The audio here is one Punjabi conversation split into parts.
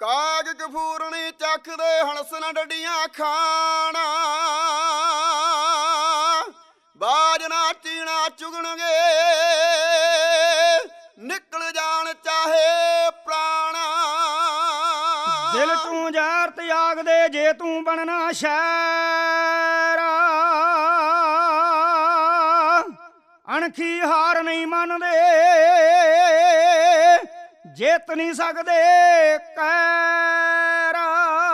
ਕਾਗ ਕਫੂਰਣੀ ਚੱਖਦੇ ਹਣਸਨ ਡੱਡੀਆਂ ਖਾਣਾ ਬਾਜਣਾ ਚੀਣਾ ਚੁਗਣਗੇ ਨਿਕਲ ਜਾਣ ਚਾਹੇ ਪ੍ਰਾਣਾ ਦਿਲ ਤੂੰ ਜ਼ਾਰ ਤਿਆਗ ਦੇ ਜੇ ਤੂੰ ਬਣਨਾ ਸ਼ਾਇਰ ਅਣਖੀ ਹਾਰ ਨਹੀਂ ਮੰਨਦੇ ਜਿੱਤ ਨਹੀਂ ਸਕਦੇ ਕੈਰਾ।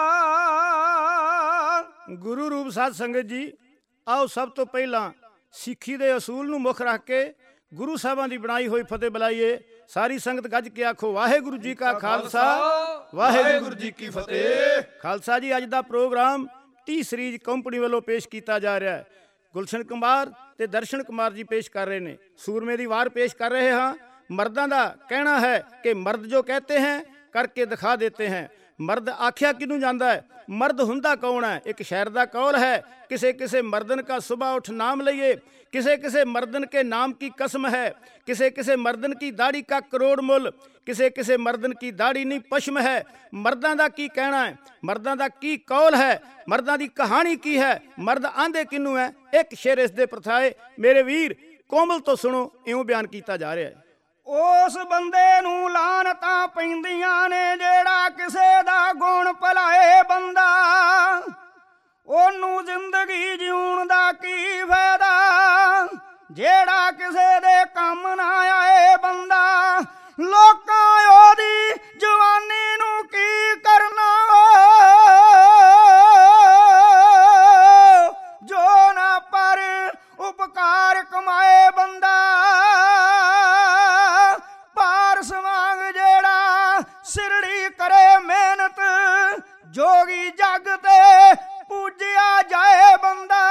ਗੁਰੂ ਰੂਪ ਸਾਧ ਸੰਗਤ ਜੀ, ਆਓ ਸਭ ਤੋਂ ਪਹਿਲਾਂ ਸਿੱਖੀ ਦੇ ਅਸੂਲ ਨੂੰ ਮੁੱਖ ਰੱਖ ਕੇ ਗੁਰੂ ਸਾਹਿਬਾਂ ਦੀ ਬਣਾਈ ਹੋਈ ਫਤਿਹ ਬੁਲਾਈਏ। ਸਾਰੀ ਸੰਗਤ ਗੱਜ ਕੇ ਆਖੋ ਵਾਹਿਗੁਰੂ ਜੀ ਕਾ ਖਾਲਸਾ ਵਾਹਿਗੁਰੂ ਜੀ ਕੀ ਫਤਿਹ। ਖਾਲਸਾ ਜੀ, ਅੱਜ ਦਾ ਪ੍ਰੋਗਰਾਮ ਟੀ ਸੀਰੀਜ਼ ਕੰਪਨੀ ਵੱਲੋਂ ਪੇਸ਼ ਕੀਤਾ ਜਾ ਰਿਹਾ ਹੈ। ਗੁਲਸ਼ਨ ਕੁਮਾਰ ਤੇ ਦਰਸ਼ਨ ਕੁਮਾਰ ਜੀ ਪੇਸ਼ ਕਰ ਰਹੇ ਨੇ। ਸੂਰਮੇ ਦੀ ਵਾਰ ਪੇਸ਼ ਕਰ ਰਹੇ ਹਾਂ। ਮਰਦਾਂ ਦਾ ਕਹਿਣਾ ਹੈ ਕਿ ਮਰਦ ਜੋ ਕਹਤੇ ਹੈ ਕਰਕੇ ਦਿਖਾ ਦੇਤੇ ਹੈ। ਮਰਦ ਆਖਿਆ ਕਿਹਨੂੰ ਜਾਂਦਾ ਹੈ, ਮਰਦ ਹੁੰਦਾ ਕੌਣ ਹੈ। ਇੱਕ ਸ਼ਾਇਰ ਦਾ ਕੌਲ ਹੈ, किसे किसे मर्दन का सुबह उठ नाम लइए, किसे किसे मर्दन के नाम की कसम है, किसे किसे मर्दन की दाढ़ी का करोड़ मुल, किसे किसे मर्दन की दाढ़ी नहीं पश्म है। मर्दां दा की कहना है, मर्दां दा की कौल है, मर्दां दी कहानी की है, मर्द आंदे किनू है। एक शेर इस दे प्रथाए मेरे वीर कोमल तो सुनो, इउं बयान कीता जा रहा है। ਉਸ ਬੰਦੇ ਨੂੰ ਲਾਨਤਾਂ ਪੈਂਦੀਆਂ ਨੇ ਜਿਹੜਾ ਕਿਸੇ ਦਾ ਗੁਣ ਭੁਲਾਏ ਬੰਦਾ, ਉਹਨੂੰ ਜ਼ਿੰਦਗੀ ਜਿਉਣ ਦਾ ਕੀ ਫਾਇਦਾ, ਜਿਹੜਾ ਕਿਸੇ ਦੇ ਕੰਮ ਨਾ ਆਏ ਬੰਦਾ। ਲੋਕਾਂ ਉਹਦੀ ਜਵਾਨੀ ਨੂੰ ਕੀ ਕਰਨਾ, ਜੋ ਨਾ ਪਰ ਉਪਕਾਰ ਕਮਾਏ ਬੰਦਾ। ਪਾਰਸ ਵਾਂਗ ਜਿਹੜਾ ਸਿਰੜੀ ਕਰੇ ਮਿਹਨਤ, ਜੋਗੀ ਜੱਗ ਤੇ ਪੂਜਿਆ ਜਾਏ ਬੰਦਾ।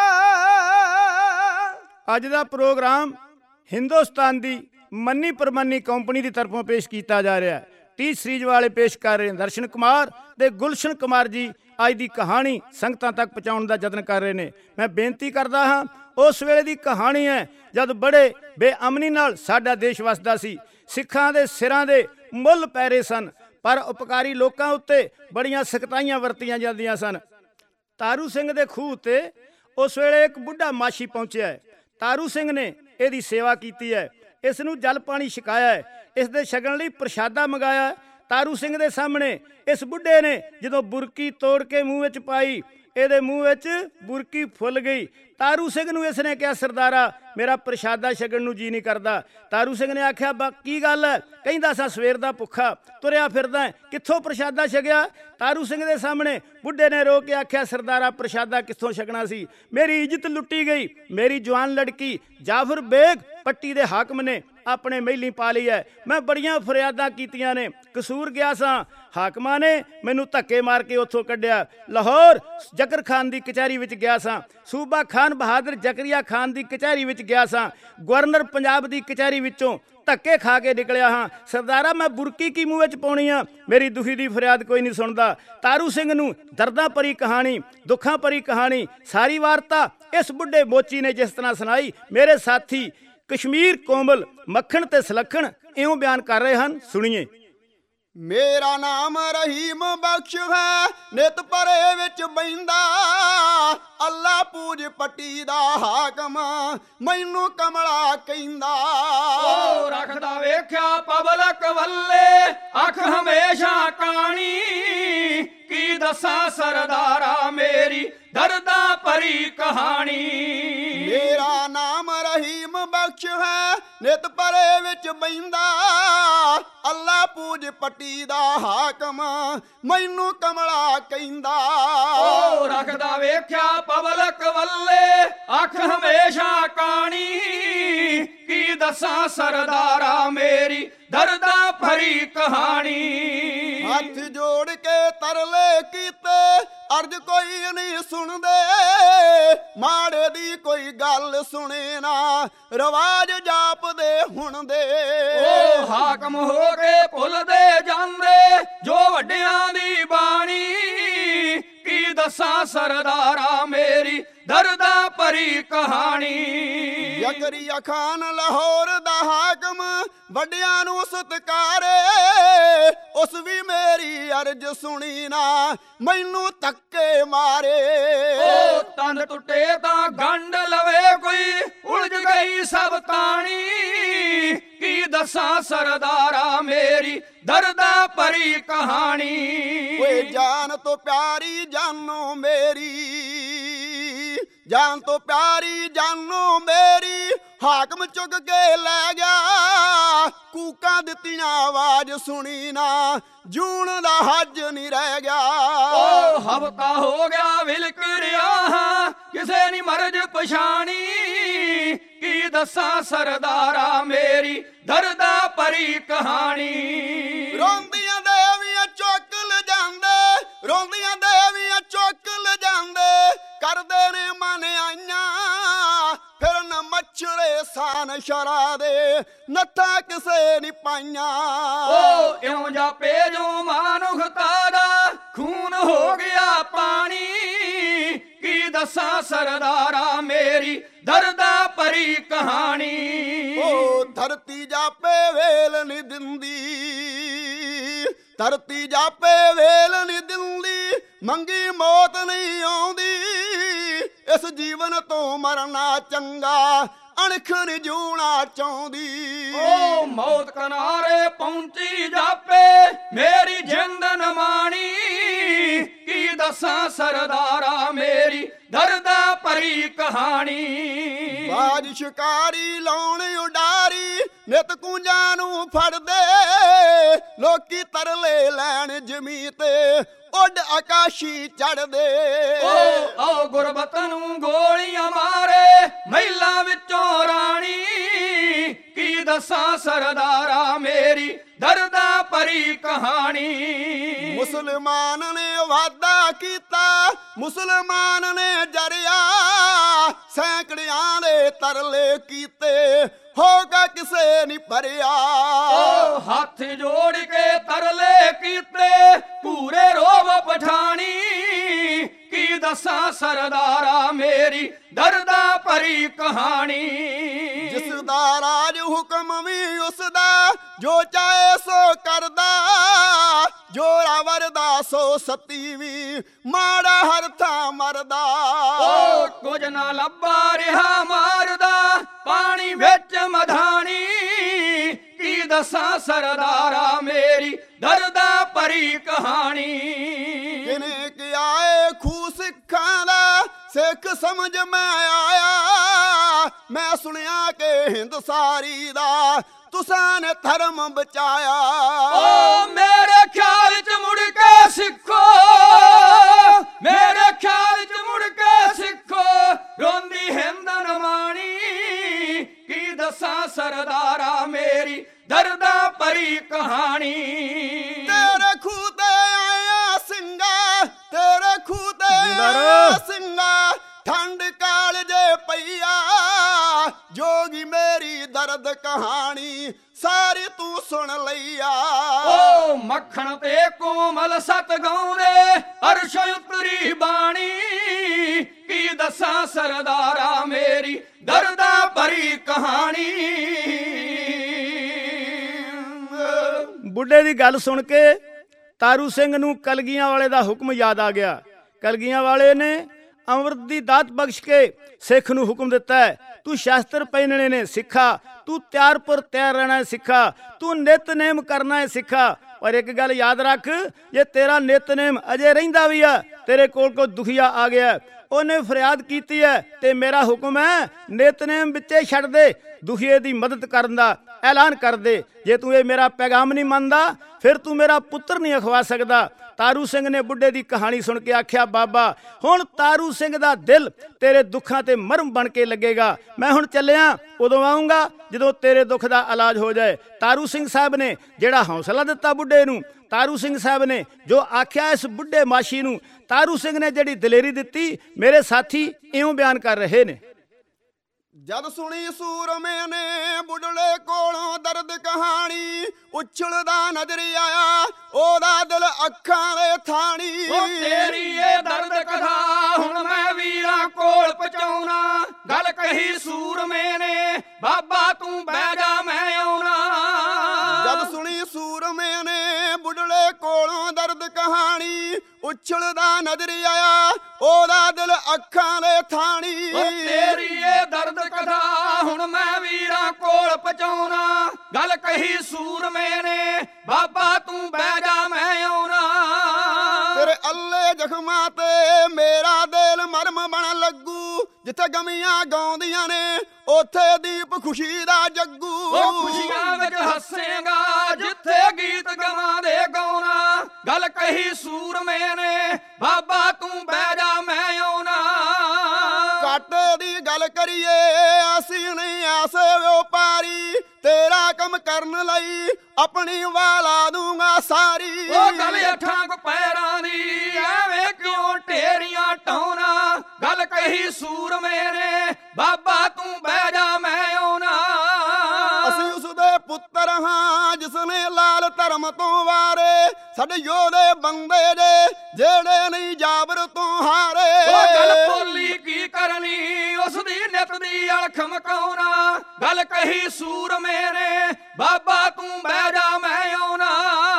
ਅੱਜ ਦਾ ਪ੍ਰੋਗਰਾਮ ਹਿੰਦੁਸਤਾਨ ਦੀ ਮੰਨੀ ਪ੍ਰਮੰਨੀ ਕੰਪਨੀ ਦੀ ਤਰਫੋਂ ਪੇਸ਼ ਕੀਤਾ ਜਾ ਰਿਹਾ ਹੈ। ਟੀ ਸੀਰੀਜ਼ ਵਾਲੇ ਪੇਸ਼ ਕਰ ਰਹੇ ਨੇ ਦਰਸ਼ਨ ਕੁਮਾਰ ਤੇ ਗੁਲਸ਼ਨ ਕੁਮਾਰ ਜੀ। ਅੱਜ ਦੀ ਕਹਾਣੀ ਸੰਗਤਾਂ ਤੱਕ ਪਹੁੰਚਾਉਣ ਦਾ ਯਤਨ ਕਰ ਰਹੇ ਨੇ। ਮੈਂ ਬੇਨਤੀ ਕਰਦਾ ਹਾਂ, ਉਸ ਵੇਲੇ ਦੀ ਕਹਾਣੀ ਹੈ ਜਦ ਬੜੇ ਬੇਅਮਨੀ ਨਾਲ ਸਾਡਾ ਦੇਸ਼ ਵਸਦਾ ਸੀ। ਸਿੱਖਾਂ ਦੇ ਸਿਰਾਂ ਦੇ ਮੁੱਲ ਪੈਰੇ ਸਨ, ਪਰ ਉਪਕਾਰੀ ਲੋਕਾਂ ਉੱਤੇ ਬੜੀਆਂ ਸਖਤਾਈਆਂ ਵਰਤੀਆਂ ਜਾਂਦੀਆਂ ਸਨ। ਤਾਰੂ ਸਿੰਘ ਦੇ ਖੂਹ ਉੱਤੇ ਉਸ ਵੇਲੇ ਇੱਕ ਬੁੱਢਾ ਮਾਛੀ ਪਹੁੰਚਿਆ ਹੈ। ਤਾਰੂ ਸਿੰਘ ਨੇ ਇਹਦੀ ਸੇਵਾ ਕੀਤੀ ਹੈ, ਇਸ ਨੂੰ ਜਲ ਪਾਣੀ ਛਕਾਇਆ ਹੈ, ਇਸ ਦੇ ਛਕਣ ਲਈ ਪ੍ਰਸ਼ਾਦਾ ਮੰਗਾਇਆ। ਤਾਰੂ ਸਿੰਘ ਦੇ ਸਾਹਮਣੇ ਇਸ ਬੁੱਢੇ ਨੇ ਜਦੋਂ ਬੁਰਕੀ ਤੋੜ ਕੇ ਮੂੰਹ ਵਿੱਚ ਪਾਈ, ਇਹਦੇ ਮੂੰਹ ਵਿੱਚ ਬੁਰਕੀ ਫੁੱਲ ਗਈ। ਤਾਰੂ ਸਿੰਘ ਨੂੰ ਇਸ ਨੇ ਕਿਹਾ, ਸਰਦਾਰਾ ਮੇਰਾ ਪ੍ਰਸ਼ਾਦਾ ਛਕਣ ਨੂੰ ਜੀ ਨਹੀਂ ਕਰਦਾ। ਤਾਰੂ ਸਿੰਘ ਨੇ ਆਖਿਆ, ਕੀ ਗੱਲ ਹੈ? ਕਹਿੰਦਾ ਸਾਂ ਸਵੇਰ ਦਾ ਭੁੱਖਾ ਤੁਰਿਆ ਫਿਰਦਾ, ਕਿੱਥੋਂ ਪ੍ਰਸ਼ਾਦਾ ਛਕਿਆ? ਤਾਰੂ ਸਿੰਘ ਦੇ ਸਾਹਮਣੇ ਬੁੱਢੇ ਨੇ ਰੋ ਕੇ ਆਖਿਆ, ਸਰਦਾਰਾ ਪ੍ਰਸ਼ਾਦਾ ਕਿੱਥੋਂ ਛਕਣਾ ਸੀ, ਮੇਰੀ ਇੱਜ਼ਤ ਲੁੱਟੀ ਗਈ। ਮੇਰੀ ਜਵਾਨ ਲੜਕੀ ਜਾਫਰ ਬੇਗ ਪੱਟੀ ਦੇ ਹਾਕਮ ਨੇ ਆਪਣੇ ਮਹਿਲੀ ਪਾ ਲਈ ਹੈ। ਮੈਂ ਬੜੀਆਂ ਫਰਿਆਦਾਂ ਕੀਤੀਆਂ ਨੇ, ਕਸੂਰ ਗਿਆ ਸਾਂ, ਹਾਕਮਾਂ ਨੇ ਮੈਨੂੰ ਧੱਕੇ ਮਾਰ ਕੇ ਉੱਥੋਂ ਕੱਢਿਆ। ਲਾਹੌਰ ਜ਼ਕਰ ਖਾਨ ਦੀ ਕਚਹਿਰੀ ਵਿੱਚ ਗਿਆ ਸਾਂ, ਸੂਬਾ ਖਾਨ ਬਹਾਦਰ ਜ਼ਕਰੀਆ ਖਾਨ ਦੀ ਕਚਹਿਰੀ ਵਿੱਚ ਗਿਆ ਸਾਂ, ਗਵਰਨਰ ਪੰਜਾਬ ਦੀ ਕਚਹਿਰੀ ਵਿੱਚੋਂ ਧੱਕੇ ਖਾ ਕੇ ਨਿਕਲਿਆ ਹਾਂ। ਸਰਦਾਰਾ ਮੈਂ ਬੁਰਕੀ ਕੀ ਮੂੰਹ ਵਿੱਚ ਪਾਉਣੀ ਆ, ਮੇਰੀ ਦੁਖੀ ਦੀ ਫਰਿਆਦ ਕੋਈ ਨਹੀਂ ਸੁਣਦਾ। ਤਾਰੂ ਸਿੰਘ ਨੂੰ ਦਰਦਾਂ ਭਰੀ ਕਹਾਣੀ, ਦੁੱਖਾਂ ਭਰੀ ਕਹਾਣੀ, ਸਾਰੀ ਵਾਰਤਾ ਇਸ ਬੁੱਢੇ ਮੋਚੀ ਨੇ ਜਿਸ ਤਰ੍ਹਾਂ ਸੁਣਾਈ, ਮੇਰੇ ਸਾਥੀ ਕਸ਼ਮੀਰ ਕੋਮਲ ਮੱਖਣ ਤੇ ਸਲੱਖਣ ਇਉਂ ਬਿਆਨ ਕਰ ਰਹੇ ਹਨ, ਸੁਣੀਏ। ਮੇਰਾ ਨਾਮ ਰਹੀਮ ਬਖਸ਼ ਹੈ, ਨਿਤ ਪਰੇ ਵਿੱਚ ਬੈਂਦਾ, ਅੱਲਾ ਪੂਜ ਪੱਟੀ ਦਾ ਹਾਕਮ ਮੈਨੂੰ ਕਮਲਾ ਕਹਿੰਦਾ। ਉਹ ਰੱਖਦਾ ਵੇਖਿਆ ਪਬਲਿਕ ਵੱਲੇ ਅੱਖ ਹਮੇਸ਼ਾ ਕਾਣੀ, ਕੀ ਦੱਸਾਂ ਸਰਦਾਰਾ ਮੇਰੀ ਦਰਦਾਂ ਭਰੀ ਕਹਾਣੀ। ਮੇਰਾ ਨਾਮ ਰਹੀਮ ਬਖਸ਼ ਹੈ, ਨਿਤ ਪਰੇ ਵਿੱਚ ਬੈਂਦਾ, ਅੱਲਾ ਪੂਜ ਪੱਟੀ ਦਾ ਹਾਕਮ ਮੈਨੂੰ ਕਮਲਾ ਕਹਿੰਦਾ। ਉਹ ਰੱਖਦਾ ਵੇਖਿਆ ਪਬਲਿਕ ਵੱਲੇ ਅੱਖ ਹਮੇਸ਼ਾ ਕਾਣੀ, ਕੀ ਦੱਸਾਂ ਸਰਦਾਰਾ ਮੇਰੀ ਦਰਦਾਂ ਭਰੀ ਕਹਾਣੀ। ਹੱਥ ਜੋੜ ਕੇ ਤਰਲੇ ਕੀਤੇ ਅਰਜ਼ ਕੋਈ ਨਹੀਂ ਸੁਣਦੇ, ਮਾੜੇ ਦੀ ਕੋਈ ਗੱਲ ਸੁਣੇ ਨਾ, ਰਵਾਜ ਜਾਪਦੇ ਹੁਣ ਦੇ। ਉਹ ਹਾਕਮ ਹੋ ਕੇ ਭੁੱਲਦੇ ਜਾਂਦੇ ਜੋ ਵੱਡਿਆਂ ਦੀ ਬਾਣੀ, ਕੀ ਦੱਸਾਂ ਸਰਦਾਰਾ ਮੇਰੀ ਦਰਦਾਂ ਭਰੀ ਕਹਾਣੀ। ਜ਼ਕਰੀਆ ਖਾਨ ਲਾਹੌਰ ਦਾ ਹਾਕਮ ਵੱਡਿਆਂ ਨੂੰ ਸਤਿਕਾਰੇ, ਉਸ ਵੀ ਮੇਰੀ ਅਰਜ ਸੁਣੀ ਨਾ ਮੈਨੂੰ ਧੱਕੇ ਮਾਰੇ। ਉਹ ਤੰਦ ਟੁੱਟੇ ਤਾਂ ਗੰਢ ਲਵੇ ਕੋਈ ਉਲਝ ਗਈ ਸਭ ਤਾਣੀ, ਕੀ ਦੱਸਾਂ ਸਰਦਾਰਾ ਮੇਰੀ ਦਰਦਾਂ ਭਰੀ ਕਹਾਣੀ। ਓਏ ਜਾਨ ਤੋਂ ਪਿਆਰੀ ਜਾਨੋ ਮੇਰੀ, ਜਾਨ ਤੋਂ ਪਿਆਰੀ ਜਾਨੋ ਮੇਰੀ ਹਾਕਮ ਚੁੱਕ ਕੇ ਲੈ ਗਿਆ। ਕੂਕਾਂ ਦਿੱਤੀਆਂ ਆਵਾਜ਼ ਸੁਣੀ ਨਾ ਜੂਣ ਦਾ ਹੱਜ ਨਹੀਂ ਰਹਿ ਗਿਆ। ਉਹ ਹਫ਼ਤਾ ਹੋ ਗਿਆ ਵਿਲਕ ਰਿਹਾ ਕਿਸੇ ਨੀ ਮਰਜ ਪਛਾਣੀ, ਕੀ ਦੱਸਾਂ ਸਰਦਾਰਾ ਮੇਰੀ ਦਰਦਾਂ ਭਰੀ ਕਹਾਣੀ। ਰੋਂਦੀਆਂ ਦੇਵੀਆਂ ਚੁੱਕ ਲਿਜਾਂਦੇ, ਰੋਂਦੀਆਂ ਦੇਵੀਆਂ ਚੁੱਕ ਲਿਜਾਂਦੇ ਕਰਦੇ ਨੇ ਮਨ ਆਈਆਂ। ਫਿਰ ਨਾ ਮੱਛਰੇ ਸਾਨ ਸ਼ਰਾ ਦੇ ਨੱਥਾਂ ਕਿਸੇ ਨੀ ਪਾਈਆਂ। ਉਹ ਇਉਂ ਜਾਪੇ ਜੋ ਮਾਨੁਖਤਾ ਦਾ ਖੂਨ ਹੋ ਗਿਆ ਪਾਣੀ, ਕੀ ਦੱਸਾਂ ਸਰਦਾਰਾ ਮੇਰੀ ਦਰਦਾਂ ਭਰੀ ਕਹਾਣੀ। ਉਹ ਧਰਤੀ ਜਾਪੇ ਵੇਲ ਨੀ ਦਿੰਦੀ, ਧਰਤੀ ਜਾਪੇ ਵੇਲ ਨੀ ਦਿੰਦੀ ਮੰਗੀ ਮੌਤ ਨਹੀਂ ਆਉਂਦੀ। ਇਸ ਜੀਵਨ ਤੋਂ ਮਰਨਾ ਚੰਗਾ ਅਣਖ ਨੀ ਜੂਣਾ ਚਾਹੁੰਦੀ। ਉਹ ਮੌਤ ਕਿਨਾਰੇ ਪਹੁੰਚੀ ਜਾਪੇ ਮੇਰੀ ਜਿੰਦ ਨਮਾਣੀ, ਕੀ ਦੱਸਾਂ ਸਰਦਾਰਾ ਮੇਰੀ ਦਰਦਾਂ ਭਰੀ ਕਹਾਣੀ। ਬਾਜ ਸ਼ਿਕਾਰੀ ਲਾਉਣ ਉਡਾਰੀ ਨਿਤ ਕੁੰਜਾਂ ਨੂੰ ਫੜਦੇ, ਲੋਕੀ ਤਰਲੇ ਲੈਣ ਜ਼ਮੀਨ ਤੇ ਉੱਡ ਆਕਾਸ਼ੀ ਚੜਦੇ। ਉਹ ਗੁਰਬਤ ਨੂੰ ਗੋਲੀਆਂ ਮਾਰੇ ਮਹਿਲਾਂ ਵਿੱਚੋਂ ਰਾਣੀ, ਕੀ ਦੱਸਾਂ ਸਰਦਾਰਾ ਮੇਰੀ ਦਰਦਾਂ ਭਰੀ ਕਹਾਣੀ। ਮੁਸਲਮਾਨ ਨੇ ਵਾਅਦਾ ਕੀਤਾ, ਮੁਸਲਮਾਨ ਨੇ ਜਰਿਆ ਸੈਂਕੜਿਆਂ ਦੇ ਤਰਲੇ ਕੀਤੇ ਹੋਗਾ ਕਿਸੇ ਨੀ ਭਰਿਆ। ਉਹ ਹੱਥ ਜੋੜ ਕੇ ਤਰਲੇ ਕੀਤੇ ਪੂਰੇ ਰੋਬ ਪਠਾਣੀ, ਕੀ ਦੱਸਾਂ ਸਰਦਾਰਾ ਮੇਰੀ ਦਰਦਾਂ ਭਰੀ ਕਹਾਣੀ। ਜਿਸ ਦਾ ਰਾਜ ਹੁਕਮ ਵੀ ਉਸ ਦਾ ਜੋ ਚਾਹੇ ਸੋ ਕਰਦਾ, ਜੋਰਾਵਰ ਦਾ ਸੋ ਸਤੀ ਵੀ ਮਾੜਾ ਹਰ ਥਾਂ ਮਰਦਾ। ਉਹ ਕੁਝ ਨਾ ਲੱਭਾ ਰਿਹਾ ਮਾਰਦਾ ਪਾਣੀ ਵਿੱਚ ਮਧਾਣੀ, ਕੀ ਦੱਸਾਂ ਸਰਦਾਰਾ ਮੇਰੀ ਦਰਦਾਂ ਭਰੀ ਕਹਾਣੀ। ਕਿਨੇ ਕਿਹਾ ਏ ਖੂਹ ਸਿੱਖਾਂ ਦਾ ਸਿੱਖ ਸਮਝ ਮੈਂ ਆਇਆ, ਮੈਂ ਸੁਣਿਆ ਕਿ ਹਿੰਦ ਸਾਰੀ ਦਾ ਤੁਸਾਂ ਨੇ ਧਰਮ ਬਚਾਇਆ। ਓ ਮੇਰੇ ਖਿਆਲ ਚ ਮੁੜ ਕੇ ਸਿੱਖੋ, ਮੇਰੇ ਖਿਆਲ ਚ ਮੁੜ ਕੇ ਸਿੱਖੋ ਰੋਂਦੀ ਹਿੰਦ ਨਮਾਣੀ, ਕੀ ਦੱਸਾਂ ਸਰਦਾਰਾ ਮੇਰੀ ਦਰਦਾਂ ਭਰੀ ਕਹਾਣੀ। ਤੇਰੇ ਖੂਹ ਤੇ ਆਇਆ ਸਿੰਘਾ, ਤੇਰੇ ਖੂਹ ਤੇ ਆਇਆ ਸਿੰਘਾ ਠੰਡ ਕਾਲ ਜੇ ਪਈਆ, ਜੋਗੀ ਮੇਰੀ ਦਰਦ ਕਹਾਣੀ ਸਾਰੀ ਤੂੰ ਸੁਣ ਲਈਆ। ਓ ਮੱਖਣ ਤੇ ਕੋਮਲ ਸਤ ਗਾਉਂਦੇ ਅਰਸ਼ ਉਤਰੀ ਬਾਣੀ, ਕੀ ਦੱਸਾਂ ਸਰਦਾਰਾ ਮੇਰੀ ਦਰਦਾਂ ਭਰੀ ਕਹਾਣੀ। ਬੁੱਢੇ ਦੀ ਗੱਲ ਸੁਣ ਕੇ ਤਾਰੂ ਸਿੰਘ ਨੂੰ ਕਲਗੀਆਂ ਵਾਲੇ ਦਾ ਹੁਕਮ ਯਾਦ ਆ ਗਿਆ। ਕਲਗੀਆਂ ਵਾਲੇ ਨੇ ਅੰਮ੍ਰਿਤ ਦੀ ਦਾਤ ਬਖਸ਼ ਕੇ ਸਿੱਖ ਨੂੰ ਹੁਕਮ ਦਿੱਤਾ ਹੈ, ਤੂੰ ਸ਼ਾਸਤਰ ਪਹਿਨਣੇ ਨੇ ਸਿੱਖਾ, ਤੂੰ ਤਿਆਰ ਪਰ ਤਿਆਰ ਰਹਿਣਾ ਹੈ ਸਿੱਖਾ, ਤੂੰ ਨਿਤਨੇਮ ਕਰਨਾ ਹੈ ਸਿੱਖਾ। ਪਰ ਇੱਕ ਗੱਲ ਯਾਦ ਰੱਖ, ਜੇ ਤੇਰਾ ਨਿਤਨੇਮ ਅਜੇ ਰਹਿੰਦਾ ਵੀ ਆ, ਤੇਰੇ ਕੋਲ ਕੋਈ ਦੁਖੀਆ ਆ ਗਿਆ, ਉਹਨੇ ਫਰਿਆਦ ਕੀਤੀ ਹੈ ਤੇ ਮੇਰਾ ਹੁਕਮ ਹੈ ਨਿਤਨੇਮ ਵਿੱਚੇ ਛੱਡ ਦੇ, ਦੁਖੀਏ ਦੀ ਮਦਦ ਕਰਨ ਦਾ ਐਲਾਨ ਕਰ ਦੇ। ਜੇ ਤੂੰ ਇਹ ਮੇਰਾ ਪੈਗਾਮ ਨਹੀਂ ਮੰਨਦਾ ਫਿਰ ਤੂੰ ਮੇਰਾ ਪੁੱਤਰ ਨਹੀਂ ਅਖਵਾ ਸਕਦਾ। ਤਾਰੂ ਸਿੰਘ ਨੇ ਬੁੱਢੇ ਦੀ ਕਹਾਣੀ ਸੁਣ ਕੇ ਆਖਿਆ, ਬਾਬਾ ਹੁਣ ਤਾਰੂ ਸਿੰਘ ਦਾ ਦਿਲ ਤੇਰੇ ਦੁੱਖਾਂ ਤੇ ਮਰਮ ਬਣ ਕੇ ਲੱਗੇਗਾ। ਮੈਂ ਹੁਣ ਚੱਲਿਆ, ਉਦੋਂ ਆਊਂਗਾ ਜਦੋਂ ਤੇਰੇ ਦੁੱਖ ਦਾ ਇਲਾਜ ਹੋ ਜਾਏ। ਤਾਰੂ ਸਿੰਘ ਸਾਹਿਬ ਨੇ ਜਿਹੜਾ ਹੌਸਲਾ ਦਿੱਤਾ ਬੁੱਢੇ ਨੂੰ, ਤਾਰੂ ਸਿੰਘ ਸਾਹਿਬ ਨੇ ਜੋ ਆਖਿਆ ਇਸ ਬੁੱਢੇ ਮਾਸ਼ੀ ਨੂੰ, ਤਾਰੂ ਸਿੰਘ ਨੇ ਜਿਹੜੀ ਦਲੇਰੀ ਦਿੱਤੀ, ਮੇਰੇ ਸਾਥੀ ਇਉਂ ਬਿਆਨ ਕਰ ਰਹੇ ਨੇ। ਜਦ ਸੁਣੀ ਸੂਰਮੇ ਨੇ ਬੁੱਢੜੇ ਕੋਲੋਂ ਦਰਦ ਕਹਾਣੀ, ਉਛਲਦਾ ਨਜ਼ਰ ਆਇਆ ਉਹਦਾ ਦਿਲ ਅੱਖਾਂ ਦੇ ਥਾਣੀ। ਓ ਤੇਰੀ ਇਹ ਦਰਦ ਕਥਾ ਹੁਣ ਮੈਂ ਵੀਰਾਂ ਕੋਲ ਪਹੁੰਚਾਉਣਾ, ਗੱਲ ਕਹੀ ਸੂਰਮੇ ਨੇ ਬਾਬਾ ਤੂੰ ਬਹਿ ਜਾ ਮੈਂ ਆਉਣਾ। ਜਦ ਸੁਣੀ ਸੂਰਮੇ ਨੇ ਬੁੱਢੜੇ ਕੋਲ ਕੋਲੋਂ ਦਰਦ ਕਹਾਣੀ ਉਛਲਦਾ ਨਜ਼ਰ ਆਇਆ ਉਹਦਾ ਦਿਲ ਅੱਖਾਂ ਦੇ ਥਾਣੀ। ਤੇਰੀ ਇਹ ਦਰਦ ਕਥਾ ਹੁਣ ਮੈਂ ਵੀਰਾਂ ਕੋਲ ਪਹੁੰਚਾਉਣਾ, ਗੱਲ ਕਹੀ ਸੂਰਮੇ ਨੇ ਬਾਬਾ ਤੂੰ ਬਹਿ ਜਾ ਮੈਂ ਆਉਣਾ। ਤੇਰੇ ਅੱਲੇ ਜ਼ਖਮਾਂ ਤੇ ਮੇਰਾ ਦਿਲ ਮਰਮ ਬਣ ਲੱਗੂ, ਜਿੱਥੇ ਗਮੀਆਂ ਗਾਉਂਦੀਆਂ ਨੇ ਉੱਥੇ ਦੀਪ ਖੁਸ਼ੀ ਦਾ ਜੱਗੂ। ਉਹ ਖੁਸ਼ੀਆਂ ਵਿੱਚ ਹੱਸੇਗਾ ਜਿੱਥੇ ਗੀਤ ਗਵਾਂ ਦੇ ਗਾਉਣਾ, ਗੱਲ ਕਹੀ ਸੂਰਮੇ ਨੇ ਬਾਬਾ ਤੂੰ ਬਹਿ ਜਾ ਮੈਂ ਆਉਣਾ। ਘਾਟੇ ਦੀ ਗੱਲ ਕਰੀਏ ਅਸੀਂ ਨਹੀਂ ਆਸੇ ਵਪਾਰੀ, ਤੇਰਾ ਕੰਮ ਕਰਨ ਲਈ ਆਪਣੀ ਵਾਲਾ ਦੂੰਗਾ ਸਾਰੀ। ਉਹ ਗੱਲ ਅੱਠਾਂ ਕੁ ਪੈਰਾਂ ਦੀ ਐਵੇਂ ਕਿਉਂ ਢੇਰੀਆਂ ਢਾਉਣਾ, ਗੱਲ ਕਹੀ ਸੂਰਮੇ ਨੇ ਬਾਬਾ ਤੂੰ ਬਹਿ ਜਾ ਮੈਂ ਆਉਣਾ। ਅਸੀਂ ਉਸ ਦੇ ਪੁੱਤਰ ਹਾਂ ਜਿਸਨੇ ਲਾਲ ਧਰਮ ਤੋਂ ਵਾਰੇ, ਸਾਡੇ ਯੋਧੇ ਬੰਦੇ ਜਿਹੜੇ ਨਹੀਂ ਜਾਬਰ ਤੋਂ ਹਾਰੇ। ਉਹ ਗੱਲ ਬੋਲੀ ਕੀ ਕਰਨੀ ਉਸ ਦੀ ਨਿਤ ਦੀ ਅਲਖ ਮਕਾਉਣਾ, ਗੱਲ ਕਹੀ ਸੂਰਮੇ ਨੇ ਬਾਬਾ ਤੂੰ ਬਹਿ ਜਾ ਮੈਂ ਆਉਣਾ।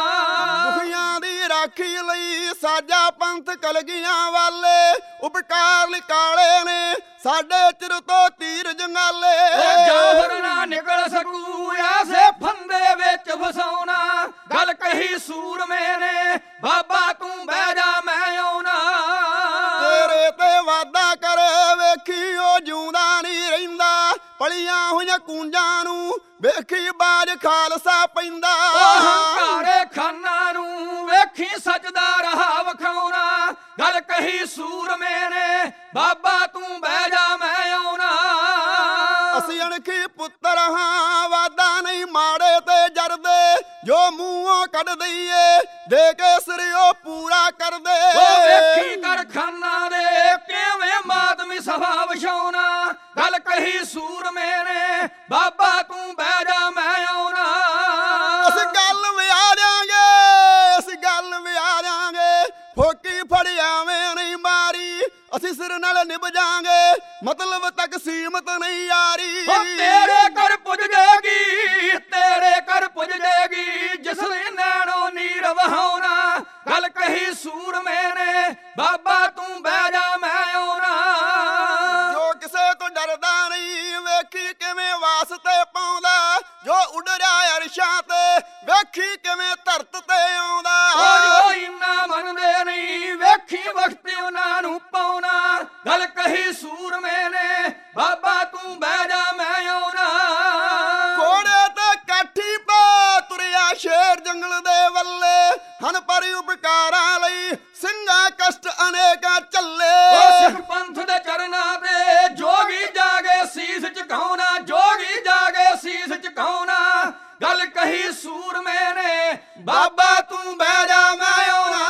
ਦੁਖੀਆਂ ਦੀ ਰਾਖੀ ਲਈ ਸਾਜਾ ਪੰਥ ਕਲਗੀਆਂ ਵਾਲੇ, ਉਪਕਾਰ ਨਿਕਾਲੇ ਨੇ ਸਾਡੇ ਚਿਰ ਤੋਂ ਤੀਰ ਜੰਗਾਲੇ। ਉਹ ਜਾਹਰ ਨਾ ਨਿਕਲ ਸਕੂ ਐਸੇ ਫੰਦੇ ਵਿੱਚ ਫਸਾਉਣਾ, ਗੱਲ ਕਹੀ ਸੂਰਮੇ ਨੇ ਬਾਬਾ ਤੂੰ ਬਹਿ ਜਾ ਮੈਂ ਆਉਣਾ। ਤੇਰੇ ਤੇ ਵਾਦਾ ਕਰੇ ਵੇਖੀ ਉਹ ਜਿਉਂਦਾ ਨਹੀਂ ਰਹਿੰਦਾ, ਪਲੀਆਂ ਹੋਈਆਂ ਕੂੰਜਾਂ ਨੂੰ ਵੇਖੀ ਬਾਜ ਖਾਲਸਾ ਪੈਂਦਾ। ਹੰਕਾਰੇ ਖਾਨਾਂ ਨੂੰ ਵੇਖੀ ਸਜਦਾ ਰਹਾ ਵਿਖਾਉਣਾ, ਗੱਲ ਕਹੀ ਸੂਰਮੇ ਨੇ ਬਾਬਾ ਤੂੰ ਬਹਿ ਜਾ ਮੈਂ ਆਉਣਾ। ਅਸੀਂ ਅਣਖੀ ਪੁੱਤਰ ਹਾਂ ਵਾਦਾ ਨਹੀਂ ਮਾੜੇ ਤੇ ਜਰਦੇ, ਜੋ ਮੂੰਹੋਂ ਕੱਢ ਦਈਏ ਦੇ ਕੇ ਸਿਰ ਉਹ ਪੂਰਾ ਕਰਦੇ। ਉਹ ਵੇਖੀ ਕਰਖਾਨਾ ਦੇ ਕਿਵੇਂ ਮਾਤਮੀ ਸਭਾ ਵਿਛਾਉਣਾ, ਗੱਲ ਕਹੀ ਸੂਰਮੇ ਨੇ ਬਾਬਾ ਤੂੰ ਬਹਿ ਜਾ ਮੈਂ ਆਉਣਾ। ਅਸੀਂ ਗੱਲ ਵਿਆਹ ਦਿਆਂਗੇ, ਅਸੀਂ ਗੱਲ ਵਿਆਹ ਦਿਆਂਗੇ, ਫੋਕੀ ਫੜਿਆਵੇਂ ਨਹੀਂ ਮਾਰੀ, ਅਸੀਂ ਸਿਰ ਨਾਲ ਨਿਭ ਜਾਾਂਗੇ ਮਤਲਬ ਤੱਕ ਸੀਮਤ ਨਹੀਂ ਯਾਰੀ। ਉਹ ਤੇਰੇ ਘਰ ਪੁੱਜ ਜਾਏਗੀ, ਤੇਰੇ ਘਰ ਪੁੱਜ ਜਾਏਗੀ ਜਿਸ ਨੇ ਨੈਣੋ ਨੀਰ ਵਹਾਉਣਾ, ਗੱਲ ਕਹੀ ਸੂਰਮੇ ਨੇ ਬਾਬਾ ਤੂੰ ਬਹਿ ਜਾ ਮੈਂ ਆਉਣਾ। ਜੋ ਕਿਸੇ ਤੋਂ ਡਰਦਾ ਨਹੀਂ ਵੇਖੀ ਕਿਵੇਂ ਵਾਸਤੇ ਪਾਉਂਦਾ, ਜੋ ਉੱਡ ਰਿਹਾ ਅਰਸ਼ਾਂ ਤੇ ਵੇਖੀ ਕਿਵੇਂ ਧਰਤ ਤੇ ਆਉਂਦਾ। ਉਹ ਜੋ ਇੰਨਾ ਮੰਨਦੇ ਨਹੀਂ ਵੇਖੀ ਵਕਤ ਉਹਨਾਂ ਨੂੰ ਪਾਉਣਾ, ਗੱਲ ਕਹੀ ਸੂਰਮੇ ਨੇ ਬਾਬਾ ਤੂੰ ਬਹਿ ਜਾ ਮੈਂ ਆਉਣਾ। ਘੋੜੇ ਤੇ ਕਾਠੀ ਪਾ ਤੁਰਿਆ ਸ਼ੇਰ ਜੰਗਲ ਦੇ ਵੱਲੇ, ਹਨ ਪਰ ਉਪਕਾਰਾਂ ਲਈ ਸਿੰਘਾਂ ਕਸ਼ਟ ਅਨੇਕਾਂ ਚੱਲੇ। ਉਹ ਸਿੱਖ ਪੰਥ ਦੇ ਚਰਨਾਂ ਤੇ ਜੋਗੀ ਜਾਗੇ ਸੀਸ ਝੁਕਾਉਣਾ, ਜੋਗੀ ਜਾਗੇ ਸੀਸ ਝੁਕਾਉਣਾ, ਗੱਲ ਕਹੀ ਸੂਰਮੇ ਨੇ ਬਾਬਾ ਤੂੰ ਬਹਿ ਜਾ ਮੈਂ ਆਉਣਾ।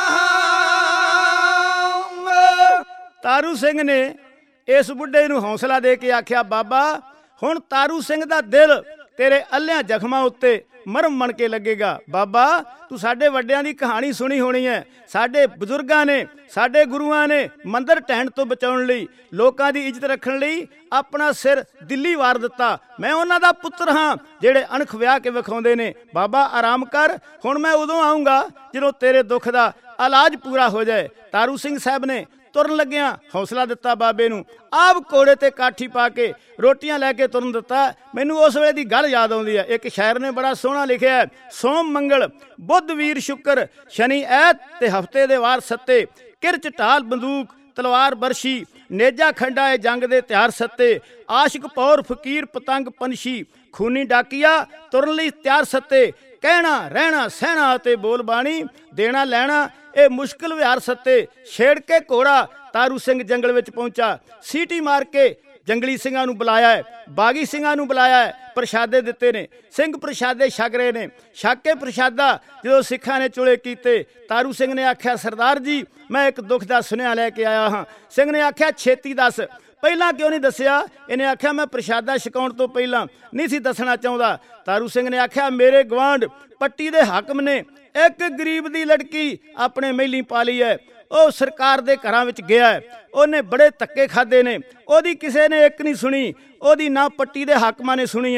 ਤਾਰੂ ਸਿੰਘ ਨੇ ਇਸ ਬੁੱਢੇ ਨੂੰ ਹੌਸਲਾ ਦੇ ਕੇ ਆਖਿਆ, ਬਾਬਾ ਹੁਣ ਤਾਰੂ ਸਿੰਘ ਦਾ ਦਿਲ ਤੇਰੇ ਅੱਲਿਆਂ ਜ਼ਖਮਾਂ ਉੱਤੇ ਮਰਮ ਬਣ ਕੇ ਲੱਗੇਗਾ। ਬਾਬਾ ਤੂੰ ਸਾਡੇ ਵੱਡਿਆਂ ਦੀ ਕਹਾਣੀ ਸੁਣੀ ਹੋਣੀ ਹੈ, ਸਾਡੇ ਬਜ਼ੁਰਗਾਂ ਨੇ ਸਾਡੇ ਗੁਰੂਆਂ ਨੇ ਮੰਦਰ ਢਹਿਣ ਤੋਂ ਬਚਾਉਣ ਲਈ, ਲੋਕਾਂ ਦੀ ਇੱਜ਼ਤ ਰੱਖਣ ਲਈ ਆਪਣਾ ਸਿਰ ਦਿੱਲੀ ਵਾਰ ਦਿੱਤਾ। ਮੈਂ ਉਹਨਾਂ ਦਾ ਪੁੱਤਰ ਹਾਂ ਜਿਹੜੇ ਅਣਖ ਵਿਆਹ ਕੇ ਵਿਖਾਉਂਦੇ ਨੇ। ਬਾਬਾ ਆਰਾਮ ਕਰ, ਹੁਣ ਮੈਂ ਉਦੋਂ ਆਊਂਗਾ ਜਦੋਂ ਤੇਰੇ ਦੁੱਖ ਦਾ ਇਲਾਜ ਪੂਰਾ ਹੋ ਜਾਏ। ਤਾਰੂ ਸਿੰਘ ਸਾਹਿਬ ਨੇ ਤੁਰਨ ਲੱਗਿਆਂ ਹੌਸਲਾ ਦਿੱਤਾ ਬਾਬੇ ਨੂੰ, ਆਪ ਘੋੜੇ ਤੇ ਕਾਠੀ ਪਾ ਕੇ ਰੋਟੀਆਂ ਲੈ ਕੇ ਤੁਰਨ ਦਿੱਤਾ। ਮੈਨੂੰ ਉਸ ਵੇਲੇ ਦੀ ਗੱਲ ਯਾਦ ਆਉਂਦੀ ਹੈ। ਇੱਕ ਸ਼ਾਇਰ ਨੇ ਬੜਾ ਸੋਹਣਾ ਲਿਖਿਆ, ਸੋਮ ਮੰਗਲ ਬੁੱਧ ਵੀਰ ਸ਼ੁੱਕਰ ਸ਼ਨੀ ਐਤ ਤੇ ਹਫਤੇ ਦੇ ਵਾਰ ਸੱਤੇ, ਕਿਰਚ ਢਾਲ ਬੰਦੂਕ ਤਲਵਾਰ ਬਰਸ਼ੀ, ਨੇਜਾ ਖੰਡਾ ਏ ਜੰਗ ਦੇ ਤਿਆਰ ਸੱਤੇ, ਆਸ਼ਿਕ ਪੌਰ ਫਕੀਰ ਪਤੰਗ ਪੰਛੀ, ਖੂਨੀ ਡਾਕੀਆ ਤੁਰਨ ਲਈ ਤਿਆਰ ਸੱਤੇ, ਕਹਿਣਾ ਰਹਿਣਾ ਸਹਿਣਾ ਅਤੇ ਬੋਲ ਬਾਣੀ, ਦੇਣਾ ਲੈਣਾ ਇਹ ਮੁਸ਼ਕਿਲ ਵਿਹਾਰ ਸੱਤੇ। ਛੇੜ ਕੇ ਘੋੜਾ ਤਾਰੂ ਸਿੰਘ ਜੰਗਲ ਵਿੱਚ ਪਹੁੰਚਾ, ਸੀਟੀ ਮਾਰ ਕੇ ਜੰਗਲੀ ਸਿੰਘਾਂ ਨੂੰ ਬੁਲਾਇਆ ਹੈ, ਬਾਗੀ ਸਿੰਘਾਂ ਨੂੰ ਬੁਲਾਇਆ ਹੈ, ਪ੍ਰਸ਼ਾਦੇ ਦਿੱਤੇ ਨੇ। ਸਿੰਘ ਪ੍ਰਸ਼ਾਦੇ ਛਕ ਰਹੇ ਨੇ। ਛਕ ਕੇ ਪ੍ਰਸ਼ਾਦਾ ਜਦੋਂ ਸਿੱਖਾਂ ਨੇ ਚੁਲੇ ਕੀਤੇ, ਤਾਰੂ ਸਿੰਘ ਨੇ ਆਖਿਆ, ਸਰਦਾਰ ਜੀ ਮੈਂ ਇੱਕ ਦੁੱਖ ਦਾ ਸੁਨੇਹਾ ਲੈ ਕੇ ਆਇਆ ਹਾਂ। ਸਿੰਘ ਨੇ ਆਖਿਆ, ਛੇਤੀ ਦੱਸ। ਪਹਿਲਾਂ ਕਿਉਂ ਨਹੀਂ ਦੱਸਿਆ? ਇਹਨੇ ਆਖਿਆ, ਮੈਂ ਪ੍ਰਸ਼ਾਦਾ ਛਕਾਉਣ ਤੋਂ ਪਹਿਲਾਂ ਨਹੀਂ ਸੀ ਦੱਸਣਾ ਚਾਹੁੰਦਾ। ਤਾਰੂ ਸਿੰਘ ਨੇ ਆਖਿਆ, ਮੇਰੇ ਗਵਾਂਢ ਪੱਟੀ ਦੇ ਹਾਕਮ ਨੇ ਇੱਕ ਗਰੀਬ ਦੀ ਲੜਕੀ ਆਪਣੇ ਮਹਿਲੀਂ ਪਾ ਲਈ ਹੈ, ਉਹ ਸਰਕਾਰ ਦੇ ਘਰਾਂ ਵਿੱਚ ਗਿਆ ਹੈ, ਉਹਨੇ ਬੜੇ ਧੱਕੇ ਖਾਦੇ ਨੇ, ਉਹਦੀ ਕਿਸੇ ਨੇ ਇੱਕ ਨਹੀਂ ਸੁਣੀ, ਉਹਦੀ ਨਾ ਪੱਟੀ ਦੇ ਹਾਕਮਾਂ ਨੇ ਸੁਣੀ ਹੈ।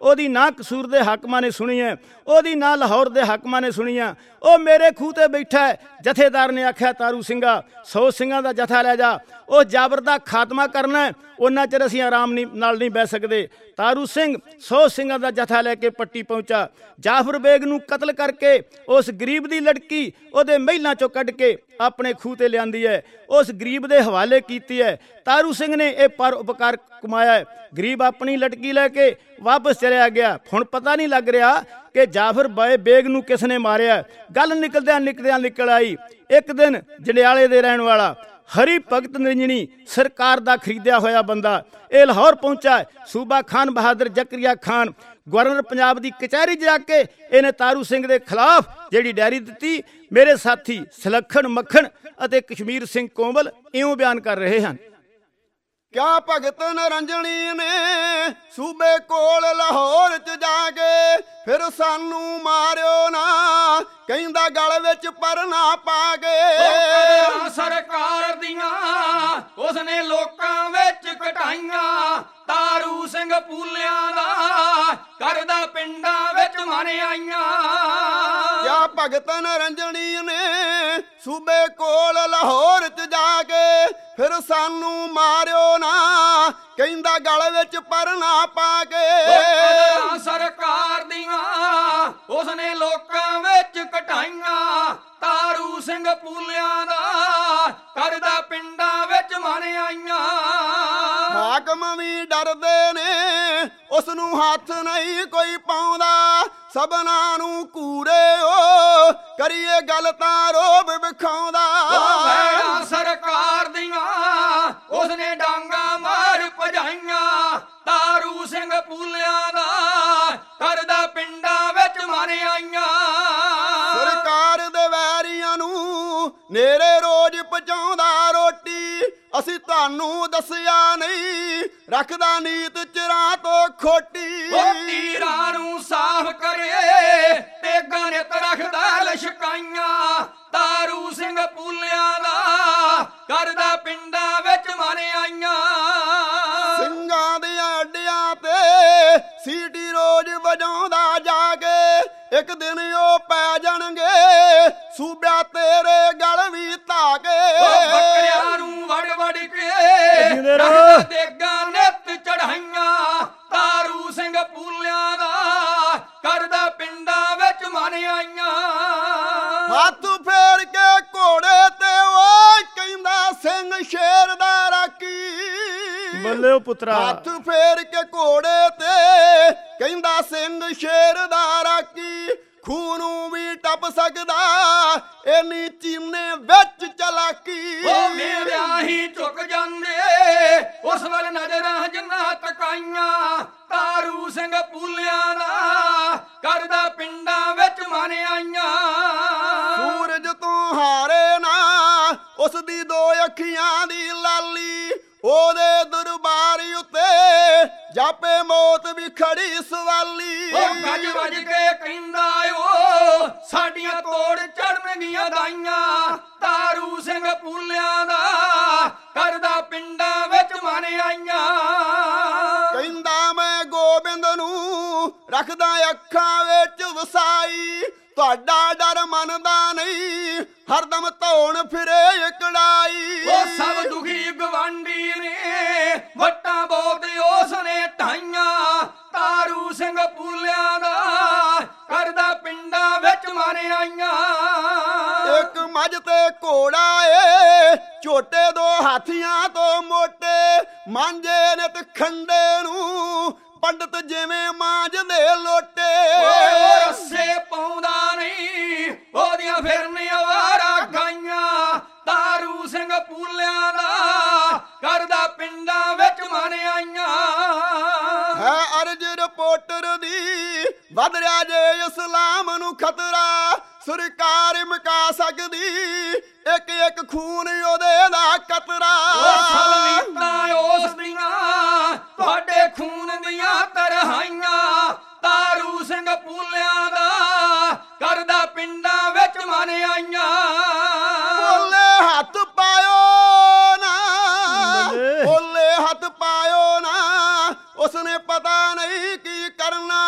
ਉਹਦੀ ਨਾ ਕਸੂਰ ਦੇ ਹਾਕਮਾਂ ਨੇ ਸੁਣੀ ਹੈ, ਉਹਦੀ ਨਾ ਲਾਹੌਰ ਦੇ ਹਾਕਮਾਂ ਨੇ ਸੁਣੀ ਆ। ਉਹ ਮੇਰੇ ਖੂਹ ਤੇ ਬੈਠਾ ਹੈ। ਜਥੇਦਾਰ ਨੇ ਆਖਿਆ ਤਾਰੂ ਸਿੰਘਾ 100 ਸਿੰਘਾਂ ਦਾ ਜਥਾ ਲੈ ਜਾ, ਉਹ ਜਾਬਰ ਦਾ ਖਾਤਮਾ ਕਰਨਾ, ਉਹਨਾਂ ਚਿਰ ਅਸੀਂ ਆਰਾਮ ਨਾਲ ਨਹੀਂ ਬਹਿ ਸਕਦੇ। ਤਾਰੂ ਸਿੰਘ 100 ਸਿੰਘਾਂ ਦਾ ਜਥਾ ਲੈ ਕੇ ਪੱਟੀ ਪਹੁੰਚਾ। ਜਾਫਰ ਬੇਗ ਨੂੰ ਕਤਲ ਕਰਕੇ ਉਸ ਗਰੀਬ ਦੀ ਲੜਕੀ ਉਹਦੇ ਮਹਿਲਾਂ ਚੋਂ ਕੱਢ ਕੇ ਆਪਣੇ ਖੂਹ ਤੇ ਲਿਆਂਦੀ ਹੈ, ਉਸ ਗਰੀਬ ਦੇ ਹਵਾਲੇ ਕੀਤੀ ਹੈ। ਤਾਰੂ ਸਿੰਘ ਨੇ ਇਹ ਪਰ ਉਪਕਾਰ ਕਮਾਇਆ ਹੈ। ਗਰੀਬ ਆਪਣੀ ਲਟਕੀ ਲੈ ਕੇ ਵਾਪਸ ਚਲਿਆ ਗਿਆ। ਹੁਣ ਪਤਾ ਨਹੀਂ ਲੱਗ ਰਿਹਾ ਕਿ ਜਾਫਰ ਬੇਗ ਨੂੰ ਕਿਸ ਨੇ ਮਾਰਿਆ। ਗੱਲ ਨਿਕਲਦਿਆਂ ਨਿਕਲ ਆਈ। ਇੱਕ ਦਿਨ ਜੰਡਿਆਲੇ ਦੇ ਰਹਿਣ ਵਾਲਾ ਹਰੀ ਭਗਤ ਨਿਰੰਜਣੀ ਸਰਕਾਰ ਦਾ ਖਰੀਦਿਆ ਹੋਇਆ ਬੰਦਾ ਇਹ ਲਾਹੌਰ ਪਹੁੰਚਾ। ਸੂਬਾ ਖਾਨ ਬਹਾਦਰ ਜ਼ਕਰੀਆ ਖਾਨ ਗਵਰਨਰ ਪੰਜਾਬ ਦੀ ਕਚਹਿਰੀ 'ਚ ਜਾ ਕੇ ਇਹਨੇ ਤਾਰੂ ਸਿੰਘ ਦੇ ਖਿਲਾਫ ਜਿਹੜੀ ਡਾਇਰੀ ਦਿੱਤੀ। ਮੇਰੇ ਸਾਥੀ ਸਲੱਖਣ ਮੱਖਣ ਅਤੇ ਕਸ਼ਮੀਰ ਸਿੰਘ ਕੋਮਲ ਇਉਂ ਬਿਆਨ ਕਰ ਰਹੇ ਹਨ। ਕਿਆ ਭਗਤ ਨਿਰੰਜਣੀ ਨੇ ਸੂਬੇ ਕੋਲ ਲਾਹੌਰ 'ਚ ਜਾ ਕੇ ਫਿਰ ਸਾਨੂੰ ਮਾਰਿਓ ਨਾ, ਕਹਿੰਦਾ ਗਲ ਵਿੱਚ ਪਰਨਾ ਪਾ ਕੇ। ਸਰਕਾਰ ਦੀਆਂ ਉਸਨੇ ਲੋਕਾਂ ਵਿੱਚ ਕਟਾਈਆਂ, ਤਾਰੂ ਸਿੰਘ ਪੂਲਿਆਂ ਦਾ ਕਰਦਾ ਪਿੰਡਾਂ ਵਿੱਚ ਮਨ ਆਈਆਂ। ਕਿਆ ਭਗਤ ਨਿਰੰਜਣੀ ਨੇ ਸੂਬੇ ਕੋਲ ਲਾਹੌਰ 'ਚ ਜਾ ਕੇ ਫਿਰ ਸਾਨੂੰ ਮਾਰਿਓ ਨਾ, ਕਹਿੰਦਾ ਗਲ ਵਿੱਚ ਪਰਨਾ ਪਾ ਕੇ। ਸਰਕਾਰ ਦੀਆਂ ਉਸਨੇ ਲੋਕਾਂ ਵਿੱਚ ਕਟਾਈਆਂ, ਤਾਰੂ ਸਿੰਘ ਪੂਲਿਆਂ ਦਾ ਕਰਦਾ ਪਿੰਡਾਂ ਵਿੱਚ ਮਨ ਆਈਆਂ। ਹਾਕਮ ਵੀ ਡਰਦੇ ਨੇ ਉਸ ਨੂੰ ਹੱਥ ਨਹੀਂ ਕੋਈ ਪਾਉਂਦਾ, ਸਭਨਾਂ ਨੂੰ ਕੂੜਿਓ ਕਰੀਏ ਗੱਲ ਤਾਂ ਰੋਬ ਵਿਖਾਉਂਦਾ। ਸਰਕਾਰ ਦੀਆਂ ਉਸਨੇ ਡਾਂਗਾ ਮਾਰ ਭਜਾਈਆਂ, ਤਾਰੂ ਸਿੰਘ ਪੂਲਿਆਂ ਦਾ ਕਰਦਾ ਪਿੰਡਾਂ ਵਿੱਚ ਮਨ ਆਈਆਂ। ਸਰਕਾਰ ਦੇ ਵੈਰੀਆਂ ਨੂੰ ਨੇਰੇ ਰੋਜ਼ ਪਹੁੰਚਾਉਂਦਾ ਰੋਟੀ, ਅਸੀਂ ਤੁਹਾਨੂੰ ਦੱਸਿਆ ਨਹੀਂ ਰੱਖਦਾ ਨੀਤ ਚਿਰਾਂ ਤੋਂ ਖੋਟੀ। ਤੀਰਾਂ ਨੂੰ ਸਾਫ਼ ਕਰੇ ਤੇ ਗਨਿਤ ਰੱਖਦਾ ਲਸ਼ਕਾਈਆਂ, ਤਾਰੂ ਸਿੰਘ ਪੂਲਿਆਂ ਦਾ ਕਰਦਾ ਪਿੰਡਾਂ ਵਿੱਚ ਮਨ ਆਈਆਂ। ਸਿੰਘਾਂ ਦੇ ਅੱਡਿਆਂ ਤੇ ਸੀਟੀ ਰੋਜ਼ ਵਜਾਉਂਦਾ ਜਾ ਕੇ, ਇੱਕ ਦਿਨ ਉਹ ਪੈ ਜਾਣਗੇ ਸੂਬਿਆ ਤੇਰੇ ਗਲ ਵੀ ਧਾਗੇ। ਬੱਕਰਿਆਂ ਨੂੰ ਵੜ ਕੇ ਦੇਗਾਂ ਨਿੱਤ ਚੜਾਈਆਂ, ਤਾਰੂ ਸਿੰਘ ਪੂਲਿਆਂ ਦਾ ਕਰਦਾ ਪਿੰਡਾਂ ਵਿੱਚ ਮਨ ਆਈਆਂ। ਹੱਥ ਫੇਰ ਕੇ ਘੋੜੇ ਤੇ ਉਹ ਕਹਿੰਦਾ ਸਿੰਘ ਸ਼ੇਰ ਦਾ ਰਾਕੀ। ਬੱਲੇ ਉਹ ਪੁੱਤਰਾ। ਹੱਥ ਫੇਰ ਕੇ ਘੋੜੇ ਤੇ ਕਹਿੰਦਾ ਸਿੰਘ ਸ਼ੇਰ ਦਾ ਰਾਕੀ, ਖੂਹ ਨੂੰ ਵੀ ਟੱਪ ਸਕਦਾ ਇੰਨੀ ਚੀਨੇ ਵਿੱਚ ਚਲਾਕੀ। ਉਹ ਮੇਰਿਆਂ ਹੀ ਝੁਕ ਜਾਂਦੇ ਉਸ ਵੱਲ ਨਜ਼ਰਾਂ ਜਿੰਨਾ ਤਕਾਈਆਂ, ਤਾਰੂ ਸਿੰਘ ਪੂਲਿਆਂ ਦਾ ਕਰਦਾ ਪਿੰਡਾਂ ਵਿੱਚ ਮਨ ਆਈਆਂ। ਸੂਰਜ ਤੋਂ ਹਾਰੇ ਨਾ ਉਸ ਦੀ ਦੋ ਅੱਖੀਆਂ ਦੀ ਲਾਲੀ, ਉਹਦੇ ਦਰਬਾਰ ਉੱਤੇ ਜਾਪੇ ਮੌਤ ਵੀ ਖੜੀ ਸਵਾਲੀ। ਉਹ ਗੱਜ ਵੱਜ ਕੇ ਕਹਿੰਦਾ ਓ ਸਾਡੀਆਂ ਤੋੜ ਚੜਨਗੀਆਂ ਦਾਈਆਂ, ਤਾਰੂ ਸਿੰਘ ਪੂਲਿਆਂ ਦਾ ਕਰਦਾ ਪਿੰਡਾਂ ਵਿੱਚ ਮਨ ਆਈਆਂ। ਕਹਿੰਦਾ ਮੈਂ ਗੋਬਿੰਦ ਨੂੰ ਰੱਖਦਾ ਅੱਖਾਂ ਵਿੱਚ ਵਸਾਈ, ਤੁਹਾਡਾ ਡਰ ਮੰਨਦਾ ਨਹੀਂ ਹਰਦਮ ਧੌਣ ਫਿਰੇ ਕੜਾਈ। ਉਹ ਸਭ ਦੁਖੀ ਗਵਾਂਢੀ ਨੇ ਵੱਟਾਂ ਬਹੁਤ ਉਸਨੇ ਢਾਈਆਂ, ਤਾਰੂ ਸਿੰਘ ਪੂਲਿਆਂ ਦਾ ਕਰਦਾ ਪਿੰਡਾਂ ਵਿੱਚ ਮਨ ਆਈਆਂ। ਇੱਕ ਮੱਝ ਤੇ ਘੋੜਾ ਏ ਝੋਟੇ ਦੋ ਹਾਥੀਆਂ ਤੋਂ ਮੋਟੇ, ਮਾਂਜੇ ਨੇ ਤੇ ਖੰਡੇ ਨੂੰ ਪੰਡਤ ਜਿਵੇਂ ਮਾਂਜਦੇ ਲੋਟੇ। ਰੱਸੇ ਪਾਉਂਦਾ ਨਹੀਂ ਉਹਦੀਆਂ ਫਿਰਨ ਅਵਾਰਾ ਗਾਈਆਂ, ਤਾਰੂ ਸਿੰਘ ਪੂਲਿਆਂ ਦਾ ਕਰਦਾ ਪਿੰਡਾਂ ਵਿੱਚ ਮਨ ਆਈਆਂ। ਹੈ ਅਰਜ ਰਿਪੋਰਟਰ ਦੀ ਵੱਧ ਰਿਹਾ ਜੇ ਇਸਲਾਮ ਨੂੰ ਖਤਰਾ, ਸਰਕਾਰ ਮੁਕਾ ਸਕਦੀ ਇੱਕ ਇੱਕ ਖੂਨ ਉਹਦੇ ਦਾ ਕਤਰਾ। ਉਸ ਦੀਆਂ ਤੁਹਾਡੇ ਖੂਨ ਦੀਆਂ ਤਰਹਾਈਆਂ, ਤਾਰੂ ਸਿੰਘ ਪੂਲਿਆਂ ਦਾ ਕਰਦਾ ਪਿੰਡਾਂ ਵਿੱਚ ਮਨ ਆਈਆਂ। ਬੋਲੇ ਹੱਥ ਪਾਇਓ ਨਾ, ਬੋਲੇ ਹੱਥ ਪਾਇਓ ਨਾ, ਉਸਨੇ ਪਤਾ ਨਹੀਂ ਕੀ ਕਰਨਾ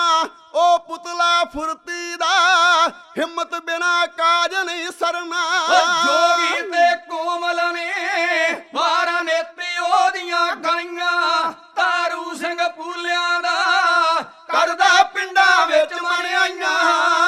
ਫੁਰਤੀ ਦਾ, ਹਿੰਮਤ ਬਿਨਾ ਕਾਜ ਨਹੀਂ ਸਰਨਾ। ਜੋਗੀ ਤੇ ਕੋਮਲ ਨੇ ਵਾਰਾਂ ਨੇਤੀ ਉਹਦੀਆਂ ਗਾਈਆਂ, ਤਾਰੂ ਸਿੰਘ ਪੂਲਿਆਂ ਦਾ ਕਰਦਾ ਪਿੰਡਾਂ ਵਿੱਚ ਮਣਿਆਈਆਂ।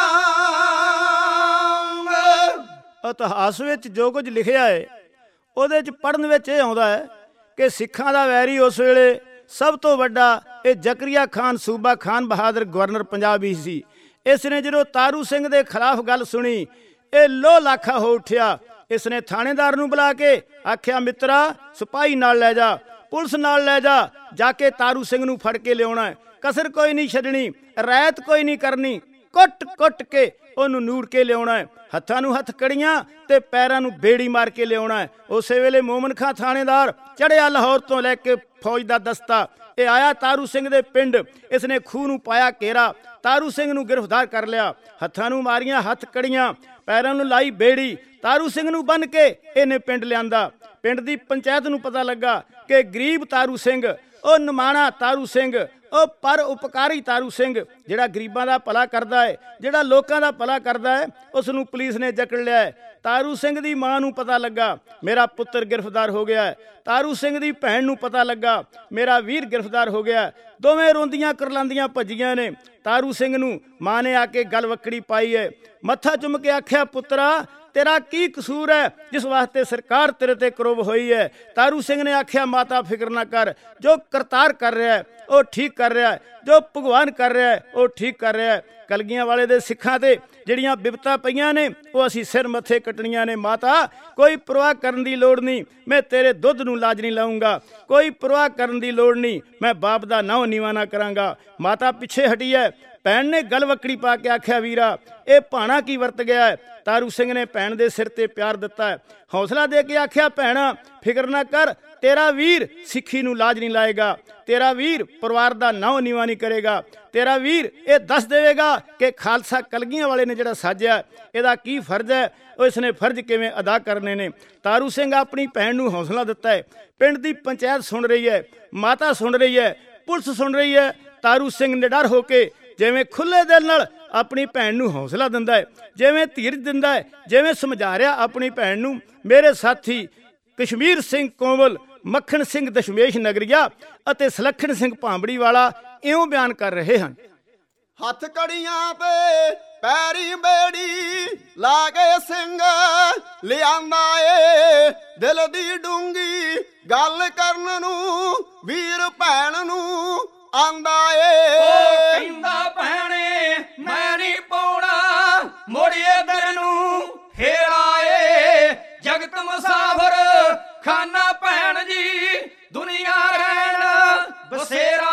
ਇਤਿਹਾਸ ਵਿੱਚ ਜੋ ਕੁਝ ਲਿਖਿਆ ਹੈ ਉਹਦੇ 'ਚ ਪੜ੍ਹਨ ਵਿੱਚ ਇਹ ਆਉਂਦਾ ਹੈ ਕਿ ਸਿੱਖਾਂ ਦਾ ਵੈਰੀ ਉਸ ਵੇਲੇ ਸਭ ਤੋਂ ਵੱਡਾ ਇਹ ਜ਼ਕਰੀਆ ਖਾਨ ਸੂਬਾ ਖਾਨ ਬਹਾਦਰ ਗਵਰਨਰ ਪੰਜਾਬ ਹੀ ਸੀ। ਇਸ ਨੇ ਜਦੋਂ ਤਾਰੂ ਸਿੰਘ ਦੇ ਖਿਲਾਫ ਗੱਲ ਸੁਣੀ ਇਹ ਲੋਹ ਲਾਖਾ ਹੋ ਉੱਠਿਆ। ਇਸ ਨੇ ਥਾਣੇਦਾਰ ਨੂੰ ਬੁਲਾ ਕੇ ਆਖਿਆ, ਮਿੱਤਰਾ ਸਿਪਾਹੀ ਨਾਲ ਲੈ ਜਾ, ਪੁਲਿਸ ਨਾਲ ਲੈ ਜਾ ਕੇ ਤਾਰੂ ਸਿੰਘ ਨੂੰ ਫੜ ਕੇ ਲਿਆਉਣਾ, ਕਸਰ ਕੋਈ ਨਹੀਂ ਛੱਡਣੀ, ਰਾਇਤ ਕੋਈ ਨਹੀਂ ਕਰਨੀ, ਕੁੱਟ ਕੇ ਉਹਨੂੰ ਨੂੜ ਕੇ ਲਿਆਉਣਾ, ਹੱਥਾਂ ਨੂੰ ਹੱਥ ਕੜੀਆਂ ਤੇ ਪੈਰਾਂ ਨੂੰ ਬੇੜੀ ਮਾਰ ਕੇ ਲਿਆਉਣਾ। ਉਸੇ ਵੇਲੇ ਮੋਮਨ ਖਾਂ ਥਾਣੇਦਾਰ ਚੜਿਆ ਲਾਹੌਰ ਤੋਂ ਲੈ ਕੇ ਫੌਜ ਦਾ ਦਸਤਾ। ਇਹ ਆਇਆ ਤਾਰੂ ਸਿੰਘ ਦੇ ਪਿੰਡ। ਇਸ ਨੇ ਖੂਹ ਨੂੰ ਪਾਇਆ ਘੇਰਾ, ਤਾਰੂ ਸਿੰਘ ਨੂੰ ਗ੍ਰਿਫਤਾਰ ਕਰ ਲਿਆ। ਹੱਥਾਂ ਨੂੰ ਮਾਰੀਆਂ ਹੱਥ ਕੜੀਆਂ, ਪੈਰਾਂ ਨੂੰ ਲਾਈ ਬੇੜੀ, ਤਾਰੂ ਸਿੰਘ ਨੂੰ ਬੰਨ੍ਹ ਕੇ ਇਹਨੇ ਪਿੰਡ ਲਿਆਂਦਾ। ਪਿੰਡ ਦੀ ਪੰਚਾਇਤ ਨੂੰ ਪਤਾ ਲੱਗਾ ਕਿ ਗਰੀਬ ਤਾਰੂ ਸਿੰਘ, ਉਹ ਨਿਮਾਣਾ ਤਾਰੂ ਸਿੰਘ, ਉਹ ਪਰ ਉਪਕਾਰੀ ਤਾਰੂ ਸਿੰਘ, ਜਿਹੜਾ ਗਰੀਬਾਂ ਦਾ ਭਲਾ ਕਰਦਾ ਹੈ, ਜਿਹੜਾ ਲੋਕਾਂ ਦਾ ਭਲਾ ਕਰਦਾ ਹੈ, ਉਸ ਨੂੰ ਪੁਲਿਸ ਨੇ ਜਕੜ ਲਿਆ ਹੈ। ਤਾਰੂ ਸਿੰਘ ਦੀ ਮਾਂ ਨੂੰ ਪਤਾ ਲੱਗਾ ਮੇਰਾ ਪੁੱਤਰ ਗ੍ਰਿਫਤਾਰ ਹੋ ਗਿਆ ਹੈ। ਤਾਰੂ ਸਿੰਘ ਦੀ ਭੈਣ ਨੂੰ ਪਤਾ ਲੱਗਾ ਮੇਰਾ ਵੀਰ ਗ੍ਰਿਫਤਾਰ ਹੋ ਗਿਆ। ਦੋਵੇਂ ਰੋਂਦੀਆਂ ਕਰਲਾਂਦੀਆਂ ਭੱਜੀਆਂ ਨੇ। ਤਾਰੂ ਸਿੰਘ ਨੂੰ ਮਾਂ ਨੇ ਆ ਕੇ ਗਲ ਵੱਕੜੀ ਪਾਈ ਹੈ, ਮੱਥਾ ਚੁੰਮ ਕੇ ਆਖਿਆ, ਪੁੱਤਰਾ ਤੇਰਾ ਕੀ ਕਸੂਰ ਹੈ ਜਿਸ ਵਾਸਤੇ ਸਰਕਾਰ ਤੇਰੇ ਤੇ ਕਰੋਬ ਹੋਈ ਹੈ। ਤਾਰੂ ਸਿੰਘ ਨੇ ਆਖਿਆ, ਮਾਤਾ ਫਿਕਰ ਨਾ ਕਰ, ਜੋ ਕਰਤਾਰ ਕਰ ਰਿਹਾ ਹੈ ਉਹ ਠੀਕ ਕਰ ਰਿਹਾ ਹੈ, ਜੋ ਭਗਵਾਨ ਕਰ ਰਿਹਾ ਹੈ ਉਹ ਠੀਕ ਕਰ ਰਿਹਾ ਹੈ। ਕਲਗੀਆਂ ਵਾਲੇ ਦੇ ਸਿੱਖਾਂ ਤੇ ਜਿਹੜੀਆਂ ਬਿਪਤਾ ਪਈਆਂ ਨੇ ਉਹ ਅਸੀਂ ਸਿਰ ਮੱਥੇ ਕੱਟਣੀਆਂ ਨੇ। ਮਾਤਾ ਕੋਈ ਪਰਵਾਹ ਕਰਨ ਦੀ ਲੋੜ ਨਹੀਂ, ਮੈਂ ਤੇਰੇ ਦੁੱਧ ਨੂੰ ਲਾਜ ਨਹੀਂ ਲਾਉਂਗਾ, ਕੋਈ ਪਰਵਾਹ ਕਰਨ ਦੀ ਲੋੜ ਨਹੀਂ, ਮੈਂ ਬਾਪ ਦਾ ਨਾਂ ਨੀਵਾਂ ਨਾ ਕਰਾਂਗਾ। ਮਾਤਾ ਪਿੱਛੇ ਹਟੀ ਹੈ। ਭੈਣ ਨੇ ਗਲ ਵੱਕੜੀ ਪਾ ਕੇ ਆਖਿਆ, ਵੀਰਾ ਇਹ ਭਾਣਾ ਕੀ ਵਰਤ ਗਿਆ ਹੈ। ਤਾਰੂ ਸਿੰਘ ਨੇ ਭੈਣ ਦੇ ਸਿਰ ਤੇ ਪਿਆਰ ਦਿੱਤਾ ਹੈ, ਹੌਸਲਾ ਦੇ ਕੇ ਆਖਿਆ, ਭੈਣਾ ਫਿਕਰ ਨਾ ਕਰ, ਤੇਰਾ ਵੀਰ ਸਿੱਖੀ ਨੂੰ ਲਾਜ ਨਹੀਂ ਲਾਏਗਾ, ਤੇਰਾ ਵੀਰ ਪਰਿਵਾਰ ਦਾ ਨਾਂ ਨੀਵਾਂ ਨਹੀਂ ਕਰੇਗਾ, ਤੇਰਾ ਵੀਰ ਇਹ ਦੱਸ ਦੇਵੇਗਾ ਕਿ ਖਾਲਸਾ ਕਲਗੀਆਂ ਵਾਲੇ ਨੇ ਜਿਹੜਾ ਸਾਜਿਆ ਇਹਦਾ ਕੀ ਫਰਜ਼ ਹੈ, ਉਹ ਇਸਨੇ ਫਰਜ਼ ਕਿਵੇਂ ਅਦਾ ਕਰਨੇ ਨੇ। ਤਾਰੂ ਸਿੰਘ ਆਪਣੀ ਭੈਣ ਨੂੰ ਹੌਸਲਾ ਦਿੱਤਾ ਹੈ। ਪਿੰਡ ਦੀ ਪੰਚਾਇਤ ਸੁਣ ਰਹੀ ਹੈ, ਮਾਤਾ ਸੁਣ ਰਹੀ ਹੈ, ਪੁਲਿਸ ਸੁਣ ਰਹੀ ਹੈ। ਤਾਰੂ ਸਿੰਘ ਨਿਡਰ ਹੋ ਕੇ ਜਿਵੇਂ ਖੁੱਲੇ ਦਿਲ ਨਾਲ ਆਪਣੀ ਭੈਣ ਨੂੰ ਹੌਸਲਾ ਦਿੰਦਾ ਹੈ, ਜਿਵੇਂ ਧੀਰਜ ਦਿੰਦਾ ਹੈ, ਜਿਵੇਂ ਸਮਝਾ ਰਿਹਾ ਆਪਣੀ ਭੈਣ ਨੂੰ। ਮੇਰੇ ਸਾਥੀ ਕਸ਼ਮੀਰ ਸਿੰਘ ਕੋਮਲ, ਮੱਖਣ ਸਿੰਘ ਦਸ਼ਮੇਸ਼ ਨਗਰੀਆ ਅਤੇ ਸਲੱਖਣ ਸਿੰਘ ਭਾਂਬੜੀ ਵਾਲਾ ਇਉਂ ਬਿਆਨ ਕਰ ਰਹੇ ਹਨ। ਹੱਥ ਕੜੀਆਂ ਤੇ ਪੈਰੀ ਬੇੜੀ ਲਾ ਕੇ ਸਿੰਘ ਲਿਆਂਦਾ ਏ, ਦਿਲ ਦੀ ਡੂੰਗੀ ਗੱਲ ਕਰਨ ਨੂੰ ਵੀਰ ਭੈਣ ਨੂੰ ਆਂਦਾ ਏ। ਉਹ ਕਹਿੰਦਾ ਭੈਣੇ ਮੈਂ ਨਹੀਂ ਪਾਉਣਾ ਮੋੜੀਏ ਦਰ ਨੂੰ ਫੇਰਾ ਏ, ਜਗਤ ਮੁਸਾਫਰ ਖਾਨਾ ਭੈਣ ਜੀ ਦੁਨੀਆ ਰਹਿਣ ਬਸੇਰਾ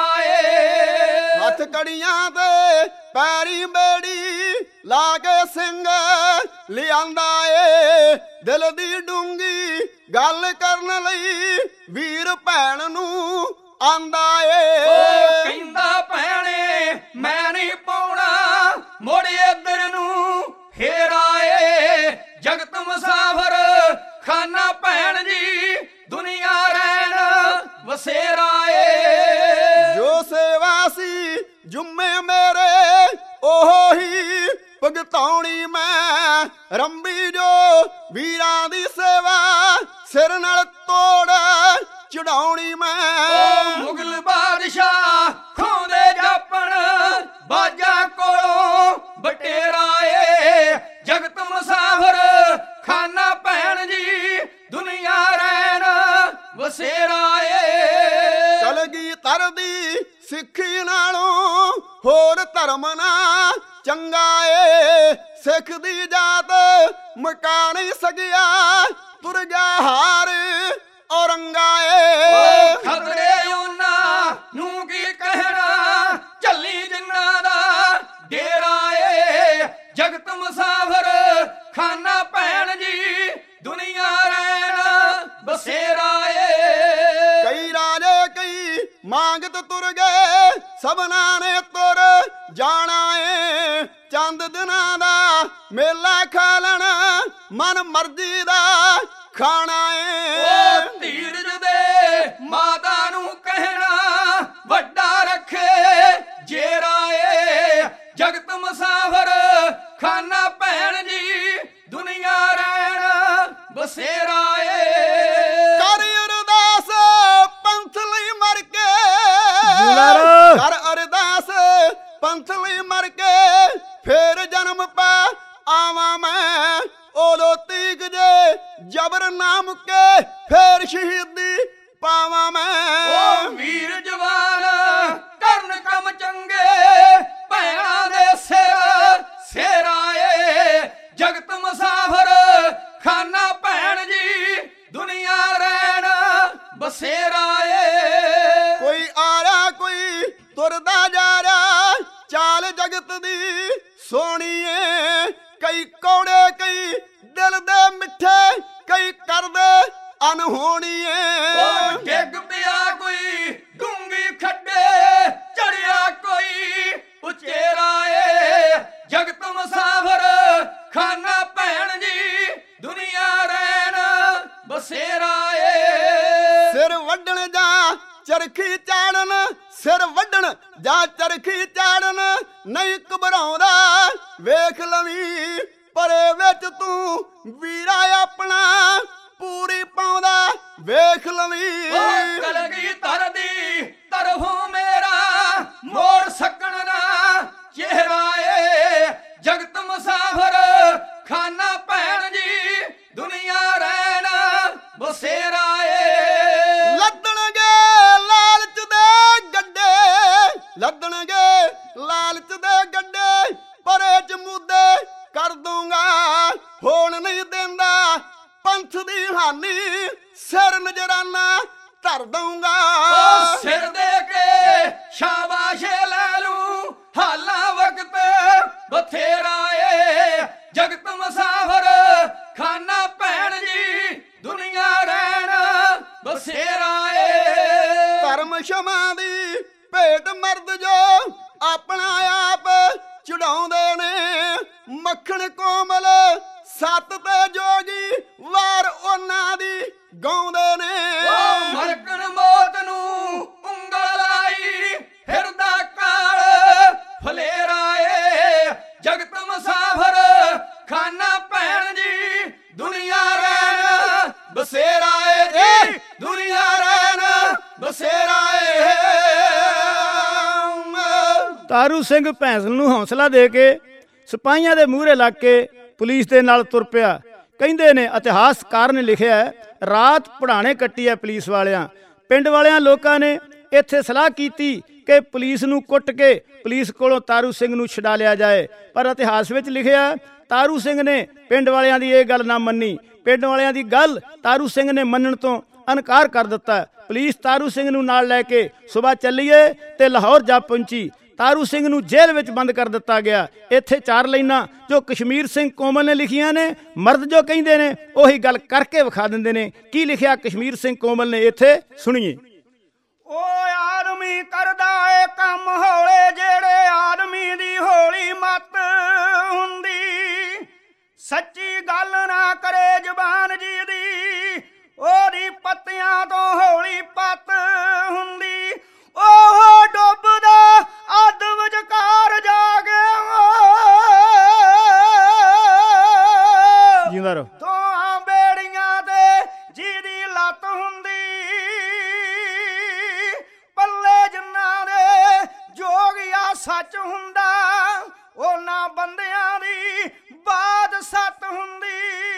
ਏ। ਹੱਥ ਕੜੀਆਂ ਤੇ ਪੈਰੀ ਬੇੜੀ ਲਾ ਕੇ ਸਿੰਘ ਲਿਆਂਦਾ ਏ, ਦਿਲ ਦੀ ਡੂੰਗੀ ਗੱਲ ਕਰਨ ਲਈ ਵੀਰ ਭੈਣ ਨੂੰ ਆਂਦਾ ਏ। ਉਹ ਕਹਿੰਦਾ ਭੈਣੇ ਮੈਂ ਨਹੀਂ ਪਾਉਣਾ ਮੋੜੀਏ ਦਰ ਨੂੰ ਫੇਰਾ ਏ, ਜਗਤ ਮੁਸਾਫਰ ਖਾਨਾ ਭੈਣ ਜੀ ਦੁਨੀਆ ਰਹਿਣ ਵਸੇਰਾ ਏ। ਜੋ ਸੇਵਾ ਸੀ ਜੁੰਮੇ ਮੇਰੇ ਉਹੀ ਭੁਗਤਾਉਣੀ ਮੈਂ, ਰੰਬੀ ਜੋ ਵੀਰਾਂ ਦੀ ਸੇਵਾ ਸਿਰ ਨਾਲ ਤੋੜ ਚੜਾਉਣੀ ਮੈਂ। ਮੁਗਲ ਬਾਦਸ਼ਾਹ ਖੋਂਦੇ ਜਾਪਣ ਬਾਜਾ ਕੋਲੋਂ ਬਟੇਰਾ ਏ, ਜਗਤ ਮੁਸਾਫਰ ਖਾਨਾ ਭੈਣ ਜੀ ਦੁਨੀਆ ਰਹਿਣ ਵਸੇਰਾ ਏ। ਕਲਗੀ ਤਰਦੀ ਸਿੱਖੀ ਨਾਲੋਂ ਹੋਰ ਧਰਮ ਨਾ ਚੰਗਾ ਏ, ਸਿੱਖ ਦੀ ਜਾਤ ਮੁਕਾ ਨਹੀਂ ਸਕਿਆ ਤੁਰ ਗਿਆ ਹਾਰ ਔਰੰਗਾ ਏ। ਖਤਰੇ ਉਹਨਾਂ ਨੂੰ ਕੀ ਕਹਿਣਾ, ਝੱਲੀ ਜਿੰਨਾ ਦਾ ਡੇਰਾ ਏ, ਜਗਤ ਮੁਸਾਫਰ ਖਾਨਾ ਭੈਣ ਜੀ ਦੁਨੀਆ ਰਹਿਣ ਬਸੇਰਾ ਏ। ਕਈ ਰਾਜੇ ਕਈ ਮੰਗਤ ਤੁਰ ਗਏ, ਸਭਨਾਂ ਨੇ ਤੁਰ ਜਾਣਾ ਏ, ਚੰਦ ਦਿਨਾਂ ਦਾ ਮੇਲਾ ਖਾ ਲੈਣਾ ਮਨ ਮਰਜ਼ੀ ਦਾ ਖਾਣਾ ਏ। ਉਹ ਧੀਰਜ ਦੇ ਮਾਤਾ ਨੂੰ ਕਹਿਣਾ ਵੱਡਾ ਰੱਖੇ ਜੇਰਾ ਏ, ਜਗਤ ਮੁਸਾਫਰ ਖਾਨਾ ਭੈਣ ਜੀ ਦੁਨੀਆ ਰਹਿਣ ਬਸੇਰਾ ਏ। ਕਰ ਅਰਦਾਸ ਪੰਥ ਲਈ ਮਰ ਕੇ, ਜੁਲਾਰਾ। ਕਰ ਅਰਦਾਸ ਪੰਥ ਲਈ ਮਰ ਕੇ, ਫੇਰ ਜਨਮ ਪਾ ਆਵਾਂ ਮੈਂ ਉਦੋਂ ਤੀਕ ਜੇ ਜਬਰ ਨਾ ਮੁੱਕੇ, ਫੇਰ ਸ਼ਹੀਦੀ ਪਾਵਾਂ ਮੈਂ। ਓ ਵੀਰ ਜਵਾਨ ਕਰਨ ਕੰਮ ਚੰਗੇ, ਭੈਣਾਂ ਦੇ ਸਿਰ ਸੇਰਾ ਏ। ਜਗਤ ਮੁਸਾਫਰ ਖਾਨਾ ਭੈਣ ਜੀ ਦੁਨੀਆ ਰਹਿਣ ਬਸੇਰਾ ਏ। ਕੋਈ ਆ ਰਿਹਾ ਕੋਈ ਤੁਰਦਾ ਜਾ ਰਿਹਾ, ਚਾਲ ਜਗਤ ਦੀ ਸੋਹਣੀ ਏ। ਕਈ ਕੌੜੇ ਕਈ ਦਿਲ ਦੇ ਮਿੱਠੇ, ਕਈ ਕਰਦੇ ਅਨਹੋਣੀ ਏ। ਓ ਡਿੱਗ ਪਿਆ ਕੋਈ ਡੂੰਗੀ ਖੱਡੇ, ਚੜਿਆ ਕੋਈ ਉਚੇਰਾ ਏ। ਜਗਤ ਮੁਸਾਫਰ ਖਾਨਾ ਭੈਣ ਜੀ ਦੁਨੀਆ ਰਹਿਣ ਬਸੇਰਾ ਏ। ਸਿਰ ਵੱਢਣ ਜਾਂ ਚਰਖੀ ਚਾੜਨ, ਸਿਰ ਵੱਢਣ ਜਾਂ ਚਰਖੀ ਚਾੜਨ ਨਹੀਂ ਘਬਰਾਉਂਦਾ, ਵੇਖ ਲਵੀਂ ਪਰੇ ਵਿੱਚ ਤੂੰ ਵੀਰਾ ਆਪਣਾ ਪੂਰੀ ਪਾਉਂਦਾ, ਵੇਖ ਲਵੀਂ। ਓ ਕਲਗੀਧਰ ਦੀ ਤਰਫੋਂ ਮੇਰਾ ਮੋੜ ਸਕਣ ਨਾ ਚਿਹਰਾ ਏ। ਜਗਤ ਮੁਸਾਫਰ ਖਾਨਾ ਭੈਣ ਜੀ ਦੁਨੀਆ ਰਹਿਣ ਬਸੇਰਾ ਏ। ਲੱਦਣਗੇ ਲਾਲਚ ਦੇ ਗੱਡੇ, ਲੱਦਣਗੇ ਲਾਲਚ ਦੇ ਗੱਡੇ, ਪਰੇ ਚ ਮੁੱਦੇ ਕਰ ਦੂੰਗਾ, ਹੋਣ ਨਹੀਂ ਦਿੰਦਾ ਪੰਥ ਦੀ ਹਾਨੀ, ਸਿਰ ਨਜ਼ਰਾਨਾ ਧਰ ਦਊਂਗਾ। ਓ ਸਿਰ ਦੇ ਕੇ ਸ਼ਾਬਾਸ਼ੇ ਲੈ ਲੂੰ, ਹਾਲਾਂ ਵਕਤ ਬਥੇਰਾ ਏ। ਜਗਤ ਮੁਸਾਫਰ ਖਾਨਾ ਭੈਣ ਜੀ ਦੁਨੀਆ ਰਹਿਣ ਬਸੇਰਾ ਏ। ਧਰਮ ਸ਼ਮਾ ਦੀ ਭੇਟ ਮਰਦ ਜੋ ਆਪਣਾ ਆਪ ਚੜਾਉਂਦੇ ਨੇ, ਮੱਖਣ ਕੋਮਲ ਸੱਤ ਤੇ ਜੋਗੀ ਵਾਰ ਉਹਨਾਂ ਦੀ ਗਾਉਂਦੇ ਨੇ। ਓ ਮਰਕਣ ਮੌਤ ਨੂੰ ਉਂਗਲ ਲਾਈ, ਫਿਰਦਾ ਕਾਲ ਫਲੇਰਾ ਏ। ਜਗਤ ਮੁਸਾਫਰ ਖਾਨਾ ਭੈਣ ਜੀ ਦੁਨੀਆ ਰਹਿਣ ਬਸੇਰਾ ਏ ਜੀ, ਦੁਨੀਆ ਰਹਿਣ ਬਸੇਰਾ ਏ। ਤਾਰੂ ਸਿੰਘ ਭੈਂਸਲ ਨੂੰ ਹੌਸਲਾ ਦੇ ਕੇ ਸਿਪਾਹੀਆਂ ਦੇ ਮੂਹਰੇ ਲੱਗ ਕੇ ਪੁਲਿਸ ਦੇ ਨਾਲ ਤੁਰ ਪਿਆ। ਕਹਿੰਦੇ ਨੇ ਇਤਿਹਾਸਕਾਰ ਨੇ ਲਿਖਿਆ ਹੈ, ਰਾਤ ਪੜਾਣੇ ਕੱਟੀ ਹੈ ਪੁਲਿਸ ਵਾਲਿਆਂ। ਪਿੰਡ ਵਾਲਿਆਂ ਲੋਕਾਂ ਨੇ ਇੱਥੇ ਸਲਾਹ ਕੀਤੀ ਕਿ ਪੁਲਿਸ ਨੂੰ ਕੁੱਟ ਕੇ ਪੁਲਿਸ ਕੋਲੋਂ ਤਾਰੂ ਸਿੰਘ ਨੂੰ ਛੁਡਾ ਲਿਆ ਜਾਏ, ਪਰ ਇਤਿਹਾਸ ਵਿੱਚ ਲਿਖਿਆ ਤਾਰੂ ਸਿੰਘ ਨੇ ਪਿੰਡ ਵਾਲਿਆਂ ਦੀ ਇਹ ਗੱਲ ਨਾ ਮੰਨੀ। ਪਿੰਡ ਵਾਲਿਆਂ ਦੀ ਗੱਲ ਤਾਰੂ ਸਿੰਘ ਨੇ ਮੰਨਣ ਤੋਂ ਇਨਕਾਰ ਕਰ ਦਿੱਤਾ। ਪੁਲਿਸ ਤਾਰੂ ਸਿੰਘ ਨੂੰ ਨਾਲ ਲੈ ਕੇ ਸੁਬਾਹ ਚੱਲੀਏ ਤੇ ਲਾਹੌਰ ਜਾ ਪਹੁੰਚੀ। ਤਾਰੂ ਸਿੰਘ ਨੂੰ ਜੇਲ੍ਹ ਵਿੱਚ ਬੰਦ ਕਰ ਦਿੱਤਾ ਗਿਆ। ਇੱਥੇ 4 ਲਾਈਨਾਂ ਜੋ ਕਸ਼ਮੀਰ ਸਿੰਘ ਕੋਮਲ ਨੇ ਲਿਖੀਆਂ ਨੇ, ਮਰਦ ਜੋ ਕਹਿੰਦੇ ਨੇ ਉਹੀ ਗੱਲ ਕਰਕੇ ਵਿਖਾ ਦਿੰਦੇ ਨੇ। ਕੀ ਲਿਖਿਆ ਕਸ਼ਮੀਰ ਸਿੰਘ ਕੋਮਲ ਨੇ, ਇੱਥੇ ਸੁਣੀਏ। ਓ ਆਦਮੀ ਕਰਦਾ ਏ ਕੰਮ ਹੌਲੇ, ਜਿਹੜੇ ਆਦਮੀ ਦੀ ਹੌਲੀ ਮੱਤ ਹੁੰਦੀ, ਸੱਚੀ ਗੱਲ ਨਾ ਕਰੇ ਜ਼ਬਾਨ ਜੀ ਦੀ, ਉਹਦੀ ਪੱਤਿਆਂ ਤੋਂ ਹੌਲੀ ਪੱਤ ਹੁੰਦੀ। ਉਹ ਡੁੱਬਦਾ ਅੱਧ ਵਿਚਕਾਰ ਜਾ ਗਿਆ, ਜਿਉਂਦਾ ਰਹੋ। ਦੋਹਾਂ ਬੇੜੀਆਂ ਤੇ ਜਿਹਦੀ ਲੱਤ ਹੁੰਦੀ, ਪੱਲੇ ਜਿਨ੍ਹਾਂ ਦੇ ਜੋਗਿਆ ਸੱਚ ਹੁੰਦਾ, ਉਹਨਾਂ ਬੰਦਿਆਂ ਦੀ ਬਾਤ ਸੱਤ ਹੁੰਦੀ।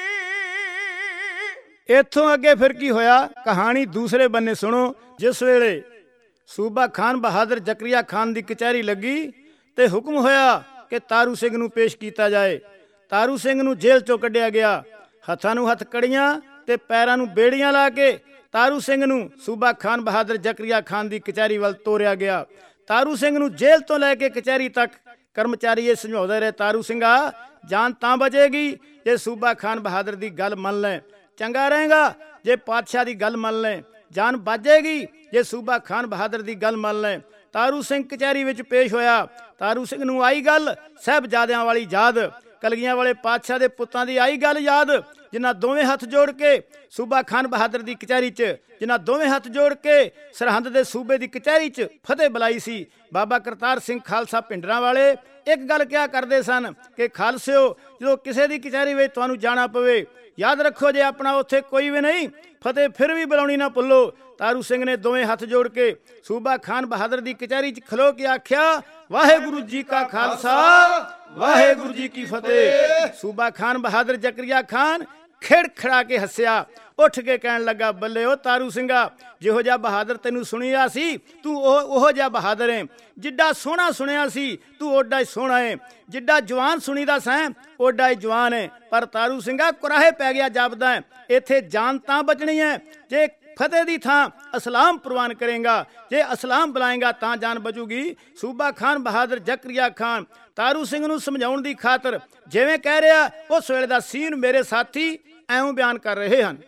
ਇੱਥੋਂ ਅੱਗੇ ਫਿਰ ਕੀ ਹੋਇਆ, ਕਹਾਣੀ ਦੂਸਰੇ ਬੰਨੇ ਸੁਣੋ। ਜਿਸ ਵੇਲੇ ਸੂਬਾ ਖਾਨ ਬਹਾਦਰ ਜ਼ਕਰੀਆ ਖਾਨ ਦੀ ਕਚਹਿਰੀ ਲੱਗੀ ਤੇ ਹੁਕਮ ਹੋਇਆ ਕਿ ਤਾਰੂ ਸਿੰਘ ਨੂੰ ਪੇਸ਼ ਕੀਤਾ ਜਾਏ। ਤਾਰੂ ਸਿੰਘ ਨੂੰ ਜੇਲ੍ਹ ਚੋਂ ਕੱਢਿਆ ਗਿਆ। ਹੱਥਾਂ ਨੂੰ ਹੱਥ ਕੜੀਆਂ ਤੇ ਪੈਰਾਂ ਨੂੰ ਬੇੜੀਆਂ ਲਾ ਕੇ ਤਾਰੂ ਸਿੰਘ ਨੂੰ ਸੂਬਾ ਖਾਨ ਬਹਾਦਰ ਜ਼ਕਰੀਆ ਖਾਨ ਦੀ ਕਚਹਿਰੀ ਵੱਲ ਤੋਰਿਆ ਗਿਆ। ਤਾਰੂ ਸਿੰਘ ਨੂੰ ਜੇਲ੍ਹ ਤੋਂ ਲੈ ਕੇ ਕਚਹਿਰੀ ਤੱਕ ਕਰਮਚਾਰੀ ਇਹ ਸਮਝਾਉਂਦੇ ਰਹੇ, ਤਾਰੂ ਸਿੰਘਾ ਜਾਨ ਤਾਂ ਬਚੇਗੀ ਜੇ ਸੂਬਾ ਖਾਨ ਬਹਾਦਰ ਦੀ ਗੱਲ ਮੰਨ ਲੈ, ਚੰਗਾ ਰਹੇਗਾ ਜੇ ਪਾਤਸ਼ਾਹ ਦੀ ਗੱਲ ਮੰਨ ਲੈ, ਜਾਨ ਬਚੇਗੀ ਜੇ ਸੂਬਾ ਖਾਨ ਬਹਾਦਰ ਦੀ ਗੱਲ ਮੰਨ ਲੈ। ਤਾਰੂ ਸਿੰਘ ਕਚਹਿਰੀ ਵਿੱਚ ਪੇਸ਼ ਹੋਇਆ। ਤਾਰੂ ਸਿੰਘ ਨੂੰ ਆਈ ਗੱਲ ਸਾਹਿਬਜ਼ਾਦਿਆਂ ਵਾਲੀ ਯਾਦ, ਕਲਗੀਆਂ ਵਾਲੇ ਪਾਤਸ਼ਾਹ ਦੇ ਪੁੱਤਾਂ ਦੀ ਆਈ ਗੱਲ ਯਾਦ, ਜਿਨ੍ਹਾਂ ਦੋਵੇਂ ਹੱਥ ਜੋੜ ਕੇ ਸੂਬਾ ਖਾਨ ਬਹਾਦਰ ਦੀ ਕਚਹਿਰੀ 'ਚ, ਜਿਨ੍ਹਾਂ ਦੋਵੇਂ ਹੱਥ ਜੋੜ ਕੇ ਸਰਹੰਦ ਦੇ ਸੂਬੇ ਦੀ ਕਚਹਿਰੀ 'ਚ ਫਤਿਹ ਬੁਲਾਈ ਸੀ। ਬਾਬਾ ਕਰਤਾਰ ਸਿੰਘ ਖਾਲਸਾ ਭਿੰਡਰਾਂ ਵਾਲੇ ਇੱਕ ਗੱਲ ਕਿਹਾ ਕਰਦੇ ਸਨ ਕਿ ਖਾਲਸਿਓ, ਜਦੋਂ ਕਿਸੇ ਦੀ ਕਚਹਿਰੀ ਵਿੱਚ ਤੁਹਾਨੂੰ ਜਾਣਾ ਪਵੇ, ਯਾਦ ਰੱਖੋ ਜੇ ਆਪਣਾ ਉੱਥੇ ਕੋਈ ਵੀ ਨਹੀਂ, ਫਤਿਹ ਫਿਰ ਵੀ ਬੁਲਾਉਣੀ ਨਾ ਭੁੱਲੋ। ਤਾਰੂ ਸਿੰਘ ਨੇ ਦੋਵੇਂ ਹੱਥ ਜੋੜ ਕੇ ਸੂਬਾ ਖਾਨ ਬਹਾਦਰ ਦੀ ਕਚਹਿਰੀ 'ਚ ਖਲੋ ਕੇ ਆਖਿਆ, ਵਾਹਿਗੁਰੂ ਜੀ ਕਾ ਖਾਲਸਾ, ਵਾਹਿਗੁਰੂ ਜੀ ਕੀ ਫਤਿਹ। ਸੂਬਾ ਖਾਨ ਬਹਾਦਰ ਜ਼ਕਰੀਆ ਖਾਨ ਖਿੜਖੜਾ ਕੇ ਹੱਸਿਆ, ਉੱਠ ਕੇ ਕਹਿਣ ਲੱਗਾ, ਬੱਲੇ ਉਹ ਤਾਰੂ ਸਿੰਘਾ, ਜਿਹੋ ਜਿਹਾ ਬਹਾਦਰ ਤੈਨੂੰ ਸੁਣਿਆ ਸੀ ਤੂੰ ਉਹੋ ਜਿਹਾ ਬਹਾਦਰ ਹੈ। ਜਿੱਡਾ ਸੋਹਣਾ ਸੁਣਿਆ ਸੀ ਤੂੰ ਓਡਾ ਹੀ ਸੋਹਣਾ ਹੈ, ਜਿੱਡਾ ਜਵਾਨ ਸੁਣੀਦਾ ਸੈਂ ਓਡਾ ਹੀ ਜਵਾਨ ਹੈ। ਪਰ ਤਾਰੂ ਸਿੰਘਾ ਕੁਰਾਹੇ ਪੈ ਗਿਆ ਜਾਪਦਾ ਹੈ, ਇੱਥੇ ਜਾਨ ਤਾਂ ਬਚਣੀ ਹੈ ਜੇ ਫਤਿਹ ਦੀ ਥਾਂ ਅਸਲਾਮ ਪ੍ਰਵਾਨ ਕਰੇਗਾ, ਜੇ ਅਸਲਾਮ ਬੁਲਾਏਗਾ ਤਾਂ ਜਾਨ ਬਚੂਗੀ। ਸੂਬਾ ਖਾਨ ਬਹਾਦਰ ਜ਼ਕਰੀਆ ਖਾਨ ਤਾਰੂ ਸਿੰਘ ਨੂੰ ਸਮਝਾਉਣ ਦੀ ਖਾਤਰ ਜਿਵੇਂ ਕਹਿ ਰਿਹਾ ਉਸ ਵੇਲੇ ਦਾ ਸੀਨ ਮੇਰੇ ਸਾਥੀ ਐਵੇਂ ਬਿਆਨ ਕਰ ਰਹੇ ਹਨ।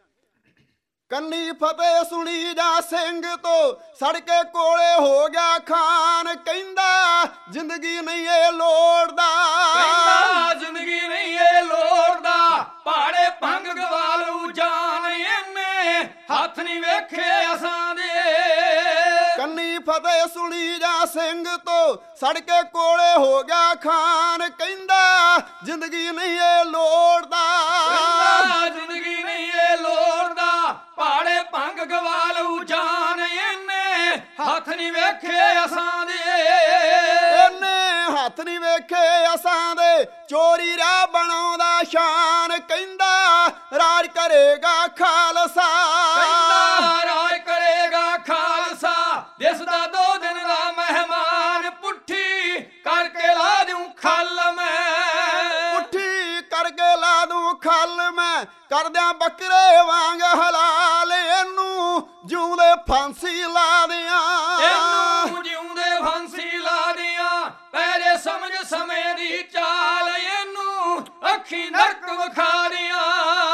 ਕੰਨੀ ਫਤਿਹ ਸੁਣੀ ਜਾ ਸਿੰਘ ਤੋਂ ਸੜਕੇ ਕੋਲੇ ਹੋ ਗਿਆ ਖਾਨ, ਕਹਿੰਦਾ ਜ਼ਿੰਦਗੀ ਨਹੀਂ ਇਹ ਲੋੜਦਾ, ਕਹਿੰਦਾ ਜ਼ਿੰਦਗੀ ਨਹੀਂ ਇਹ ਲੋੜਦਾ, ਪਾੜੇ ਭੰਗ ਗਵਾਲੂ ਜਾਨ ਇਹਨੇ ਹੱਥ ਨਹੀਂ ਵੇਖੇ ਅਸਾਂ ਦੇ। ਕੰਨੀ ਫਤਿਹ ਸੁਣੀ ਜਾ ਸਿੰਘ ਤੋਂ ਸੜਕੇ ਕੋਲੇ ਹੋ ਗਿਆ ਖਾਨ, ਕਹਿੰਦਾ ਜ਼ਿੰਦਗੀ ਨਹੀਂ ਇਹ ਲੋੜਦਾ, ਕਹਿੰਦਾ ਜ਼ਿੰਦਗੀ ਨਹੀਂ ਇਹ ਲੋੜਦਾ, ਪਾੜੇ ਭੰਗ ਗਵਾਲੂ ਜਾਨ ਇਹਨੇ ਹੱਥ ਨਹੀਂ ਵੇਖੇ ਅਸਾਂ ਦੇ। ਇਹਨੇ ਹੱਥ ਨਹੀਂ ਵੇਖੇ ਅਸਾਂ ਦੇ, ਚੋਰੀ ਰਾਹ ਬਣਾਉਂਦਾ ਸ਼ਾਨ, ਕਹਿੰਦਾ ਰਾਜ ਕਰੇਗਾ ਖਾਲਸਾ, ਕਹਿੰਦਾ ਰਾਜ ਕਰੇਗਾ ਖਾਲਸਾ, ਦਿਸਦਾ 2 ਦਿਨ ਦਾ ਮਹਿਮਾਨ, ਪੁੱਠੀ ਕਰਕੇ ਲਾ ਦੂੰ ਖੱਲ ਮੈਂ, ਪੁੱਠੀ ਕਰਕੇ ਲਾ ਦੂੰ ਖੱਲ ਮੈਂ, ਕਰਦਿਆਂ ਬੱਕਰੇ ਵਾਂਗ ਹਲਾਲ, ਇਹਨੂੰ ਜਿਉਂਦੇ ਫਾਂਸੀ ਲਾ ਦਿਆਂ, ਇਹਨੂੰ ਜਿਉਂਦੇ ਫਾਂਸੀ ਲਾ ਦਿਆਂ, ਪਹਿਲੇ ਸਮਝ ਸਮੇਂ ਦੀ ਚਾਲ, ਇਹਨੂੰ ਅੱਖੀ ਨਰਕ ਵਿਖਾ ਦਿਆਂ,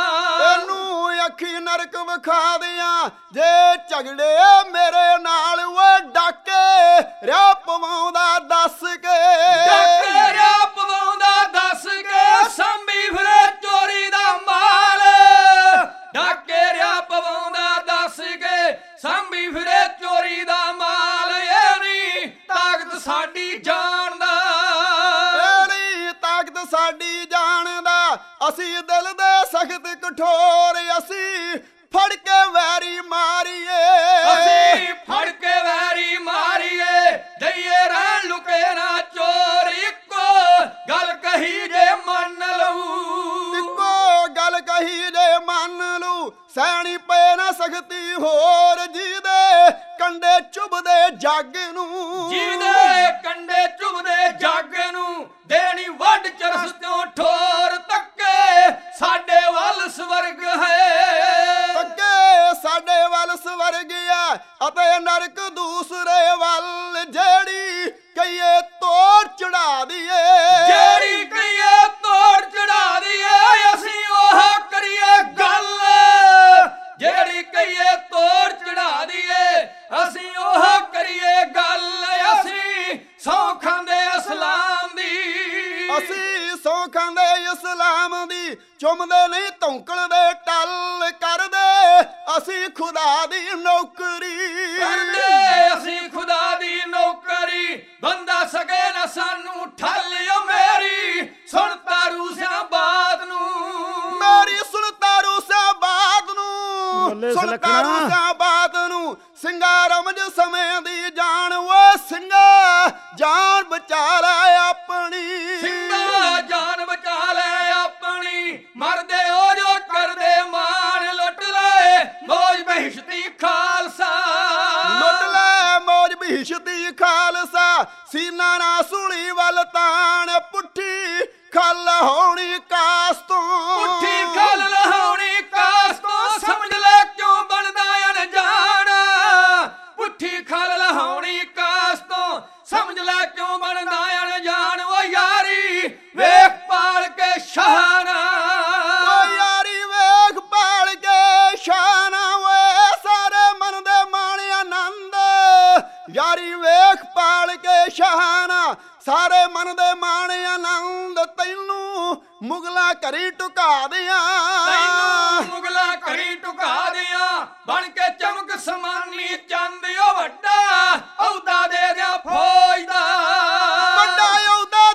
ਇਹਨੂੰ ਅੱਖੀ ਨਰਕ ਵਿਖਾ ਦਿਆਂ, ਜੇ ਝਗੜੇ ਮੇਰੇ ਨਾਲ ਉਹ ਡਾਕੇ ਰਿਆ ਪਵਾਉਂਦਾ ਦੱਸ ਕੇ, ਡਾਕੇ ਰਿਆ ਪਵਾਉਂਦਾ ਦੱਸ ਕੇ, ਸੰਭੀ ਫਿਰੇ ਚੋਰੀ ਦਾ ਮਾਲ, ਡਾਕੇ ਰਿਆ ਪਵਾਉਂਦਾ ਦੱਸ ਕੇ, ਸੰਭੀ ਫਿਰੇ ਚੋਰੀ ਦਾ ਮਾਲ, ਇਹ ਨੀ ਤਾਕਤ ਸਾਡੀ ਜਾਨ ਦਾ, ਇਹਦੀ ਤਾਕਤ ਸਾਡੀ ਜਾਨ ਦਾ, ਅਸੀਂ ਦਿਲ ਦੇ ਸਖਤ ਕਠੋਰ, ਅਸੀਂ ਫੜ ਕੇ ਵੈਰੀ ਮਾਰੀਏ, ਅਸੀਂ ਫੜ ਕੇ ਵੈਰੀ ਮਾਰੀਏ, ਦਈਏ ਰਹਿਣ ਲੁਕੇ ਨਾ ਚੋਰ, ਇੱਕੋ ਗੱਲ ਕਹੀ ਜੇ ਮੰਨ ਲਊ, ਇੱਕੋ ਗੱਲ ਕਹੀ ਜੇ ਮੰਨ ਲੂ, ਸੈਣੀ ਪਏ ਨਾ ਸਖਤੀ ਹੋਰ, ਜਿਹਦੇ ਕੰਡੇ ਚੁਭਦੇ ਜੱਗ ਨੂੰ, ਜਿਹਦੇ ਕੰਡੇ ਚੁਭਦੇ ਜੱਗ ਨੂੰ, ਦੇਣੀ ਵੱਢ ਚਰਸ ਤੋਂ ਠੋਰ, ਤੱਕੇ ਸਾਡੇ ਵੱਲ ਸਵਰਗ ਹੈ, ਅੱਗੇ ਸਾਡੇ ਵੱਲ ਸਵਰਗ ਆ ਅਤੇ ਨਰਕ ਦੂਸਰੇ ਵੱਲ, ਜਿਹੜੀ ਕਈਏ ਤੋੜ ਚੜਾ ਦੀਏ, ਜਿਹੜੀ ਕਈਏ ਤੋੜ ਚੜਾ ਦੀਏ, ਅਸੀਂ ਉਹ ਕਰੀਏ ਗੱਲ, ਜਿਹੜੀ ਕਈਏ ਤੋੜ ਚੜਾ ਦੀਏ, ਅਸੀਂ ਉਹ ਕਰੀਏ ਗੱਲ, ਅਸੀਂ ਸਹੁੰ ਖਾਂਦੇ ਇਸਲਾਮ ਦੀ, ਅਸੀਂ ਸਹੁੰ ਖਾਂਦੇ ਇਸਲਾਮ ਦੀ, ਚੁੰਮਦੇ ਨਹੀਂ ਧੌਂਕਣ ਦੇ ਟੱਲ, ਕਰਦੇ ਅਸੀਂ ਖੁਦਾ ਦੀ ਨੌਕਰੀ, ਕਰਦੇ ਅਸੀਂ ਖੁਦਾ ਦੀ ਨੌਕਰੀ, ਬੰਦਾ ਸਕੇ ਨਾ ਸਾਨੂੰ ਠੱਲਿਓ, ਮੇਰੀ ਸੁਣ ਤਾਰੂ ਸਿਆਂ ਬਾਤ ਨੂੰ, ਮੇਰੀ ਸੁਣ ਤਾਰੂ ਸਿਆਂ ਬਾਤ ਨੂੰ, ਸੁਣ ਤਾਰੂ ਸਿਆਂ ਬਾਤ ਨੂੰ, ਸਿੰਘਾ ਰਮਜ ਸਮੇਂ ਦੀ ਜਾਨ, ਉਹ ਸਿੰਘਾ ਜਾਨ ਬਚਾ ਲੈ ਆਪਣੀ, ਸਿੰਘਾ ਜਾਨ ਬਚਾ ਲੈ ਆਪਣੀ, ਮਰਦੇ ਹੋ ਜੋ ਕਰਦੇ ਮਾਣ, ਲੁੱਟ ਲੈ ਮੌਜ ਬਹਿਸ਼ਤੀ ਖਾਲਸਾ, ਲੁੱਟ ਲੈ ਮੌਜ ਬਹਿਸ਼ਤੀ ਖਾਲਸਾ, ਸੀਨਾ ਨਾ ਸੂਲੀ ਵੱਲ ਤਾਣ, ਪੁੱਠੀ ਖੱਲ ਹੋਣੀ ਕਾਸ ਤੋਂ, ਪੁੱਠੀ ਖੱਲ ਲਹਾਉਣੀ ਕਾਸ ਤੋਂ, ਸਮਝ ਲੈ ਕਿਉਂ ਬਣਦਾ ਅਣਜਾਣ, ਪੁੱਠੀ ਖੱਲ ਲਹਾਉਣੀ ਕਾਸ ਤੋਂ, ਸਮਝ ਲੈ ਕਿਉਂ ਬਣਦਾ ਅਣਜਾਣ, ਉਹ ਯਾਰੀ ਵੇਖ ਪਾਲ ਕੇ ਸ਼ਾਨਾ, ਉਹ ਯਾਰੀ ਵੇਖ ਪਾਲ ਕੇ ਸ਼ਾਨਾ, ਓਏ ਸਾਰੇ ਮਨ ਦੇ ਮਾਣ ਆਨੰਦ, ਯਾਰੀ ਵੇਖ ਪਾਲ ਕੇ ਸ਼ਾਨਾ, ਸਾਰੇ ਮਨ ਦੇ ਮਾਣ ਆਨੰਦ, ਤੈਨੂੰ ਮੁਗਲਾਂ ਘਰੀ ਟੁਕਾ ਦਿਆਂ, ਤੈਨੂੰ ਮੁਗਲਾਂ ਘਰੀ ਟੁਕਾ ਦਿਆਂ, ਬਣ ਕੇ ਚਮਕ ਸਮਾਨੀ ਚੰਦ, ਉਹ ਵੱਡਾ ਅਹੁਦਾ ਦੇ ਦਿਆਂ ਫੌਜ ਦਾ, ਵੱਡਾ ਅਹੁਦਾ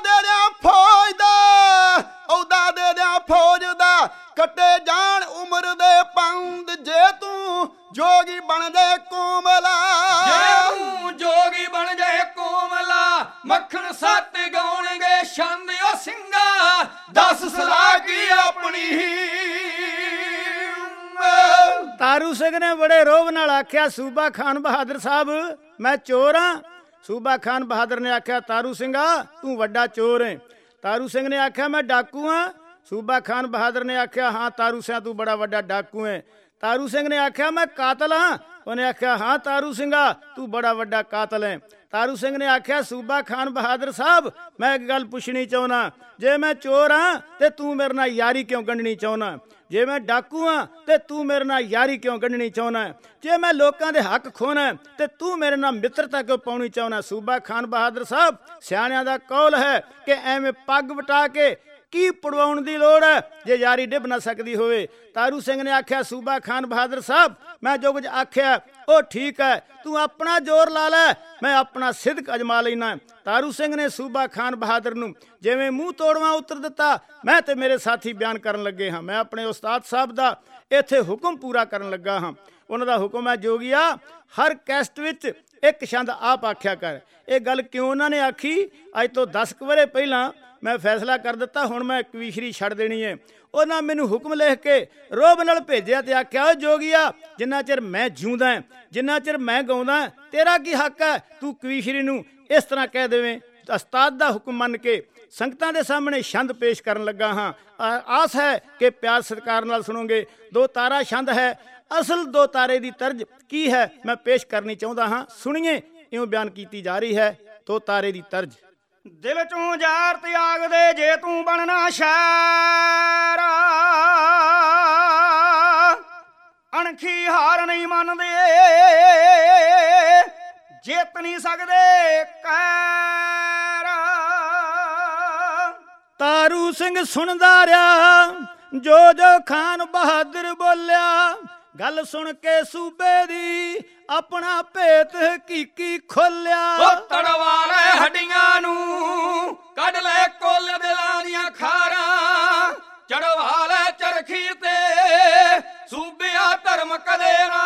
ਤਾਰੂ ਸਿੰਘ ਨੇ ਬੜੇ ਰੋਹਬ ਨਾਲ ਆਖਿਆ, ਸੂਬਾ ਖਾਨ ਬਹਾਦਰ ਸਾਹਿਬ ਮੈਂ ਚੋਰ ਹਾਂ। ਸੂਬਾ ਖਾਨ ਬਹਾਦਰ ਨੇ ਆਖਿਆ, ਤਾਰੂ ਸਿੰਘਾ ਤੂੰ ਵੱਡਾ ਚੋਰ ਹੈ। ਤਾਰੂ ਸਿੰਘ ਨੇ ਆਖਿਆ, ਮੈਂ ਡਾਕੂ ਹਾਂ। ਸੂਬਾ ਖਾਨ ਬਹਾਦਰ ਨੇ ਆਖਿਆ, ਹਾਂ ਤਾਰੂ ਸਿੰਘ ਤੂੰ ਬੜਾ ਵੱਡਾ ਡਾਕੂ ਹੈ। ਤਾਰੂ ਸਿੰਘ ਨੇ ਆਖਿਆ, ਮੈਂ ਕਾਤਲ ਹਾਂ। ਉਹਨੇ ਆਖਿਆ, ਹਾਂ ਤਾਰੂ ਸਿੰਘਾ ਤੂੰ ਬੜਾ ਵੱਡਾ ਕਾਤਲ ਹੈ। ਤਾਰੂ ਸਿੰਘ ਨੇ ਆਖਿਆ, ਸੂਬਾ ਖਾਨ ਬਹਾਦਰ ਸਾਹਿਬ ਮੈਂ ਇੱਕ ਗੱਲ ਪੁੱਛਣੀ ਚਾਹੁੰਦਾ, ਜੇ ਮੈਂ ਚੋਰ ਹਾਂ ਤੇ ਤੂੰ ਮੇਰੇ ਨਾਲ ਯਾਰੀ ਕਿਉਂ ਗੰਢਣੀ ਚਾਹੁੰਦਾ? ਜੇ ਮੈਂ ਡਾਕੂ ਹਾਂ ਤੇ ਤੂੰ ਮੇਰੇ ਨਾਲ ਯਾਰੀ ਕਿਉਂ ਗੰਢਣੀ ਚਾਹੁੰਦਾ? ਜੇ ਮੈਂ ਲੋਕਾਂ ਦੇ ਹੱਕ ਖੋਹਣਾ ਤੇ ਤੂੰ ਮੇਰੇ ਨਾਲ ਮਿੱਤਰਤਾ ਕਿਉਂ ਪਾਉਣੀ ਚਾਹੁੰਦਾ? ਸੂਬਾ ਖਾਨ ਬਹਾਦਰ ਸਾਹਿਬ ਸਿਆਣਿਆਂ ਦਾ ਕੌਲ ਹੈ ਕਿ ਐਵੇਂ ਪੱਗ ਵਟਾ ਕੇ ਕੀ ਪੜਵਾਉਣ ਦੀ ਲੋੜ ਹੈ ਜੇ ਯਾਰੀ ਨਿਭ ਨਾ ਸਕਦੀ ਹੋਵੇ। ਤਾਰੂ ਸਿੰਘ ਨੇ ਆਖਿਆ, ਸੂਬਾ ਖਾਨ ਬਹਾਦਰ ਸਾਹਿਬ ਮੈਂ ਜੋ ਕੁਝ ਆਖਿਆ ਉਹ ਠੀਕ ਹੈ, ਤੂੰ ਆਪਣਾ ਜ਼ੋਰ ਲਾ ਲੈ, ਮੈਂ ਆਪਣਾ ਸਿਦਕ ਅਜਮਾ ਲੈਣਾ। ਤਾਰੂ ਸਿੰਘ ਨੇ ਸੂਬਾ ਖਾਨ ਬਹਾਦਰ ਨੂੰ ਜਿਵੇਂ ਮੂੰਹ ਤੋੜਵਾ ਉੱਤਰ ਦਿੱਤਾ। ਮੈਂ ਤੇ ਮੇਰੇ ਸਾਥੀ ਬਿਆਨ ਕਰਨ ਲੱਗੇ ਹਾਂ। ਮੈਂ ਆਪਣੇ ਉਸਤਾਦ ਸਾਹਿਬ ਦਾ ਇੱਥੇ ਹੁਕਮ ਪੂਰਾ ਕਰਨ ਲੱਗਾ ਹਾਂ। ਉਹਨਾਂ ਦਾ ਹੁਕਮ ਹੈ, ਜੋਗੀਆ ਹਰ ਕੈਸਟ ਵਿੱਚ ਇੱਕ ਛੰਦ ਆਪ ਆਖਿਆ ਕਰ। ਇਹ ਗੱਲ ਕਿਉਂ ਉਹਨਾਂ ਨੇ ਆਖੀ? ਅੱਜ ਤੋਂ 10 ਕੁ ਵਰ੍ਹੇ ਪਹਿਲਾਂ ਮੈਂ ਫੈਸਲਾ ਕਰ ਦਿੱਤਾ, ਹੁਣ ਮੈਂ ਕਵੀਸ਼ਰੀ ਛੱਡ ਦੇਣੀ ਹੈ। ਉਹਨਾਂ ਮੈਨੂੰ ਹੁਕਮ ਲਿਖ ਕੇ ਰੋਹਬ ਨਾਲ ਭੇਜਿਆ ਤੇ ਆਖਿਆ, ਜੋਗੀਆ ਜਿੰਨਾ ਚਿਰ ਮੈਂ ਜਿਉਂਦਾ ਜਿੰਨਾ ਚਿਰ ਮੈਂ ਗਾਉਂਦਾ ਤੇਰਾ ਕੀ ਹੱਕ ਹੈ ਤੂੰ ਕਵੀਸ਼ਰੀ ਨੂੰ ਇਸ ਤਰ੍ਹਾਂ ਕਹਿ ਦੇਵੇਂ? ਉਸਤਾਦ ਦਾ ਹੁਕਮ ਮੰਨ ਕੇ ਸੰਗਤਾਂ ਦੇ ਸਾਹਮਣੇ ਛੰਦ ਪੇਸ਼ ਕਰਨ ਲੱਗਾ ਹਾਂ। ਆਸ ਹੈ ਕਿ ਪਿਆਰ ਸਤਿਕਾਰ ਨਾਲ ਸੁਣੋਗੇ। 2 ਤਾਰਾ ਛੰਦ ਹੈ। ਅਸਲ 2 ਤਾਰੇ ਦੀ ਤਰਜ ਕੀ ਹੈ ਮੈਂ ਪੇਸ਼ ਕਰਨੀ ਚਾਹੁੰਦਾ ਹਾਂ। ਸੁਣੀਏ, ਇਉਂ ਬਿਆਨ ਕੀਤੀ ਜਾ ਰਹੀ ਹੈ 2 ਤਾਰੇ ਦੀ ਤਰਜ। ਦਿਲ ਚੋਂ ਜ਼ਾਰ ਤਿਆਗ ਦੇ ਜੇ ਤੂੰ ਬਣਨਾ ਸ਼ਾਇਰ, ਅਣਖੀ ਹਾਰ ਨਹੀਂ ਮੰਨਦੇ ਜਿੱਤ ਨਹੀਂ ਸਕਦੇ ਕਹਿਰ। ਤਾਰੂ ਸਿੰਘ ਸੁਣਦਾ ਰਿਹਾ ਜੋ ਖਾਨ ਬਹਾਦਰ ਬੋਲਿਆ, ਗੱਲ ਸੁਣ ਕੇ ਸੂਬੇ ਦੀ ਆਪਣਾ ਭੇਤ ਹਕੀਕੀ ਖੋਲਿਆ। ਤੜਵਾਲੇ ਹੱਡੀਆਂ ਨੂੰ ਕੱਢ ਲੈ ਕੁੱਲ ਦਿਲਾਂ ਦੀਆਂ ਖਾਰਾਂ, ਚੜਵਾਲੇ ਚਰਖੀ ਤੇ ਸੂਬਿਆ ਧਰਮ ਕਦੇ ਨਾ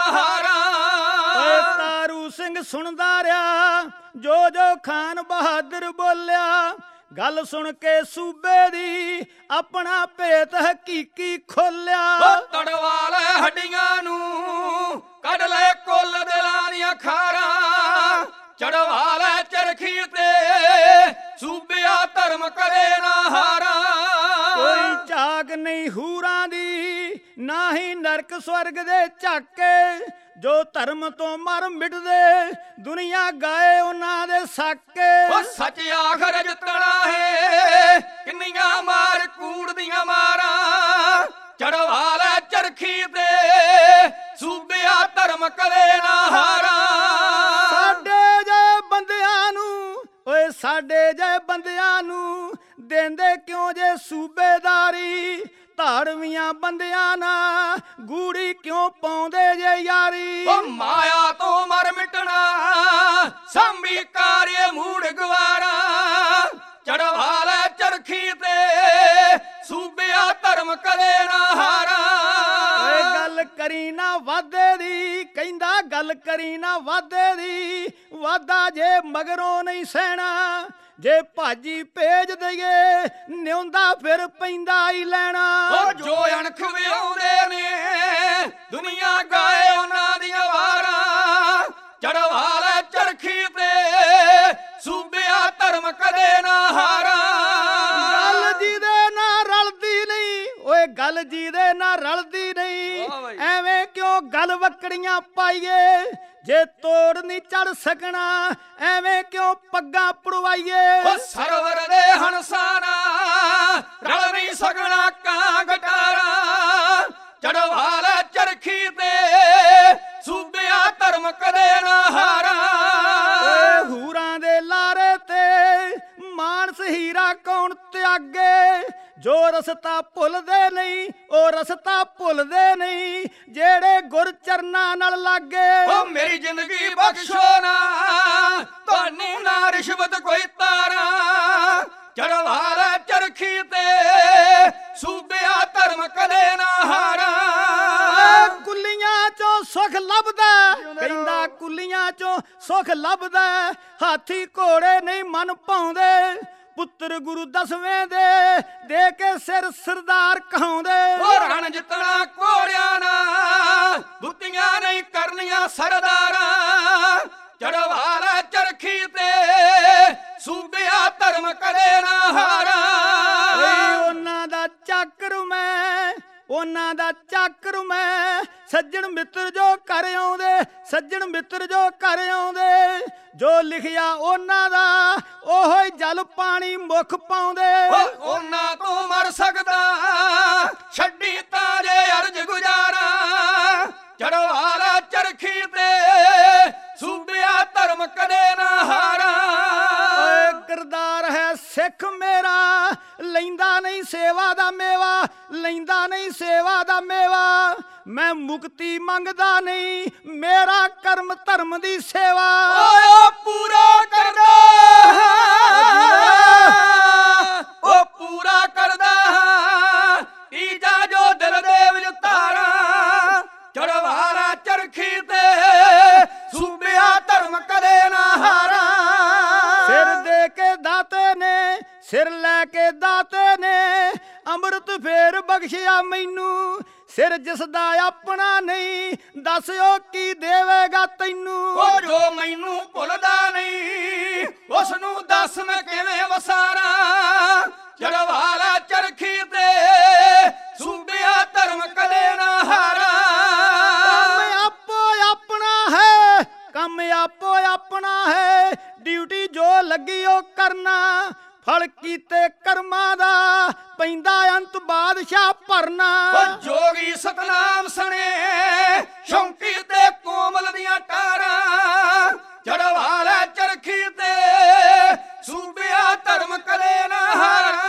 ਹਾਰਾਂ। ਤਾਰੂ ਸਿੰਘ ਸੁਣਦਾ ਰਿਹਾ ਜੋ ਖਾਨ ਬਹਾਦਰ ਬੋਲਿਆ, ਗੱਲ ਸੁਣ ਕੇ ਸੂਬੇ ਦੀ ਆਪਣਾ ਭੇਤ ਹਕੀਕੀ ਖੋਲਿਆ। ਤੜਵਾਲੇ ਹੱਡੀਆਂ ਨੂੰ ਕੱਢ ਲੈ ਕੁੱਲ ਦਿਲਾਂ ਦੀਆਂ ਖਾਰਾਂ, ਚੜਵਾਲੇ ਚਰਖੀ ਤੇ ਸੂਬਿਆ ਧਰਮ ਕਦੇ ਨਾ ਹਾਰਾਂ। ਕੋਈ ਝਾਗ ਨਹੀਂ ਹੂਰਾਂ ਦੀ ਨਾ ਹੀ ਨਰਕ ਸਵਰਗ ਦੇ ਝਾਕੇ, ਜੋ ਧਰਮ ਤੋਂ ਮਰ ਮਿਟਦੇ ਦੁਨੀਆ ਗਾਏ ਉਹਨਾਂ ਦੇ ਸਾਕੇ। ਉਹ ਸੱਚ ਆਖਰ ਜਿੱਤਣਾ ਹੈ ਕਿੰਨੀਆਂ ਮਾਰ ਕੂੜ ਦੀਆਂ ਮਾਰਾਂ, ਚੜਵਾਲੇ ਚਰਖੀ ਤੇ ਸੂਬਿਆ ਧਰਮ ਕਦੇ ਨਾ ਹਾਰਾਂ। ਸਾਡੇ ਜੇ ਬੰਦਿਆਂ ਨੂੰ ਓਏ ਸਾਡੇ ਜੇ ਬੰਦਿਆਂ ਨੂੰ ਦੇਂਦੇ ਕਿਉਂ ਜੇ ਸੂਬੇਦਾਰੀ, ਧਾੜਵੀਆਂ ਬੰਦਿਆਂ ਨਾਲ ਗੂੜੀ ਕਿਉਂ ਪਾਉਂਦੇ ਜੇ ਯਾਰੀ। ਉਹ ਮਾਇਆ ਤੋਂ ਮਰ ਮਿਟਣਾ ਸੰਭੀ ਕਾਰੇ ਮੂੜ ਗਵਾਰਾ, ਚੜਵਾਲੇ ਚਰਖੀ ਤੇ ਸੂਬਿਆ ਧਰਮ ਕਦੇ ਨਾ ਹਾਰਾਂ। ਓਏ ਗੱਲ ਕਰੀ ਨਾ ਵਾਧੇ ਦੀ, ਕਹਿੰਦਾ ਗੱਲ ਕਰੀ ਨਾ ਵਾਧੇ ਦੀ, ਵਾਧਾ ਜੇ ਮਗਰੋਂ ਨਹੀਂ ਸਹਿਣਾ, ਜੇ ਭਾਜੀ ਭੇਜ ਦਈਏ ਨਿਉਂਦਾ ਫਿਰ ਪੈਂਦਾ ਹੀ ਲੈਣਾ। ਉਹ ਜੋ ਅਣਖ ਵਿਆਉਂਦੇ ਨੇ ਦੁਨੀਆ ਗਾਏ ਉਹਨਾਂ ਦੀਆਂ ਵਾਰਾਂ, ਚੜਵਾਲੇ ਚਰਖੀ ਤੇ ਸੂਬਿਆ ਧਰਮ ਕਦੇ ਨਾ ਹਾਰਾਂ। ਗੱਲ ਜਿਹਦੇ ਨਾਲ ਰਲਦੀ ਨਹੀਂ ਓਏ ਗੱਲ ਜਿਹਦੇ ਨਾਲ ਰਲਦੀ ਨਹੀਂ, ਐਵੇਂ ਕਿਉਂ ਗੱਲ ਵਕੜੀਆਂ ਪਾਈਏ, ਜੇ ਤੋੜ ਨਹੀਂ ਚੜ ਸਕਣਾ ਐਵੇਂ ਕਿਉਂ ਪੱਗਾਂ ਪੜਵਾਈਏ। ਉਹ ਸਰਵਰ ਦੇ ਹੰਸਾਨਾ ਰਲ ਨਹੀਂ ਸਕਣਾ ਕਾਂ ਗਟਾਰਾ, ਚੜਵਾਲੇ ਚਰਖੀ ਤੇ ਸੂਬਿਆ ਧਰਮ ਕਦੇ ਨਾ ਹਾਰਾਂ। ਓਏ ਹੂਰਾਂ ਦੇ ਲਾਰੇ ਤੇ ਮਾਨਸ ਹੀਰਾ ਕੌਣ ਤਿਆਗੇ, ਜੋ ਰਸਤਾ ਭੁੱਲਦੇ ਨਹੀਂ ਉਹ ਰਸਤਾ ਭੁੱਲਦੇ ਨਹੀਂ, ਜਿਹੜੇ ਗੁਰ ਚਰਨਾਂ ਨਾਲ ਲਾਗੇ। ਉਹ ਮੇਰੀ ਜ਼ਿੰਦਗੀ ਬਖਸ਼ੋ ਨਾ ਤੁਹਾਨੂੰ ਨਾ ਰਿਸ਼ਵਤ ਕੋਈ ਤਾਰਾ, ਚੜਵਾਲੇ ਚਰਖੀ ਤੇ ਸੂਬਿਆ ਧਰਮ ਕਦੇ ਨਾ ਹਾਰਾਂ। ਕੁੱਲੀਆਂ ਚੋਂ ਸੁੱਖ ਲੱਭਦਾ, ਕਹਿੰਦਾ ਕੁੱਲੀਆਂ ਚੋਂ ਸੁੱਖ ਲੱਭਦਾ, ਹਾਥੀ ਘੋੜੇ ਨਹੀਂ ਮਨ ਪਾਉਂਦੇ, ਪੁੱਤਰ ਗੁਰੂ 10ਵੇਂ ਦੇ ਕੇ ਸਿਰ ਸਰਦਾਰ ਕਹਾਉਂਦੇ। ਉਹ ਰਣ ਜਿੱਤਣਾ ਘੋੜਿਆਂ ਨਾ ਬੁੱਤੀ ਚਾਕਰ ਮੈਂ, ਸੱਜਣ ਮਿੱਤਰ ਜੋ ਕਰ ਆਉਂਦੇ, ਸੱਜਣ ਮਿੱਤਰ ਜੋ ਕਰ ਆਉਂਦੇ, ਜੋ ਲਿਖਿਆ ਉਹਨਾਂ ਦਾ ਉਹੋ ਹੀ ਜਲ ਪਾਣੀ ਮੁੱਖ ਪਾਉਂਦੇ। ਉਹਨਾਂ ਤੋਂ ਮਰ ਸਕਦਾ ਛੱਡੀ ਤਾਂ ਜੇ ਅਰਜ ਗੁਜ਼ਾਰਾ, ਚੜਵਾਲਾ ਚਰਖੀ ਤੇ ਸੂਬਿਆ ਧਰਮ ਕਦੇ ਨਾ ਹਾਰਾ। ਓਏ ਕਿਰਦਾਰ ਹੈ ਸਿੱਖ ਮੇਰਾ, ਲੈਂਦਾ ਨਹੀਂ ਸੇਵਾ ਦਾ ਮੇਵਾ, ਲੈਂਦਾ ਨਹੀਂ ਸੇਵਾ ਦਾ ਮੇਵਾ। ਮੈਂ ਮੁਕਤੀ ਮੰਗਦਾ ਨਹੀਂ, ਮੇਰਾ ਕਰਮ ਧਰਮ ਦੀ ਸੇਵਾ। ਓਏ ਪੂਰਾ ਕਰਦਾ, ਉਹ ਪੂਰਾ ਕਰਦਾ ਤੀਜਾ ਜੋ ਦਿਲ ਦੇ ਵਿੱਚ ਧਾਰਾ, ਚੜਵਾਲਾ ਚਰਖੀ ਤੇ ਸੂਬਿਆ ਧਰਮ ਕਦੇ ਨਾ ਹਾਰਾ। ਸਿਰ ਦੇ ਕੇ ਦਾਤੇ ਨੇ, ਸਿਰ ਲੈ ਕੇ ਦਾਤੇ ਨੇ, ਅੰਮ੍ਰਿਤ ਫੇਰ ਬਖਸ਼ਿਆ ਮੈਨੂੰ। ਸਿਰ ਜਿਸ ਦਾ ਆਪਣਾ ਨਹੀਂ, ਦੱਸ ਉਹ ਕੀ ਦੇਵੇਗਾ ਤੈਨੂੰ। ਉਹ ਜੋ ਮੈਨੂੰ ਭੁੱਲਦਾ ਨਹੀਂ, ਉਸ ਨੂੰ ਦੱਸ ਮੈਂ ਕਿਵੇਂ ਵਸਾਰਾਂ, ਚੜਵਾਲਾ ਚਰਖੀ ਤੇ ਸੂਬਿਆ ਧਰਮ ਕਦੇ ਨਾ ਹਾਰਾ। ਕੰਮ ਆਪੋ ਆਪਣਾ ਹੈ, ਕੰਮ ਆਪੋ ਆਪਣਾ ਹੈ, ਡਿਊਟੀ ਜੋ ਲੱਗੀ ਉਹ ਕਰਨਾ। ਫਲ ਕੀਤੇ ਕਰਮਾਂ ਦਾ ਪੈਂਦਾ ਅੰਤ ਬਾਦਸ਼ਾਹ ਭਰਨਾ। ਉਹ ਜੋਗੀ ਸਤਨਾਮ ਸਣੇ ਸ਼ੌਂਕੀ ਤੇ ਕੋਮਲ ਦੀਆਂ ਟਾਰਾਂ, ਚੜਵਾਲਾ ਚਰਖੀ ਤੇ ਸੂਬਿਆ ਧਰਮ ਕਦੇ ਨਾ ਹਾਰਾ।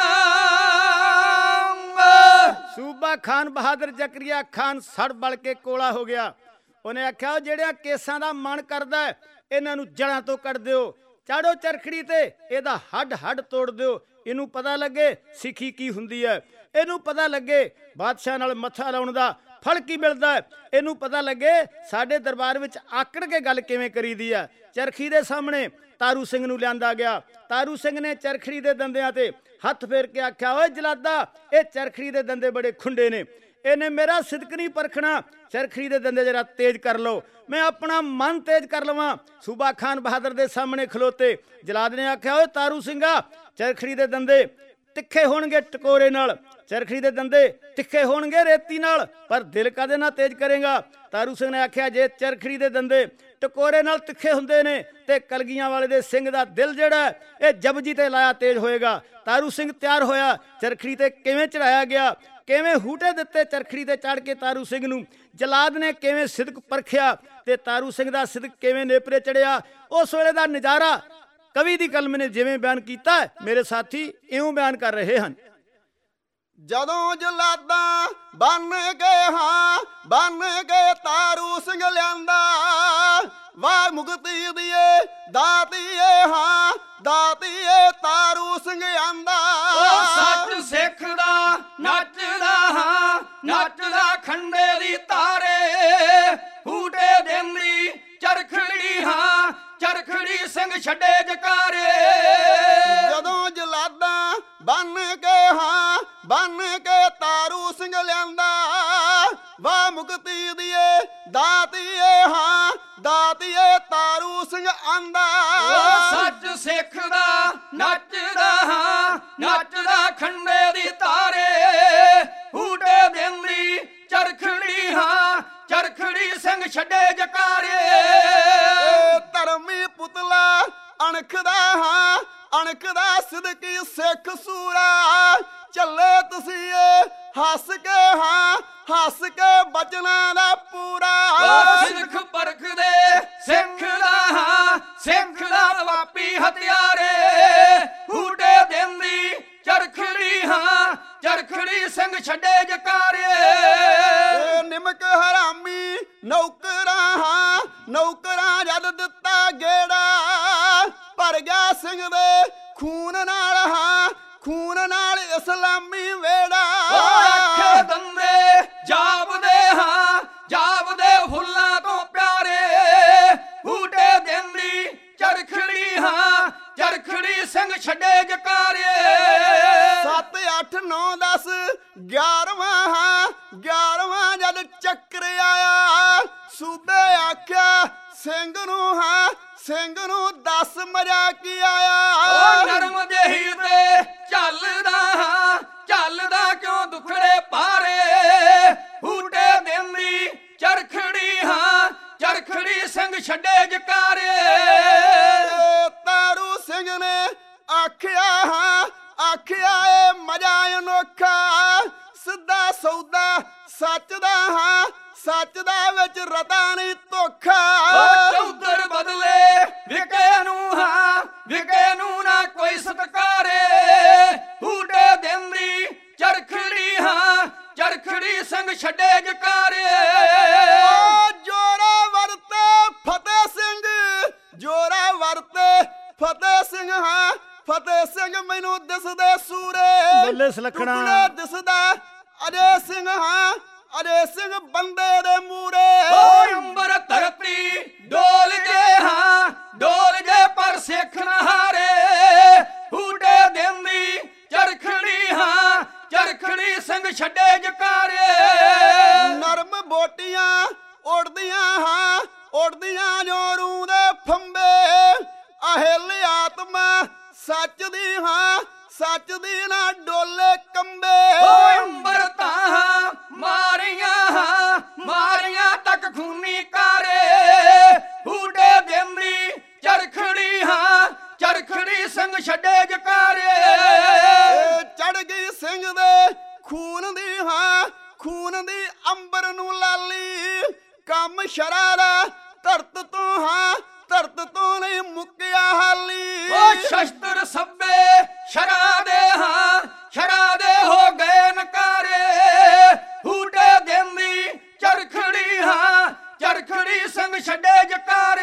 ਸੂਬਾ ਖਾਨ ਬਹਾਦਰ ਜ਼ਕਰੀਆ ਖਾਨ ਸੜ ਬਲ ਕੇ ਕੋਲਾ ਹੋ ਗਿਆ। ਉਹਨੇ ਆਖਿਆ ਜਿਹੜਿਆਂ ਕੇਸਾਂ ਦਾ ਮਨ ਕਰਦਾ ਇਹਨਾਂ ਨੂੰ ਜੜ੍ਹਾਂ ਤੋਂ ਕੱਢ ਦਿਓ, ਚਾੜੋ ਚਰਖੜੀ ਤੇ ਇਹਦਾ ਹੱਡ ਹੱਡ ਤੋੜ ਦਿਓ। ਇਹਨੂੰ ਪਤਾ ਲੱਗੇ ਸਿੱਖੀ ਕੀ ਹੁੰਦੀ ਹੈ, ਇਹਨੂੰ ਪਤਾ ਲੱਗੇ ਬਾਦਸ਼ਾਹ ਨਾਲ ਮੱਥਾ ਲਾਉਣ ਦਾ ਫਲ ਕੀ ਮਿਲਦਾ ਹੈ, ਇਹਨੂੰ ਪਤਾ ਲੱਗੇ ਸਾਡੇ ਦਰਬਾਰ ਵਿੱਚ ਆਕੜ ਕੇ ਗੱਲ ਕਿਵੇਂ ਕਰੀਦੀ ਹੈ। ਚਰਖੀ ਦੇ ਸਾਹਮਣੇ ਤਾਰੂ ਸਿੰਘ ਨੂੰ ਲਿਆਂਦਾ ਗਿਆ। ਤਾਰੂ ਸਿੰਘ ਨੇ ਚਰਖੜੀ ਦੇ ਦੰਦਿਆਂ ਤੇ ਹੱਥ ਫੇਰ ਕੇ ਆਖਿਆ, ਓਏ ਜਲਾਦਾ, ਇਹ ਚਰਖੜੀ ਦੇ ਦੰਦੇ ਬੜੇ ਖੁੰਡੇ ਨੇ, ਇਹਨੇ ਮੇਰਾ ਸਿਦਕ ਨਹੀਂ ਪਰਖਣਾ। ਚਰਖੜੀ ਦੇ ਦੰਦੇ ਜਰਾ ਤੇਜ਼ ਕਰ ਲਓ, ਮੈਂ ਆਪਣਾ ਮਨ ਤੇਜ਼ ਕਰ ਲਵਾਂ। ਸੂਬਾ ਖਾਨ ਬਹਾਦਰ ਦੇ ਸਾਹਮਣੇ ਖਲੋਤੇ ਜਲਾਦ ਨੇ ਆਖਿਆ, ਓਏ ਤਾਰੂ ਸਿੰਘਾ, ਚਰਖੜੀ ਦੇ ਦੰਦੇ ਤਿੱਖੇ ਹੋਣਗੇ ਟਕੋਰੇ ਨਾਲ, ਚਰਖੜੀ ਦੇ ਦੰਦੇ ਤਿੱਖੇ ਹੋਣਗੇ ਰੇਤੀ ਨਾਲ, ਪਰ ਦਿਲ ਕਾਦੇ ਨਾਲ ਤੇਜ਼ ਕਰੇਗਾ। ਤਾਰੂ ਸਿੰਘ ਨੇ ਆਖਿਆ, ਜੇ ਚਰਖੜੀ ਦੇ ਦੰਦੇ ਟਕੋਰੇ ਨਾਲ ਤਿੱਖੇ ਹੁੰਦੇ ਨੇ ਤੇ ਕਲਗੀਆਂ ਵਾਲੇ ਦੇ ਸਿੰਘ ਦਾ ਦਿਲ ਜਿਹੜਾ ਇਹ ਜਪਜੀ ਤੇ ਲਾਇਆ ਤੇਜ਼ ਹੋਏਗਾ। ਤਾਰੂ ਸਿੰਘ ਤਿਆਰ ਹੋਇਆ, ਚਰਖੜੀ ਤੇ ਕਿਵੇਂ ਚੜਾਇਆ ਗਿਆ, ਕਿਵੇਂ ਹੂਟੇ ਦਿੱਤੇ ਚਰਖੜੀ ਤੇ ਚੜ ਕੇ ਤਾਰੂ ਸਿੰਘ ਨੂੰ। ਜਲਾਦ ਨੇ ਕਿਵੇਂ ਸਿਦਕ ਪਰਖਿਆ ਤੇ ਤਾਰੂ ਸਿੰਘ ਦਾ ਸਿਦਕ ਕਿਵੇਂ ਨੇਪਰੇ ਚੜਿਆ, ਉਸ ਵੇਲੇ ਦਾ ਨਜ਼ਾਰਾ ਕਵੀ ਦੀ ਕਲਮ ਨੇ ਜਿਵੇਂ ਬਿਆਨ ਕੀਤਾ ਮੇਰੇ ਸਾਥੀ ਇਉਂ ਬਿਆਨ ਕਰ ਰਹੇ ਹਨ। ਜਦੋਂ ਜਲਾਦਾਂ ਬਨ ਗਏ ਹਾਂ, ਬਨ ਗਏ ਤਾਰੂ ਸਿੰਘ ਲਿਆਂਦਾ, ਵਾਹ ਮੁਕਤੀ ਦੀਏ ਦਾਤੀਏ ਹਾਂ, ਦਾਤੀਏ ਤਾਰੂ ਸਿੰਘ ਆਂਦਾ। ਸੱਚ ਸਿੱਖ ਦਾ ਨੱਚਦਾ ਹਾਂ, ਨੱਚਦਾ ਖੰਡੇ ਦੀ ਤਾਰੇ, ਹੂਟੇ ਦਿੰਦੀ ਚਰਖੜੀ ਹਾਂ, ਚਰਖੜੀ ਸਿੰਘ ਛੱਡੇ ਜਕਾਰੇ। ਜਦੋਂ ਜਲਾਦਾਂ ਬਨ ਗਏ ਹਾਂ, ਬਨ ਕੇ ਤਾਰੂ ਸਿੰਘ ਲਿਆਂਦਾ, ਵਾਹ ਮੁਕਤੀ ਦੀਏ ਦਾਤੀਏ ਹਾਂ, ਦਾਤੀਏ ਤਾਰੂ ਸਿੰਘ ਆਂਦਾ। ਸੱਚ ਸਿੱਖ ਦਾ ਨੱਚਦਾ ਹਾਂ, ਨੱਚਦਾ ਖੰਡੇ ਦੀ ਤਾਰੇ, ਹੂਟੇ ਦਿੰਦੀ ਚਰਖੜੀ ਹਾਂ, ਚਰਖੜੀ ਸਿੰਘ ਛੱਡੇ ਜਕਾਰੇ। ਧਰਮੀ ਪੁਤਲਾ ਅਣਖ ਦਾ ਹਾਂ, ਅਣਖ ਦਾ ਸਿਦਕੀ ਸਿੱਖ ਸੂਰਾ, ਚੱਲੇ ਤੁਸੀਂ ਹੱਸ ਕੇ ਹਾਂ, ਹੱਸ ਕੇ ਬਚਨਾਂ ਦਾ ਪੂਰਾ। ਸਿੱਖ ਪਰਖਦੇ ਸਿੱਖ ਦਾ ਹਾਂ, ਸਿੱਖ ਦਾ ਵਾਪੀ ਹਥਿਆਰੇ, ਹੂਟੇ ਦਿੰਦੀ ਚਰਖੜੀ ਹਾਂ, ਚਰਖੜੀ ਸਿੰਘ ਛੱਡੇ ਜਕਾਰੇ। ਨਿਮਕ ਹਰਾਮੀ ਨੌਕਰਾਂ ਹਾਂ, ਨੌਕਰਾਂ ਜਦ ਦਿੱਤਾ ਗੇੜਾ, ਭਰ ਗਿਆ ਸਿੰਘ ਦੇ ਖੂਨ ਨਾਲ ਹਾਂ, ਖੂਨ ਨਾਲ ਇਸਲਾਮੀ ਵੇੜਾ। ਅੱਖੇ ਦੰਦੇ ਜਾਪਦੇ ਹਾਂ, ਜਾਪਦੇ ਫੁੱਲਾਂ ਤੋਂ ਪਿਆਰੇ, ਹੂਟੇ ਦਿੰਦੀ ਚਰਖੜੀ ਹਾਂ, ਚਰਖੜੀ ਸਿੰਘ ਛੱਡੇ ਜਕਾਰੇ। 7 8 9 10 11ਵਾਂ ਹਾਂ, 11ਵਾਂ ਜਦ ਚੱਕਰ ਆਇਆ, ਸੂਬੇ ਆਖਿਆ ਸਿੰਘ ਨੂੰ ਹਾਂ, ਸਿੰਘ ਨੂੰ ਦੱਸ ਮਜ਼ਾ ਕੀ ਆਇਆ। ਨਰਮ ਜਿਹੀ ਤੇ ਚੱਲਦਾ ਹਾਂ, ਚੱਲਦਾ ਕਿਉਂ ਦੁਖੜੇ ਪਾਰੇ, ਹੂਟੇ ਦਿੰਦੀ ਚਰਖੜੀ ਹਾਂ ਚਰਖੜੀ ਸਿੰਘ ਛੱਡੇ ਜਕਾਰੇ। ਤਾਰੂ ਸਿੰਘ ਨੇ ਆਖਿਆ ਹਾਂ ਆਖਿਆ ਏ ਮਜ਼ਾ ਅਨੋਖਾ ਸਿੱਧਾ ਸੌਦਾ ਸੱਚ ਦਾ ਹਾਂ ਸੱਚ ਦਾ ਵਿੱਚ ਰਤਾ ਨਹੀਂ ਧੋਖਾ। ਚੌਧਰ ਬਦਲੇ ਵਿਕੇ ਨੂੰ ਹਾਂ ਵਿਕੇ ਨੂੰ ਨਾ ਕੋਈ ਸਤਕਾਰੇ। ਹੂਟੇ ਦਿੰਦੀ ਚਰਖੜੀ ਹਾਂ ਚਰਖੜੀ ਸਿੰਘ ਛੱਡੇ ਜਕਾਰੇ। ਜੋਰਾ ਵਰਤੇ ਫਤਿਹ ਸਿੰਘ ਜੋਰਾ ਵਰਤੇ ਫਤਿਹ ਸਿੰਘ ਹਾਂ ਫਤਿਹ ਸਿੰਘ ਮੈਨੂੰ ਦਿਸਦੇ ਸੂਰੇ ਬੱਲੇ ਸਲਖਣਾ ਟੁਕੜੇ ਦਿਸਦਾ ਅਜੇ ਸਿੰਘ ਹਾਂ ਅਜੇ ਸਿੰਘ ਬੰਦੇ ਦੇ ਮੂਰੇ। ਅੰਬਰ ਧਰਤੀ ਡੋਲ ਜੇ ਹਾਂ ਡੋਲ ਜੇ ਪਰ ਸਿੱਖ ਨਾ ਹਾਰੇ। ਹੂਟੇ ਦਿੰਦੀ ਚਰਖੜੀ ਹਾਂ ਚਰਖੜੀ ਸਿੰਘ ਛੱਡੇ ਜਕਾਰੇ। ਨਰਮ ਬੋਟੀਆਂ ਉੜਦੀਆਂ ਹਾਂ ਉੜਦੀਆਂ ਜੋਰੂ ਦੇ ਫੰਬੇ ਅਹਿਲ ਆਤਮਾ ਸੱਚ ਦੀ ਹਾਂ ਸੱਚ ਦੀ ਨਾ ਡੋਲੇ ਕੰਬੇ। ਅੰਬਰ ਤਾਂ ਮਾਰੀਆਂ ਤੱਕ ਖੂਨੀ ਕਾਰੇ। ਹੂਟੇ ਦਿੰਦੀ ਚਰਖੜੀ ਹਾਂ ਚਰਖੜੀ ਸਿੰਘ ਛੱਡੇ ਜਕਾਰੇ। ਚੜ ਗਈ ਸਿੰਘ ਦੇ ਖੂਨ ਦੀ ਹਾਂ ਖੂਨ ਦੀ ਅੰਬਰ ਨੂੰ ਲਾਲੀ ਕੰਮ ਸ਼ਰਾਰਾ ਧਰਤ ਤੋਂ ਹਾਂ ਧਰਤ ਤੋਂ ਨਹੀਂ ਮੁੱਕਿਆ ਹਾਲੀ। ਸ਼ਸਤਰ ਸੱਬੇ ਸ਼ਰਾ ਦੇ ਹਾਂ ਸ਼ਰਾ ਦੇ ਹੋ ਗਏ ਨਕਾਰੇ। ਹੂਟੇ ਦਿੰਦੀ ਚਰਖੜੀ ਹਾਂ ਚਰਖੜੀ ਸਿੰਘ ਛੱਡੇ ਜਕਾਰੇ।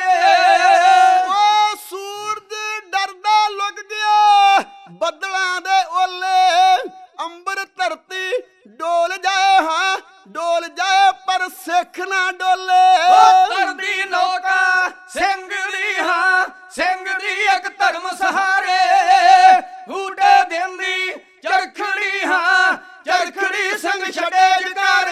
ਸੂਰਜ ਡਰਦਾ ਲੁਕ ਗਿਆ ਬੱਦਲਾਂ ਦੇ ਓਲੇ ਅੰਬਰ ਧਰਤੀ ਡੋਲ ਜਾਏ ਹਾਂ ਡੋਲ ਜਾਏ ਪਰ ਸਿੱਖ ਨਾ ਡੋਲੇ। ਧਰਦੀ ਨੌਕਾ ਸਿੰਘ ਦੀ ਹਾਂ ਸਿੰਘ ਦੀ ਇੱਕ ਧਰਮ ਸਹਾਰੇ। ਹੂਟੇ ਦਿੰਦੀ ਚਰਖੜੀ ਹਾਂ ਚਰਖੜੀ ਸਿੰਘ ਛੱਡੇ ਜਕਾਰੇ।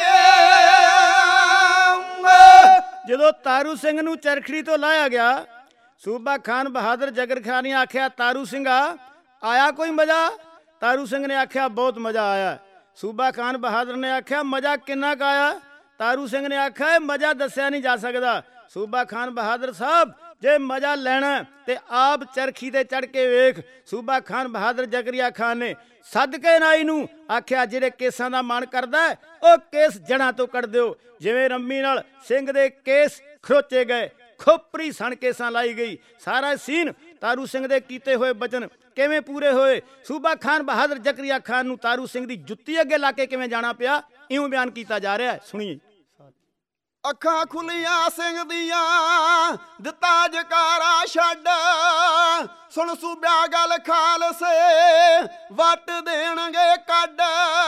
ਜਦੋਂ ਤਾਰੂ ਸਿੰਘ ਨੂੰ ਚਰਖੜੀ ਤੋਂ ਲਾਇਆ ਗਿਆ ਸੂਬਾ ਖਾਨ ਬਹਾਦਰ ਜਗਰ ਖਾਨ ਨੇ ਆਖਿਆ ਤਾਰੂ ਸਿੰਘਾ ਆਇਆ ਕੋਈ ਮਜ਼ਾ। ਤਾਰੂ ਸਿੰਘ ਨੇ ਆਖਿਆ ਬਹੁਤ ਮਜ਼ਾ ਆਇਆ। ਸੂਬਾ ਖਾਨ ਬਹਾਦਰ ਨੇ ਆਖਿਆ ਮਜ਼ਾ ਕਿੰਨਾ ਕੁ ਆਇਆ। ਤਾਰੂ ਸਿੰਘ ਨੇ ਆਖਿਆ ਇਹ ਮਜ਼ਾ ਦੱਸਿਆ ਨਹੀਂ ਜਾ ਸਕਦਾ। ਸੂਬਾ ਖਾਨ ਬਹਾਦਰ ਸਾਹਿਬ ਜੇ ਮਜ਼ਾ ਲੈਣਾ ਤੇ ਆਪ ਚਰਖੀ ਤੇ ਚੜ ਕੇ ਵੇਖ। ਸੂਬਾ ਖਾਨ ਬਹਾਦਰ ਜਕਰੀਆ ਖਾਨ ਨੇ ਸਦਕੇ ਨਾਈ ਨੂੰ ਆਖਿਆ ਜਿਹੜੇ ਕੇਸਾਂ ਦਾ ਮਨ ਕਰਦਾ ਉਹ ਕੇਸ ਜੜ੍ਹਾਂ ਤੋਂ ਕੱਢ ਦਿਓ। ਜਿਵੇਂ ਰੰਮੀ ਨਾਲ ਸਿੰਘ ਦੇ ਕੇਸ ਖਰੋਚੇ ਗਏ ਖੋਪਰੀ ਸਣ ਕੇਸਾਂ ਲਾਈ ਗਈ। ਸਾਰਾ ਸੀਨ ਤਾਰੂ ਸਿੰਘ ਦੇ ਕੀਤੇ ਹੋਏ ਬਚਨ ਕਿਵੇਂ ਪੂਰੇ ਹੋਏ। ਸੂਬਾ ਖਾਨ ਬਹਾਦਰ ਜਕਰੀਆ ਖਾਨ ਨੂੰ ਤਾਰੂ ਸਿੰਘ ਦੀ ਜੁੱਤੀ ਅੱਗੇ ਲਾ ਕੇ ਕਿਵੇਂ ਜਾਣਾ ਪਿਆ ਇਉਂ ਬਿਆਨ ਕੀਤਾ ਜਾ ਰਿਹਾ ਹੈ। ਸੁਣੀਏ। ਅੱਖਾਂ ਖੁੱਲੀਆਂ ਸਿੰਘ ਦੀਆਂ ਦਿੱਤਾ ਜਕਾਰਾ ਛੱਡ ਸੁਣ ਸੂਬਿਆ ਗੱਲ ਖਾਲਸੇ ਵੱਟ ਦੇਣਗੇ ਕੱਢ।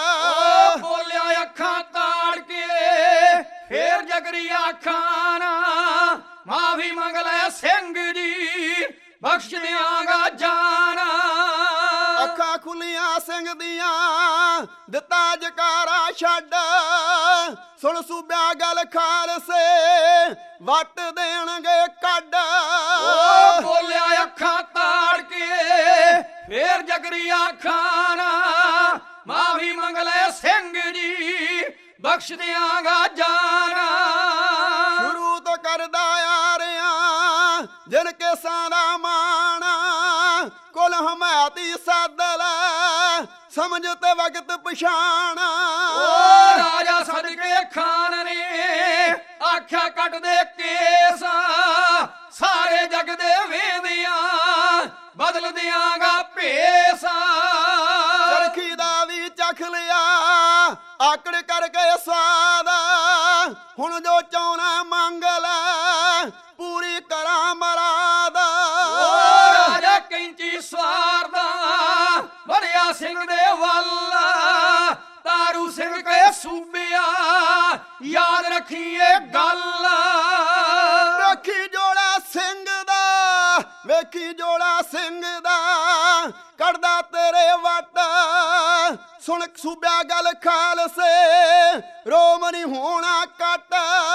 ਬੋਲਿਆ ਅੱਖਾਂ ਤਾੜ ਕੇ ਫੇਰ ਜਕਰੀਆ ਖਾਨ ਮਾਫੀ ਮੰਗ ਲੈ ਸਿੰਘ ਜੀ ਬਖਸ਼ ਦਿਆਂਗਾ ਜਾਨ। ਅੱਖਾਂ ਖੁੱਲੀਆਂ ਸਿੰਘ ਦੀਆਂ ਦਿੱਤਾ ਜਕਾਰਾ ਛੱਡ ਸੁਣ ਸੂਬਿਆ ਗੱਲ ਖਾਲਸੇ ਵੱਟ ਦੇਣਗੇ ਕੱਢ। ਬੋਲਿਆ ਅੱਖਾਂ ਤਾੜ ਕੇ ਫੇਰ ਜਕਰੀਆ ਖਾਨ ਮਾਫੀ ਮੰਗ ਲੈ ਸਿੰਘ ਜੀ ਬਖਸ਼ ਦਿਆਂਗਾ ਜਾਨ। ਸ਼ੁਰੂ ਤੋਂ ਕਰਦਾ ਆ ਰਿਹਾ ਜਿਨ ਕੇਸਾਂ ਦਾ ਮਾਣਾ ਕੁਲ ਹਮਾਇਤੀ ਸਾਦਲ ਸਮਝ ਤੇ ਵਕਤ ਪਛਾਣਾ। ਰਾਜਾ ਸਦਕੇ ਖਾਨ ਨੇ ਆਖਿਆ ਕੱਟ ਦੇ ਕੇਸ ਸਾਰੇ ਜਗ ਦੇ ਵੇਂਦਿਆਂ ਬਦਲ ਦਿਆਂਗਾ ਭੇਸ। ਚਰਖੀ ਦਾ ਵੀ ਚਖ ਲਿਆ ਆਕੜ ਕਰਕੇ ਸਵਾਦ ਹੁਣ ਜੋ ਚਾਉਣਾ ਮੰਗ ਲੈ ਪੂਰੀ ਕਰਾਂ ਮਰਾਦ। ਰਾਜਾ ਕੈਂਚੀ ਸਵਾਰਦਾ ਬੜਿਆ ਸਿੰਘ ਦੇ ਵੱਲ ਤਾਰੂ ਸਿੰਘ ਕੇ ਸੂਬਿਆ ਯਾਦ ਰੱਖੀਏ ਗੱਲ। ਵੇਖੀ ਜੋੜਾ ਸਿੰਘ ਦਾ ਵੇਖੀ ਜੋੜਾ ਸਿੰਘ ਦਾ ਕੱਢਦਾ ਤੇਰੇ ਵੱਟ ਸੁਣ ਸੂਬਿਆ ਗੱਲ ਖਾਲਸੇ ਰੋਮ ਨਹੀਂ ਹੋਣਾ ਕੱਟ।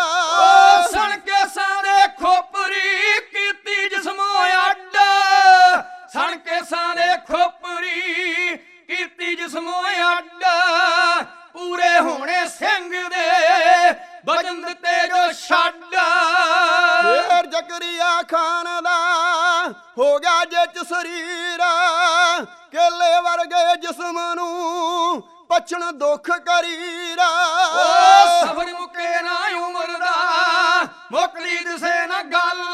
ਸੁਣ ਕੇ ਸਾਰੇ ਖੋਪਰੀ ਕੀਤੀ ਜਿਸਮੋਂ ਅੱਡ ਸਣ ਕੇ ਸਾਰੇ ਖੋਪਰੀ ਕੀਤੀ ਜਿਸਮੋਂ ਅੱਡ ਪੂਰੇ ਹੋਣੇ ਸਿੰਘ ਦੇ ਭਜਨ ਦਿੱਤੇ ਜੋ ਛੱਡ। ਫੇਰ ਜ਼ਕਰੀਆ ਖਾਨ ਦਾ ਹੋ ਗਿਆ ਜਿੱਚ ਸਰੀਰ, ਕੇਲੇ ਵਰਗੇ ਜਿਸਮ ਨੂੰ ਪਛਣ ਦੁੱਖ ਕਰੀਰਾ। ਸਬਰ ਮੁੱਕੇ ਨਾ ਉਮਰ ਦਾ, ਮੁੱਕਦੀ ਦਿਸੇ ਨਾ ਗੱਲ,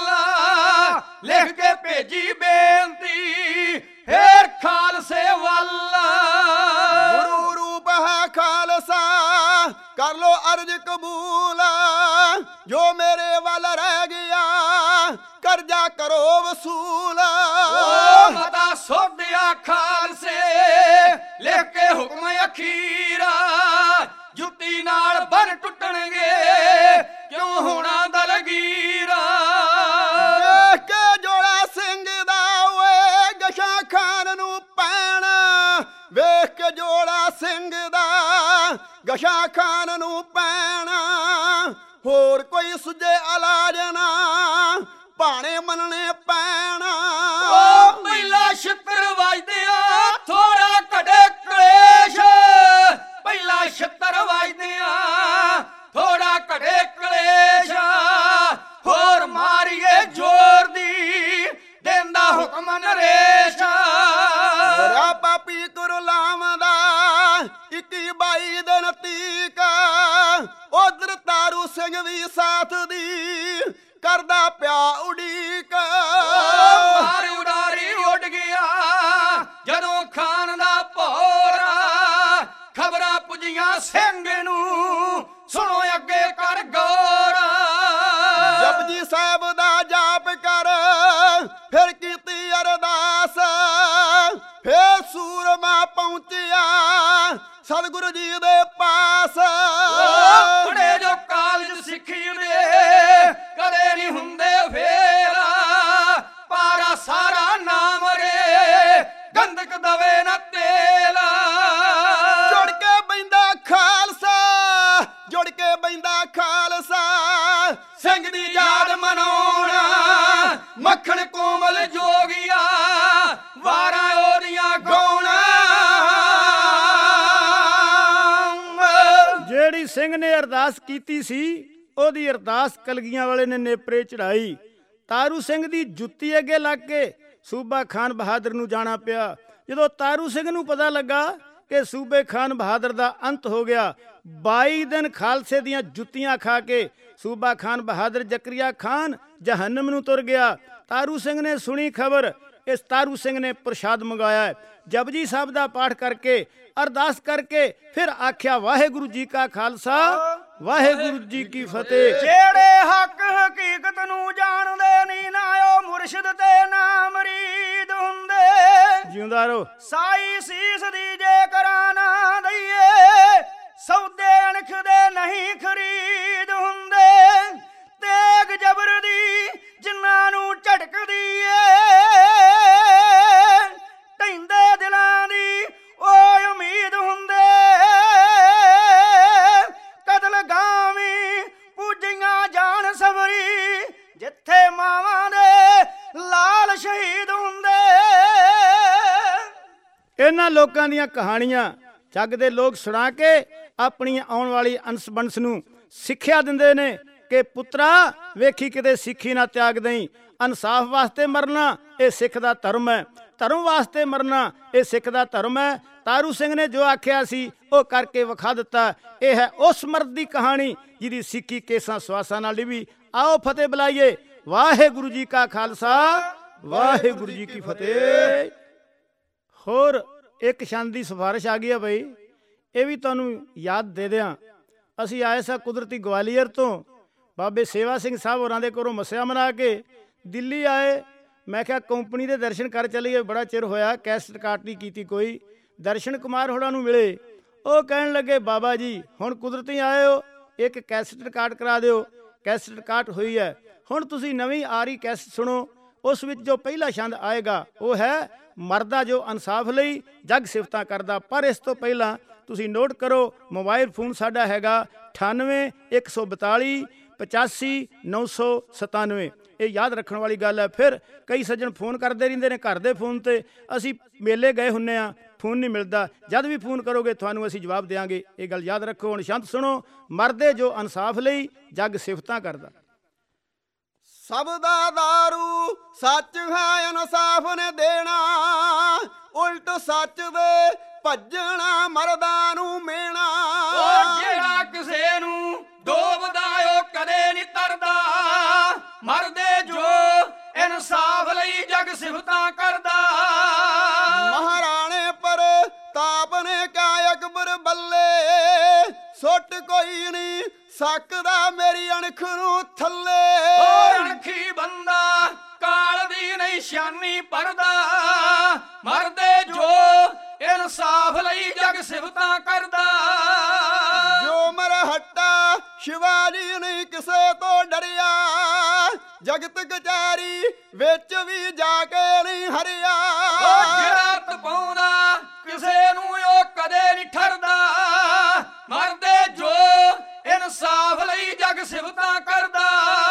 ਲਿਖ ਕੇ ਭੇਜੀ ਬੇਨਤੀ ਫੇਰ ਖਾਲਸੇ ਵੱਲ। ਗੁਰੂ ਰੂਪ ਹੈ ਖਾਲਸਾ ਕਰ ਲੋ ਅਰਜ ਕਬੂਲ, ਜੋ ਮੇਰੇ ਵੱਲ ਰਹਿ ਗਿਆ ਕਰਜ਼ਾ ਕਰੋ ਵਸੂਲ। ਮਤਾ ਸੋਧਿਆ ਖਾਲਸੇ ਲਿਖ ਕੇ ਹੁਕਮ ਅਖੀਰਾ, ਜੁੱਤੀ ਨਾਲ ਬੰਨ ਟੁੱਟਣਗੇ ਕਿਉਂ ਹੋਣਾ ਦਲਗੀਰਾ। ਵੇਖ ਕੇ ਜੋੜਾ ਸਿੰਘ ਦਾ ਓਏ ਗਸ਼ਾ ਖਾਨ ਨੂੰ ਪੈਣ, ਵੇਖ ਕੇ ਜੋੜਾ ਸਿੰਘ ਦਾ ਗਸ਼ਾ ਖਾਨ ਨੂੰ ਪੈਣ। ਹੋਰ ਕੋਈ ਸੁਝੇ ਇਲਾਜ ਨਾ ਭਾਣੇ ਮੰਨਣੇ ਪੈਣਾ। ਪਹਿਲਾ ਛਿੱਤਰ ਵੱਜਦਿਆਂ ਥੋੜਾ ਘੜੇ ਕਲੇਸ਼, ਪਹਿਲਾ ਛਿੱਤਰ ਵੱਜਦਿਆਂ ਥੋੜਾ ਘੜੇ ਕਲੇਸ਼। ਹੋਰ ਮਾਰੀਏ ਜ਼ੋਰ ਦੀ ਦਿੰਦਾ ਹੁਕਮ ਨਰੇਸ਼। ਰਾ ਪਾਪੀ ਗੁਰਲਾਮ ਦਾ 21-22 ਦਿਨ ਤੀਕ, ਉਧਰ ਤਾਰੂ ਸਿੰਘ ਵੀ ਸਾਥ ਦੀ ਕਰਦਾ ਪਿਆ ਉਡੀਕ। ਮਾਰ ਉਡਾਰੀ ਉੱਡ ਗਿਆ ਜਦੋਂ ਖਾਨ ਦਾ ਭੋਰਾ, ਖਬਰਾਂ ਪੁੱਜੀਆਂ ਸਿੰਘ ਨੂੰ ਸੁਣੋ ਅੱਗੇ ਕਰ ਗੌਰ। ਜਪਜੀ ਸਾਹਿਬ ਦਾ ਜਾਪ ਕਰ ਫਿਰ ਕੀਤੀ ਅਰਦਾਸ, ਫੇਰ ਸੂਰਮਾ ਪਹੁੰਚਿਆ ਸਤਿਗੁਰੂ ਜੀ ਦੇ ਪਾਸ। ਪੜੇ ਜੋ ਕਾਲਜ ਸਿੱਖੀ ਦੇ ਕਦੇ ਨਹੀਂ ਹੁੰਦੇ ਫੇਰਾ, ਪਾਰਾ ਸਾਰਾ ਨਾ ਮਰੇ ਗੰਧਕ ਦਵੇ ਨਾ ਤੇਲ। ਜੁੜ ਕੇ ਬੈਂਦਾ ਖਾਲਸਾ, ਜੁੜ ਕੇ ਬੈਂਦਾ ਖਾਲਸਾ, ਸਿੰਘ ਦੀ ਯਾਦ ਮਨਾਉਣਾ ਮੱਖਣ ਕੋਮਲ ਜੋਗੀਆ, ਵਾਰਾਂ ਉਹਦੀਆਂ ਗਾਉਣਾ। ਜਿਹੜੀ ਸਿੰਘ ਨੇ ਅਰਦਾਸ ਕੀਤੀ ਸੀ ਉਹਦੀ ਅਰਦਾਸ ਕਲਗੀਆਂ ਵਾਲੇ ਨੇ ਨੇਪਰੇ ਚੜਾਈ। ਤਾਰੂ ਸਿੰਘ ਦੀ ਜੁੱਤੀ ਅੱਗੇ ਲੱਗ ਕੇ ਸੂਬਾ ਖਾਨ ਬਹਾਦਰ ਨੂੰ ਜਾਣਾ ਪਿਆ। ਜਦੋਂ ਤਾਰੂ ਸਿੰਘ ਨੂੰ ਪਤਾ ਲੱਗਾ ਕਿ ਸੂਬੇ ਖਾਨ ਬਹਾਦਰ ਦਾ ਅੰਤ ਹੋ ਗਿਆ, 22 ਦਿਨ ਖਾਲਸੇ ਦੀਆਂ ਜੁੱਤੀਆਂ ਖਾ ਕੇ ਸੂਬਾ ਖਾਨ ਬਹਾਦਰ ਜ਼ਕਰੀਆ ਖਾਨ ਜਹੰਨਮ ਨੂੰ ਤੁਰ ਗਿਆ। ਤਾਰੂ ਸਿੰਘ ਨੇ ਸੁਣੀ ਖਬਰ, ਇਸ ਤਾਰੂ ਸਿੰਘ ਨੇ ਪ੍ਰਸ਼ਾਦ ਮੰਗਾਇਆ। ਜਪਜੀ ਸਾਹਿਬ ਦਾ ਪਾਠ ਕਰਕੇ ਅਰਦਾਸ ਕਰਕੇ ਫਿਰ ਆਖਿਆ ਵਾਹਿਗੁਰੂ ਜੀ ਕਾ ਖਾਲਸਾ ਵਾਹਿਗੁਰੂ ਜੀ ਕੀ ਫਤਿਹ। ਜਿਹੜੇ ਹੱਕ ਹਕੀਕਤ ਨੂੰ ਜਾਣਦੇ ਨਹੀਂ ਨਾ ਉਹ ਮੁਰਸ਼ਿਦ ਤੇ ਨਾ ਮਰੀਦ ਹੁੰਦੇ। ਜਿਉਂਦਾ ਰਹੋ। ਸਾਈ ਸੀਸ ਦੀ ਜੇ ਕਰਾਂ ਨਾ ਦਈਏ, ਸੌਦੇ ਅਣਖ ਦੇ ਨਹੀਂ ਖਰੀਦ ਹੁੰਦੇ। ਤੇਗ ਜਬਰ ਦੀ ਜਿਨ੍ਹਾਂ ਨੂੰ ਝਟਕਦੀ ਏ, ਢਹਿੰਦੇ ਦਿਲਾਂ ਦੀ ਉਹ ਉਮੀਦ ਹੁੰਦੇ। ਕਤਲ ਗਾਵੀ ਪੂਜੀਆਂ ਜਾਣ ਸਬਰੀ, ਜਿੱਥੇ ਮਾਵਾਂ ਦੇ ਲਾਲ ਸ਼ਹੀਦ ਹੁੰਦੇ। ਇਹਨਾਂ ਲੋਕਾਂ ਦੀਆਂ ਕਹਾਣੀਆਂ ਜੱਗ ਦੇ ਲੋਕ ਸੁਣਾ ਕੇ ਆਪਣੀ ਆਉਣ ਵਾਲੀ ਅੰਸ ਬੰਸ ਨੂੰ ਸਿੱਖਿਆ ਦਿੰਦੇ ਨੇ ਕਿ ਪੁੱਤਰਾ ਵੇਖੀ ਕਿਤੇ ਸਿੱਖੀ ਨਾ ਤਿਆਗ ਦੇਈਂ। ਇਨਸਾਫ ਵਾਸਤੇ ਮਰਨਾ ਇਹ ਸਿੱਖ ਦਾ ਧਰਮ ਹੈ, ਧਰਮ ਵਾਸਤੇ ਮਰਨਾ ਇਹ ਸਿੱਖ ਦਾ ਧਰਮ ਹੈ। ਤਾਰੂ ਸਿੰਘ ਨੇ ਜੋ ਆਖਿਆ ਸੀ ਉਹ ਕਰਕੇ ਵਿਖਾ ਦਿੱਤਾ। ਇਹ ਹੈ ਉਸ ਮਰਦ ਦੀ ਕਹਾਣੀ ਜਿਹਦੀ ਸਿੱਖੀ ਕੇਸਾਂ ਸਵਾਸਾਂ ਨਾਲ ਨਿਭੀ। ਆਓ ਫਤਿਹ ਬੁਲਾਈਏ। ਵਾਹਿਗੁਰੂ ਜੀ ਕਾ ਖਾਲਸਾ ਵਾਹਿਗੁਰੂ ਜੀ ਕੀ ਫਤਿਹ। ਹੋਰ ਇੱਕ ਛੰਦ ਦੀ ਸਿਫਾਰਿਸ਼ ਆ ਗਈ ਹੈ ਬਈ, ਇਹ ਵੀ ਤੁਹਾਨੂੰ ਯਾਦ ਦੇ ਦਿਆਂ। ਅਸੀਂ ਆਏ ਸਾਂ ਕੁਦਰਤੀ ਗਵਾਲੀਅਰ ਤੋਂ, ਬਾਬੇ ਸੇਵਾ ਸਿੰਘ ਸਾਹਿਬ ਹੋਰਾਂ ਦੇ ਘਰੋਂ ਮੱਸਿਆ ਮਨਾ ਕੇ ਦਿੱਲੀ ਆਏ। ਮੈਂ ਕਿਹਾ ਕੰਪਨੀ ਦੇ ਦਰਸ਼ਨ ਕਰ ਚਲੀਏ, ਬੜਾ ਚਿਰ ਹੋਇਆ ਕੈਸਟ ਕਾਟ ਨਹੀਂ ਕੀਤੀ ਕੋਈ। ਦਰਸ਼ਨ ਕੁਮਾਰ ਹੋਰਾਂ ਨੂੰ ਮਿਲੇ, ਉਹ ਕਹਿਣ ਲੱਗੇ ਬਾਬਾ ਜੀ ਹੁਣ ਕੁਦਰਤੀ ਆਏ ਹੋ, ਇੱਕ ਕੈਸਟ ਕਾਟ ਕਰਾ ਦਿਓ। ਕੈਸਟ ਕਾਟ ਹੋਈ ਹੈ, ਹੁਣ ਤੁਸੀਂ ਨਵੀਂ ਆ ਰਹੀ ਕੈਸਟ ਸੁਣੋ। ਉਸ ਵਿੱਚ ਜੋ ਪਹਿਲਾ ਛੰਦ ਆਏਗਾ ਉਹ ਹੈ ਮਰਦਾ ਜੋ ਇਨਸਾਫ ਲਈ ਜੱਗ ਸਿਫਤਾਂ ਕਰਦਾ। ਪਰ ਇਸ ਤੋਂ ਪਹਿਲਾਂ ਤੁਸੀਂ ਨੋਟ ਕਰੋ, ਮੋਬਾਈਲ ਫੋਨ ਸਾਡਾ ਹੈਗਾ 98 142 85 997। ਇਹ ਯਾਦ ਰੱਖਣ ਵਾਲੀ ਗੱਲ ਹੈ। ਫਿਰ ਕਈ ਸੱਜਣ ਫੋਨ ਕਰਦੇ ਰਹਿੰਦੇ ਨੇ ਘਰ ਦੇ ਫੋਨ ਤੇ। ਅਸੀਂ ਮੇਲੇ ਗਏ ਹੁੰਦੇ ਹਾਂ, ਫੋਨ ਨਹੀਂ ਮਿਲਦਾ। ਜਦ ਵੀ ਫੋਨ ਕਰੋਗੇ ਤੁਹਾਨੂੰ ਅਸੀਂ ਜਵਾਬ ਦੇਵਾਂਗੇ। ਇਹ ਗੱਲ ਯਾਦ ਰੱਖੋ। ਹੁਣ ਸ਼ੰਤ ਸੁਣੋ। ਮਰਦੇ ਜੋ ਇਨਸਾਫ ਲਈ ਜੱਗ ਸਿਫਤਾਂ ਕਰਦਾ। ਸਭ ਦਾ ਦਾਰੂ ਸੱਚ ਹੈ, ਇਨਸਾਫ ਨੇ ਦੇਣਾ, ਉਲਟ ਸੱਚ ਦੇ ਭੱਜਣਾ ਮਰਦਾਂ ਨੂੰ ਮੇਣਾ। ਉਹ ਜਿਹੜਾ ਕਿਸੇ ਨੂੰ ਡੋਬਦਾ ਉਹ ਕਦੇ ਨਹੀਂ ਤਰਦਾ, ਮਰਦੇ ਜੋ ਇਨਸਾਫ ਲਈ ਜੱਗ ਸਿਫਤਾਂ ਕਰਦਾ। ਮਹਾਰਾਣੇ ਪਰ ਤਾਪ ਨੇ ਕਿਆ ਅਕਬਰ ਬੱਲੇ, ਸੁੱਟ ਕੋਈ ਨਹੀਂ ਸਕਦਾ ਮੇਰੀ ਅਣਖ ਨੂੰ ਥੱਲੇ। ਉਹ ਅਣਖੀ ਬੰਦਾ ਕਾਲ ਦੀ ਨਹੀਂ ਸ਼ਾਨੀ ਪਰਦਾ, ਮਰਦੇ ਜੋ ਇਨਸਾਫ ਲਈ ਜੱਗ ਸਿਫਤਾਂ ਕਰਦਾ। ਜੋ ਮਰਹੱਟਾ ਸ਼ਿਵਾਜੀ ਨਹੀਂ ਕਿਸੇ ਤੋਂ ਡਰਿਆ, ਜਗਤ ਕਚਹਿਰੀ ਵਿੱਚ ਵੀ ਜਾ ਕੇ ਨਹੀਂ ਹਰਿਆ। ਉਹ ਜਿਹੜਾ ਤਪਾਉਂਦਾ ਕਿਸੇ ਨੂੰ ਉਹ ਕਦੇ ਨਹੀਂ ਠਰਦਾ, ਮਰਦੇ ਜੋ ਇਨਸਾਫ ਲਈ ਜੱਗ ਸਿਫਤਾਂ ਕਰਦਾ।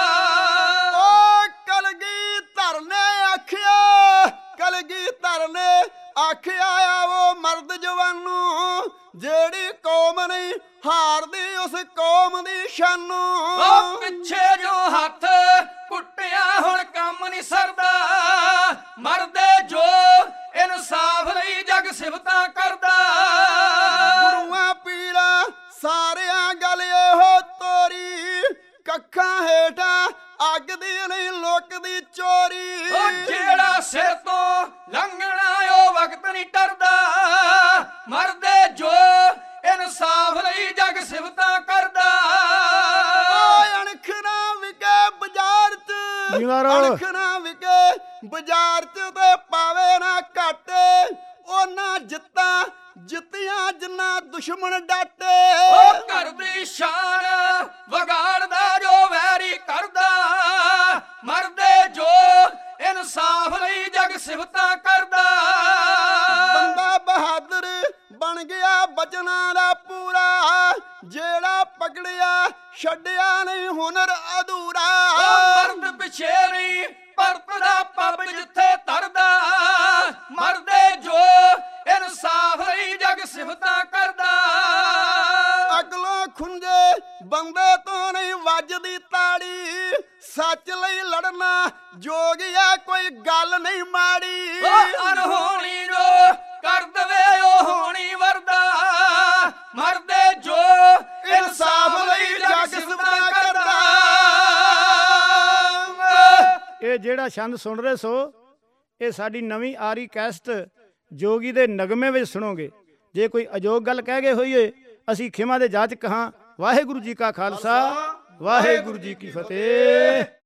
ਉਹ ਕਲਗੀ ਧਰਨੇ ਆਖਿਆ, ਕਲਗੀ ਧਰਨੇ ਆਖਿਆ ਉਹ ਮਰਦ ਜਵਾਨੂ, ਜਿਹੜੀ ਕੌਮ ਨਹੀਂ ਹਾਰਦੀ ਉਸ ਕੌਮ ਦੀ ਸ਼ਾਨੂ। ਉਹ ਪਿੱਛੇ ਜੋ ਹੱਥ ਕੁੱਟਿਆ ਹੁਣ ਕੰਮ ਨਹੀਂ ਸਰਦਾ, ਮਰਦੇ ਜੋ ਇਨਸਾਫ ਲਈ ਜੱਗ ਸਿਫਤਾਂ ਕਰਦਾ। ਗੁਰੂਆਂ ਪੀਰਾਂ ਸਾਰਿਆਂ ਗੱਲ ਇਹੋ ਤੋਰੀ, ਕੱਖਾਂ ਹੇਠਾਂ ਅੱਗ ਦੀ ਨਹੀਂ ਲੁਕਦੀ ਚੋਰੀ। ਉਹ ਜਿਹੜਾ ਸਿਰ ਤੋਂ ਲੰਘਣਾ ਉਹ ਵਕਤ ਨਹੀਂ ਟਰਦਾ, ਮਰਦੇ ਜੋ ਇਨਸਾਫ ਲਈ ਜੱਗ ਸਿਫਤਾਂ ਕਰਦਾ। ਓਏ ਅਣਖ ਨਾ ਵਿਕੇ ਬਾਜ਼ਾਰ 'ਚ, ਜਿਉਂਦਾ ਰਹੋ। ਅਣਖ ਨਾ ਵਿਕੇ ਬਾਜ਼ਾਰ 'ਚ ਤੇ ਪਾਵੇ ਨਾ ਘਾਟੇ, ਉਹਨਾਂ ਜਿੱਤਾਂ ਜਿੱਤੀਆਂ ਜਿੰਨਾ ਦੁਸ਼ਮਣ ਡਾਟੇ। ਉਹ ਘਰ ਦੀ ਸ਼ਾਨ ਵਿਗਾੜਦਾ ਜੋ ਵੈਰੀ ਕਰਦਾ, ਮਰਦੇ ਜੋ ਇਨਸਾਫ ਲਈ ਜੱਗ ਸਿਫਤਾਂ ਕਰਦਾ। ਬੰਦਾ ਬਹਾਦਰ ਬਣ ਗਿਆ ਬਚਨਾਂ ਦਾ ਪੂਰਾ, ਜਿਹੜਾ ਪਕੜਿਆ ਛੱਡਿਆ ਨਹੀਂ ਹੁਨਰ ਅਧੂਰਾ। ਉਹ ਮਰਦ ਪਿਛੇ ਨਹੀਂ ਪਰਤਦਾ ਪੱਬ ਜਿੱਥੇ ਤਰਦਾ, ਮਰਦੇ ਜੋ ਇਨਸਾਫ ਲਈ ਜੱਗ ਸਿਫਤਾਂ ਕਰਦਾ। ਅਗਲੋਂ ਖੁੰਝੇ ਬੰਦੇ ਤੋਂ ਨਹੀਂ ਵੱਜਦੀ ਤਾੜੀ, ਸੱਚ ਲਈ ਲੜਨਾ ਜੋਗਿਆ ਕੋਈ ਗੱਲ ਨਹੀਂ ਮਾੜੀ। ਉਹ ਅਨਹੋਣੀ ਜੋ ਕਰ ਦਵੇ ਉਹ ਹੋਣੀ ਵਰਦਾ, ਮਰਦੇ ਜੋ ਇਨਸਾਫ ਲਈ ਜੱਗ ਸਿਫਤਾਂ ਕਰਦਾ। ਇਹ ਜਿਹੜਾ ਛੰਦ ਸੁਣ ਰਹੇ ਸੋ ਇਹ ਸਾਡੀ ਨਵੀਂ ਆਰੀ ਕੈਸਟ ਜੋਗੀ ਦੇ ਨਗਮੇ ਵਿੱਚ ਸੁਣੋਗੇ। ਜੇ ਕੋਈ ਅਜੋਗ ਗੱਲ ਕਹਿ ਗਏ ਹੋਈਏ ਅਸੀਂ ਖਿਮਾ ਦੇ ਜਾਚਕ ਹਾਂ। ਵਾਹਿਗੁਰੂ ਜੀ ਕਾ ਖਾਲਸਾ, ਵਾਹਿਗੁਰੂ ਜੀ ਕੀ ਫਤਿਹ।